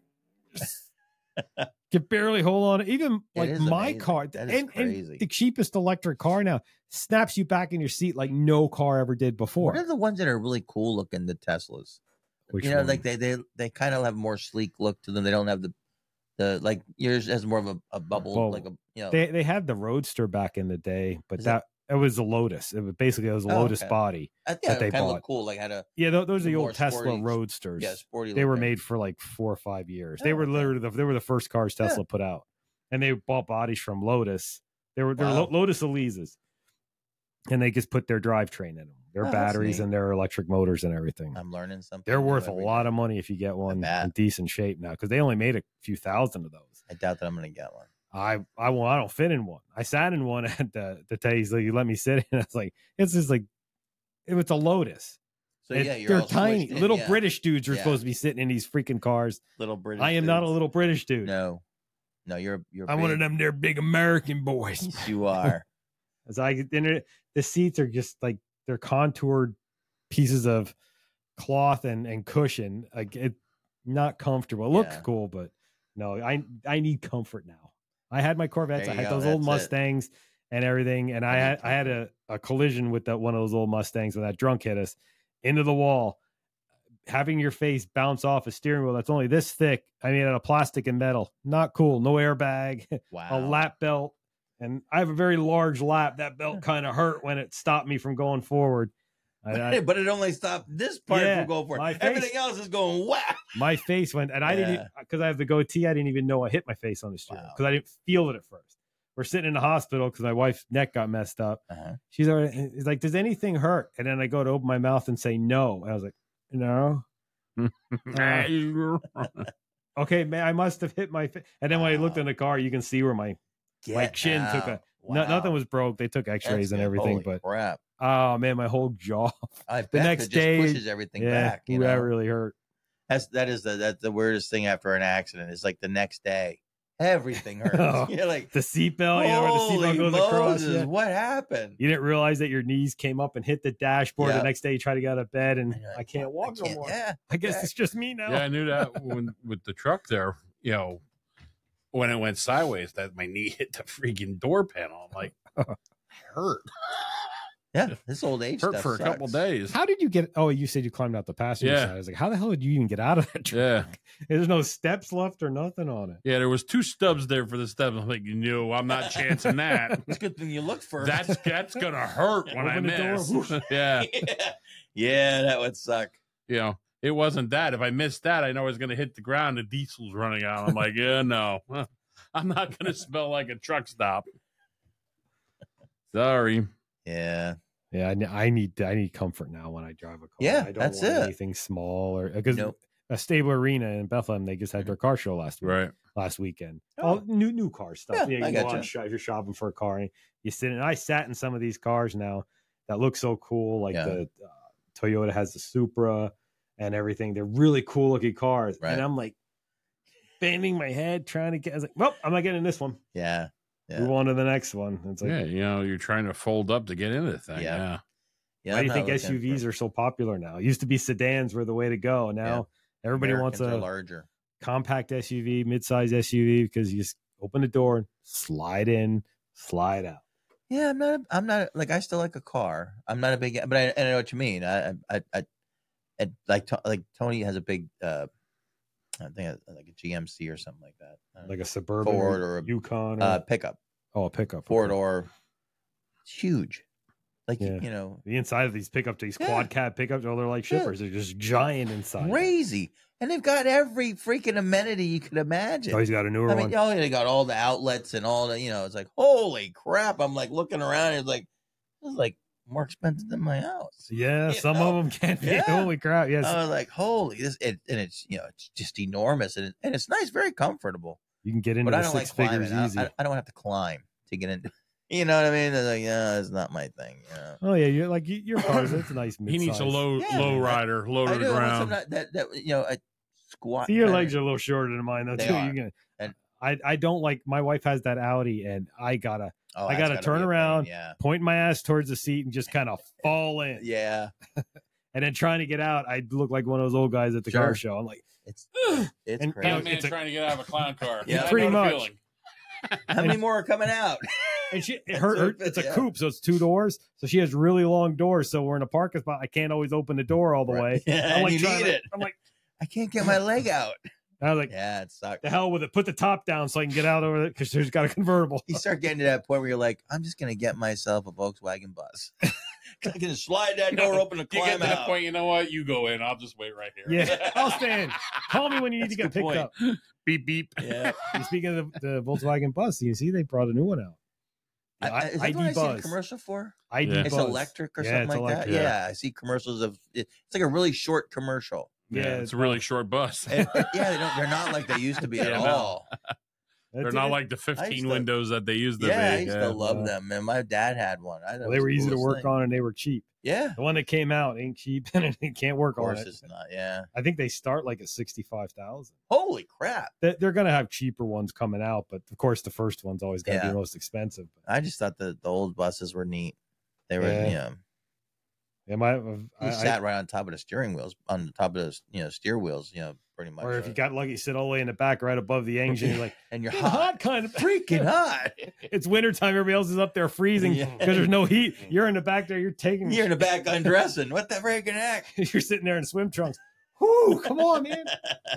You barely hold on. Even It like is my amazing. car, That is and, and crazy. the cheapest electric car now snaps you back in your seat like no car ever did before. What are the ones that are really cool looking? The Teslas. Which you know, one? like they they they kind of have more sleek look to them. They don't have the the like yours has more of a, a bubble, Well, like a you know. they they had the Roadster back in the day, but Is that it was a Lotus. It was basically it was a Oh, Lotus okay. body. I, that yeah, they they kind of bought. look cool. Like had a Yeah, th- those are the The old more Tesla sporty- Roadsters. yeah sporty. They were looking. made for like four or five years. Oh, They were okay. literally the, they were the first cars Yeah. Tesla put out, and they bought bodies from Lotus. They were they were Wow. Lo- Lotus Elises, and they just put their drivetrain in them, their Oh, that's batteries, neat. and their electric motors and everything. I'm learning something. They're new worth a every lot day. of money if you get one bet. in decent shape now because they only made a few thousand of those. I doubt that I'm going to get one. I I well, I don't fit in one. I sat in one at the the Tays. Like, you let me sit in. I was like, it's just like it was a Lotus. So And yeah, you're they're all tiny. squished in, Little yeah. British dudes are Yeah. supposed to be sitting in these freaking cars. little British. I am not a dudes. little British dude. No, no, you're you're. I'm one of big. them. They're big American boys. You are. As I and the seats are just like they're contoured pieces of cloth and and cushion. Like it, not comfortable. It looks Yeah. cool, but no, I I need comfort now. I had my Corvettes. There I you had go, those old that's it. Mustangs and everything, and I, I need had I had a, a collision with that one of those old Mustangs when that drunk hit us into the wall. Having your face bounce off a steering wheel that's only this thick. I mean, out of plastic and metal. Not cool. No airbag. Wow. A lap belt. And I have a very large lap. That belt kind of hurt when it stopped me from going forward. I, I, but it only stopped this part Yeah, from going forward. my face- Everything else is going wow. my face went, and I Yeah. didn't, because I have the goatee, I didn't even know I hit my face on the steering Wow. because I didn't feel it at first. We're sitting in the hospital because my wife's neck got messed up. Uh-huh. She's already, he's like, does anything hurt? And then I go to open my mouth and say no. And I was like, no. Uh, okay, man, I must have hit my face. And then when I looked Wow. in the car, you can see where my my Get chin took a out. no, Wow. nothing was broke. They took X-rays That's and good. everything, Holy but crap. oh man, my whole jaw. I bet the next it just day- pushes everything Yeah, back. You ooh, that know? really hurt. That's that is the that's the weirdest thing after an accident. It's like the next day, everything hurts. Oh, You're like, The seatbelt, you know, where the holy seatbelt goes across. Moses, Yeah. what happened? You didn't realize that your knees came up and hit the dashboard. Yeah. The next day, you try to get out of bed, and And you're like, I can't walk I no can't- more. Yeah, I guess yeah. it's just me now. Yeah, I knew that when with the truck there, you know, when it went sideways, that my knee hit the freaking door panel. I'm like, it hurt. yeah. This old age Hurt stuff for a couple sucks. days. How did you get? Oh, you said you climbed out the passenger Yeah. side. I was like, how the hell did you even get out of that truck? Yeah. There's no steps left or nothing on it. Yeah, there was two stubs there for the steps. I'm like, no, I'm not chancing that. It's a good thing you look first. That's that's gonna hurt when I Open the door, miss. whoosh. yeah, yeah. yeah, that would suck. you know, it wasn't that. If I missed that, I know I was gonna hit the ground. The diesel's running out. I'm like, yeah, no, I'm not gonna smell like a truck stop. Sorry. Yeah, Yeah, I, ne- I need I need comfort now when I drive a car. Yeah, I don't that's want it. anything small or because Nope. a Stable Arena in Bethlehem, they just had their car show last week, Right. last weekend. Oh. All new new car stuff. Yeah, Yeah, I you go gotcha. on shop, if you're shopping for a car, and you sit in. I sat in some of these cars now that look so cool. Like Yeah. the uh, Toyota has the Supra and everything. They're really cool looking cars, Right. and I'm like bending my head trying to get. I was like, well, I'm not getting this one. yeah, yeah. Move on to the next one. It's like, Yeah, you know, you're trying to fold up to get into the thing. Yeah. Yeah. yeah why I'm do you not think looking S U Vs for- are so popular now? It used to be sedans were the way to go. Now everybody Americans wants are a larger. compact S U V, midsize S U V because you just open the door, slide in, slide out. Yeah, I'm not. I'm not like I still like a car. I'm not a big, but I, I know what you mean. I, I, I, I like To- like Tony has a big, uh I think uh, like a G M C or something like that, uh, Like a Suburban Ford or or a a- Yukon or uh, pickup, oh, a pickup. four okay. door. It's huge. Like Yeah. you know, The inside of these pickup, these Yeah. quad cab pickups, oh, they're like Yeah. shippers. They're just giant inside. crazy, and they've got every freaking amenity you could imagine. Oh, he's got a newer I mean, one. oh, they got all the outlets and all the, you know, it's like, holy crap. I'm like looking around. It's like, this is like more expensive than my house. Yeah, you some know? of them can be. Yeah. Holy crap! Yes, I was like, holy, this, it, and it's, you know, it's just enormous and, it, and it's nice, very comfortable. you can get into But I the don't like six figures climbing. I, easy. I, I don't have to climb to get into, you know what I mean? It's like, yeah, it's not my thing. You know? Oh yeah, you're like you- your cars. It's a nice. He needs a midsize. low Yeah, low I- rider, low I to do. the Once I'm ground. not, that, that, you know, I squat. See, your kinda- legs are a little shorter than mine though They too. are. You can, And- I I don't like. My wife has that Audi, and I gotta Oh, I that's gotta gotta turn be a pain, around. Yeah. point my ass towards the seat and just kind of fall in. Yeah. And then trying to get out, I look like one of those old guys at the Sure. car show. I'm like, It's, it's And- crazy. you know, Batman it's a- trying to get out of a clown car. Yeah, I pretty know the much. feeling. How many more are coming out? and she, That's her, what her it it's a yeah. coupe, so it's two doors. So she has really long doors. So we're in a parking spot. I can't always open the door all the Right. way. Yeah, I'm and like, you trying need to- it. I'm like, I can't get my leg out. I was like, Yeah, it sucks. the hell with it. Put the top down so I can get out over it because she's got a convertible. You start getting to that point where you're like, I'm just gonna get myself a Volkswagen bus. I can just slide that door open and You get climb to that out. point, you know what? You go in. I'll just wait right here. Yeah, I'll stand. Call me when you need to That's get a good picked point. up. Beep beep. Yeah. And speaking of the, the Volkswagen bus, you see they brought a new one out. I, I, is that I the one I D see a Buzz. commercial for? I D Yeah. It's Buzz. electric or Yeah, something it's like electric. that. Yeah. Yeah, I see commercials of it. It's like a really short commercial. Yeah, Yeah, it's a really short bus. And- and- yeah, they don't, they're not like they used to be at Yeah, no. all. They're not like the fifteen to, windows that they used to yeah, be. I used yeah. to love them, man. My dad had one. I Well, they were easy to work thing. on, and they were cheap. Yeah, the one that came out ain't cheap, and it can't work of course on it. It's not. Yeah, I think they start like at sixty-five thousand. Holy crap! They, they're going to have cheaper ones coming out, but of course the first one's always going to yeah. be the most expensive. I just thought the the old buses were neat. They were, yeah. you know. Am I? You I, sat I, right on top of the steering wheels, on the top of the you know steer wheels, you know, pretty much. Or if you got lucky, you sit all the way in the back, right above the engine. You're like, and you're hot, hot, kind of freaking hot. It's wintertime. Everybody else is up there freezing because Yeah. there's no heat. You're in the back there. You're taking. You're in the back undressing. What the freaking heck? You're sitting there in swim trunks. Whoo! Come on, man.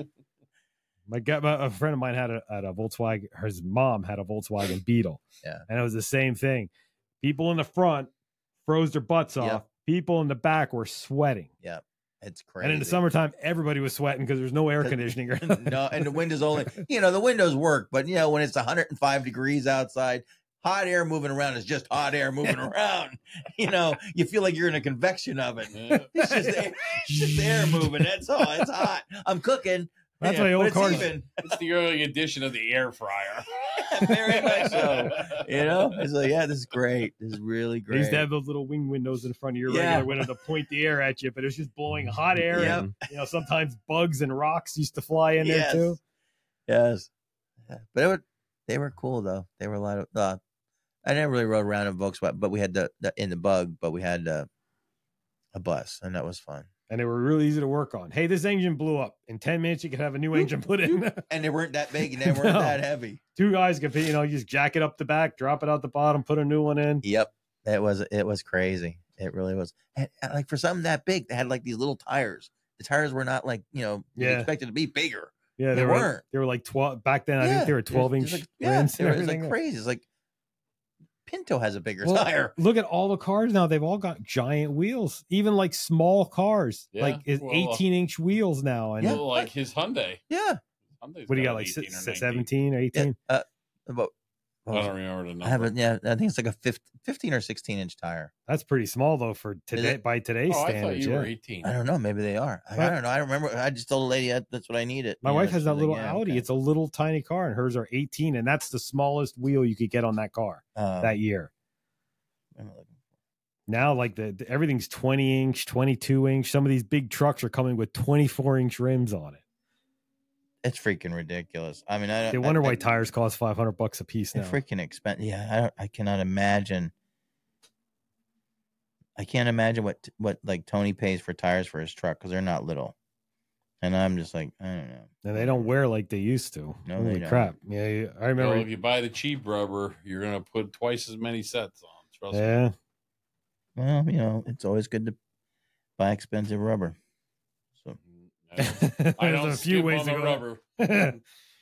My, my a friend of mine had a, had a Volkswagen. His mom had a Volkswagen Beetle. Yeah, and it was the same thing. People in the front froze their butts off. Yep. People in the back were sweating. Yep. It's crazy. And in the summertime, everybody was sweating because there's no air conditioning. No, and the windows only, you know, the windows work, but you know, when it's one hundred five degrees outside, hot air moving around is just hot air moving around. You know, you feel like you're in a convection oven. It's just air, it's just air moving. That's all. It's hot. I'm cooking. That's yeah, why old it's cars. Even. It's the early edition of the air fryer. Very much so. You know, it's like, yeah, this is great. This is really great. They used to have those little wing windows in front of your Yeah. regular window to point the air at you, but it was just blowing hot air. Yep. And, you know, sometimes bugs and rocks used to fly in Yes. there too. Yes. Yeah. But it would, they were cool though. They were a lot of. Uh, I never really rode around in Volkswagen, but we had the, the in the Bug, but we had uh, a bus, and that was fun. And they were really easy to work on. Hey, this engine blew up. In ten minutes, you could have a new engine put in. And they weren't that big, and they weren't No. that heavy. Two guys could, you know, you just jack it up the back, drop it out the bottom, put a new one in. Yep, it was it was crazy. It really was. And, and, like for something that big, they had like these little tires. The tires were not like you know you Yeah. expected to be bigger. Yeah, They they, were. weren't. They were like twelve back then. I Yeah, think they were twelve it's inch just like, yeah, rims. they and were, it's like everything. crazy. It's like Pinto has a bigger Well, tire. Look at all the cars now. They've all got giant wheels. Even like small cars, Yeah, like it's well, eighteen inch wheels now. And Yeah. Well, like his Hyundai. Yeah. Hyundai's what do you got, an like eighteen or si- nineteen. seventeen or yeah. eighteen? Uh, about, I don't remember the number. I haven't. Yeah, I think it's like a fifteen, fifteen or sixteen inch tire. That's pretty small though for today it? by today's Oh, I thought standards. you Yeah. were eighteen. I don't know. Maybe they are. I, I Well- don't know. I remember. I just told the lady that, that's what I needed. My You know, wife has she's that like, little yeah, Audi. okay. It's a little tiny car, and hers are eighteen, and that's the smallest wheel you could get on that car Um, that year. I'm looking- Now, like the, the everything's twenty inch, twenty-two inch. Some of these big trucks are coming with twenty-four inch rims on it. It's freaking ridiculous. I mean, I They wonder I, why I, tires cost five hundred bucks a piece now. They're freaking expensive. Yeah, I don't, I cannot imagine. I can't imagine what what like Tony pays for tires for his truck because they're not little. And I'm just like, I don't know. And they don't wear like they used to. No, Holy they don't. crap! Yeah, yeah, I remember. Well, if you buy the cheap rubber, you're going to put twice as many sets on. Trust me. yeah, Well, you know, it's always good to buy expensive rubber. So I don't, I don't there's a few skip ways on to the go. rubber.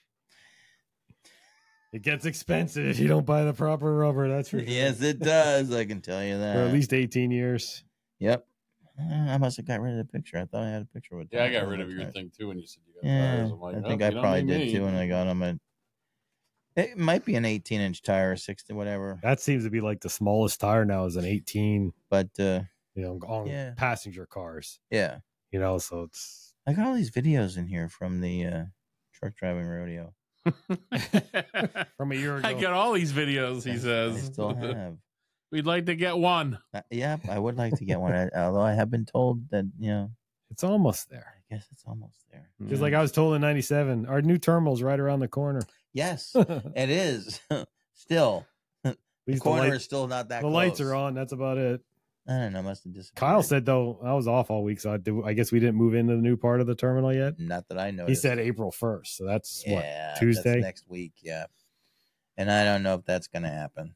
It gets expensive if you don't buy the proper rubber. That's for sure. yes, it does. I can tell you that. For at least eighteen years. Yep. Uh, I must have got rid of the picture. I thought I had a picture with. Yeah, I tires got on rid the of your tires. thing too when you said you got Yeah, tires. I'm like, I oh, think you I don't probably need did me. too when I got them. And it might be an eighteen inch tire or sixty, whatever. That seems to be like the smallest tire now is an eighteen. But uh, You know, on Yeah. passenger cars. yeah, You know, so it's I got all these videos in here from the uh, truck driving rodeo. from a year ago. I got all these videos, he I says. still have. We'd like to get one. Uh, yeah, I would like to get one. I- Although I have been told that you know, It's almost there. I guess it's almost there. Just like I was told in ninety-seven, our new terminal's right around the corner. Yes, At it is. Still, the least the, corner light- is still not that. the close. lights are on. That's about it. I don't know. Must have disappeared. Kyle said, though, I was off all week, so I, do, I guess we didn't move into the new part of the terminal yet. Not that I know. He said April first, so that's yeah, what, that's Tuesday? next week. Yeah, and I don't know if that's going to happen.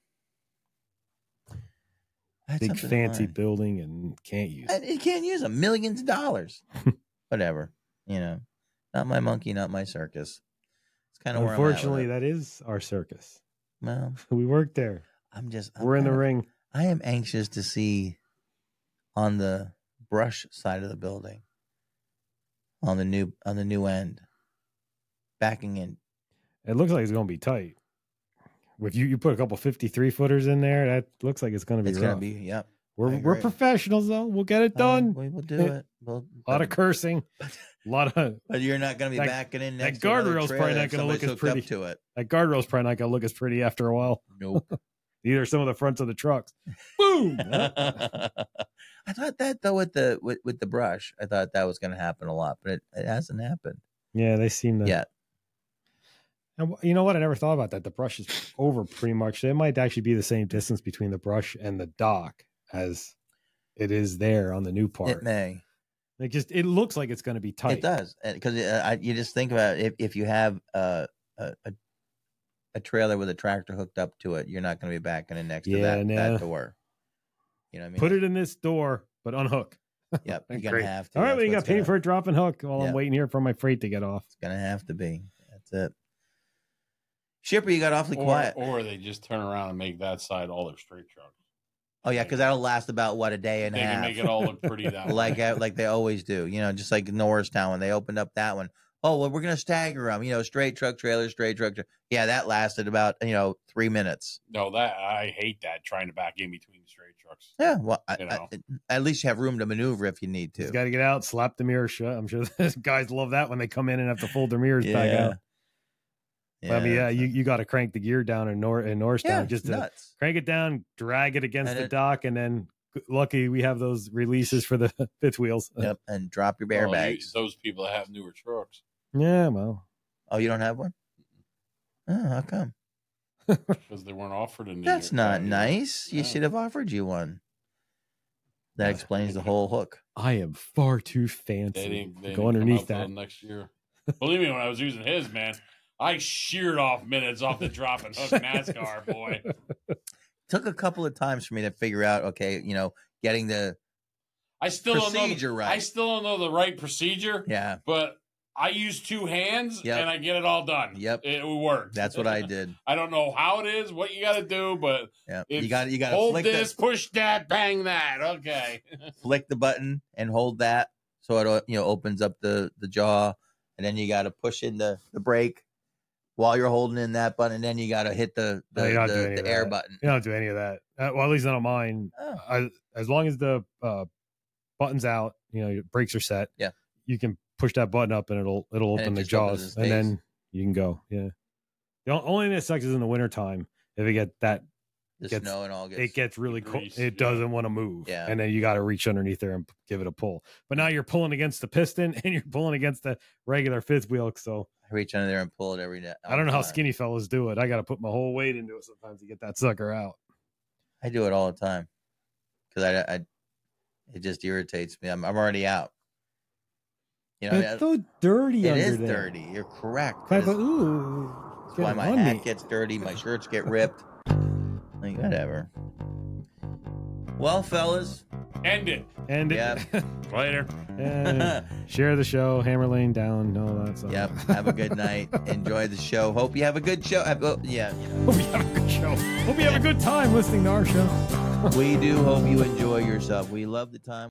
I had big something in fancy mind. building and can't use I, it. you can't use them. Millions of dollars. Whatever. You know, not my monkey, not my circus. It's kind of where Unfortunately, I'm at with that is our circus. it. Well, We work there. I'm just. I'm We're in the kinda- ring. I am anxious to see on the brush side of the building, on the new on the new end, backing in. It looks like it's going to be tight. If you, you put a couple fifty-three footers in there, that looks like it's going to be It's rough. going to be. Yep. We're I we're agree. professionals though. We'll get it Uh, done. we will do it. We'll, A lot of cursing. A lot of But you're not going to be That- backing in that next to another guardrail's trailer probably not if gonna look somebody's as hooked up pretty. to it. that guardrail's probably not gonna look as pretty after a while. Nope. Either some of the fronts of the trucks. Boom. I thought that though with the with, with the brush, I thought that was going to happen a lot, but it, it hasn't happened Yeah, they seem to. yet. And you know what? I never thought about that. The brush is over pretty much. It might actually be the same distance between the brush and the dock as it is there on the new part. It may. It just it looks like it's going to be tight. It does because uh, you just think about it, if if you have uh, a, a a trailer with a tractor hooked up to it, you're not going to be backing in next to Yeah, that, nah. that door. You know what I mean? Put it in this door, but unhook. Yep, you're gonna Great. have to. All right, That's well, you what got it's paid gonna- for a drop and hook while Yeah. I'm waiting here for my freight to get off. It's gonna have to be. That's it. Shipper, you got awfully Or, quiet. or they just turn around and make that side all their straight trucks. Oh yeah, because that'll last about what a day and They a can half. make it all look pretty that way. like uh, like they always do. You know, just like Norristown when they opened up that one. Oh well, we're gonna stagger them. You know, straight truck trailer, straight truck. Tra- yeah, that lasted about you know three minutes. No, that I hate that trying to back in between straight trucks. Yeah, well, I, You know. I, at least you have room to maneuver if you need Just to. got to get out, slap the mirror shut. I'm sure the guys love that when they come in and have to fold their mirrors back out. But, I mean, yeah, you, you got to crank the gear down in Nor in Norristown yeah, just to nuts. crank it down, drag it against And the it- dock, and then lucky we have those releases for the fifth wheels. Yep, and drop your bear Well, you- bags. those people that have newer trucks. Yeah, well, Oh, you don't have one? Oh, how come? Because they weren't offered a new. That's not nice. You Yeah. should have offered you one. That Yeah. explains the whole hook. I am far too They fancy didn't, to they go didn't underneath come out that. till next year. Believe me, when I was using his, man, I sheared off minutes off the drop and hook NASCAR, boy. Took a couple of times for me to figure out. Okay, you know, getting the I still don't know. procedure right. I still don't know the right procedure. yeah. But I use two hands Yep. and I get it all done. Yep. It works. That's what I did. I don't know how it is, what you got to do, but Yeah, it's you got you got to hold flick this, the, push that, bang that. Okay. flick the button and hold that, so it uh, you know opens up the the jaw, and then you got to push in the the brake while you're holding in that button, and then you got to hit the No, the, you're not the, doing any the of air that. button. You don't do any of that. Uh, well, at least not on mine. Oh. I, as long as the uh, button's out, you know, your brakes are set. Yeah. You can push that button up and it'll it'll And it open the just opens jaws, and and stays. then you can go. Yeah. The o- only thing that sucks is in the wintertime if it get that The gets- snow and all gets. it gets really cold. grease, It yeah. doesn't want to move. Yeah. And then you got to reach underneath there and p- give it a pull. But now you're pulling against the piston and you're pulling against the regular fifth wheel. So I reach under there and pull it every day. I don't know how time. skinny fellas do it. I got to put my whole weight into it sometimes to get that sucker out. I do it all the time because I, I, it just irritates me. I'm, I'm already out. You know, I mean, It's so dirty it under is there. dirty. You're correct. I but thought, it's- ooh, That's why getting my on hat me. gets dirty, my shirts get ripped. Like, whatever. Well, fellas, End it. And Yep. Later. and share the show, Hammer Lane down. No, that's all. yep. Have a good night. Enjoy the show. Hope you have a good show. Uh, oh, yeah, you know, Hope you have a good show. Hope you have a good time listening to our show. we do hope you enjoy yourself. We love the time.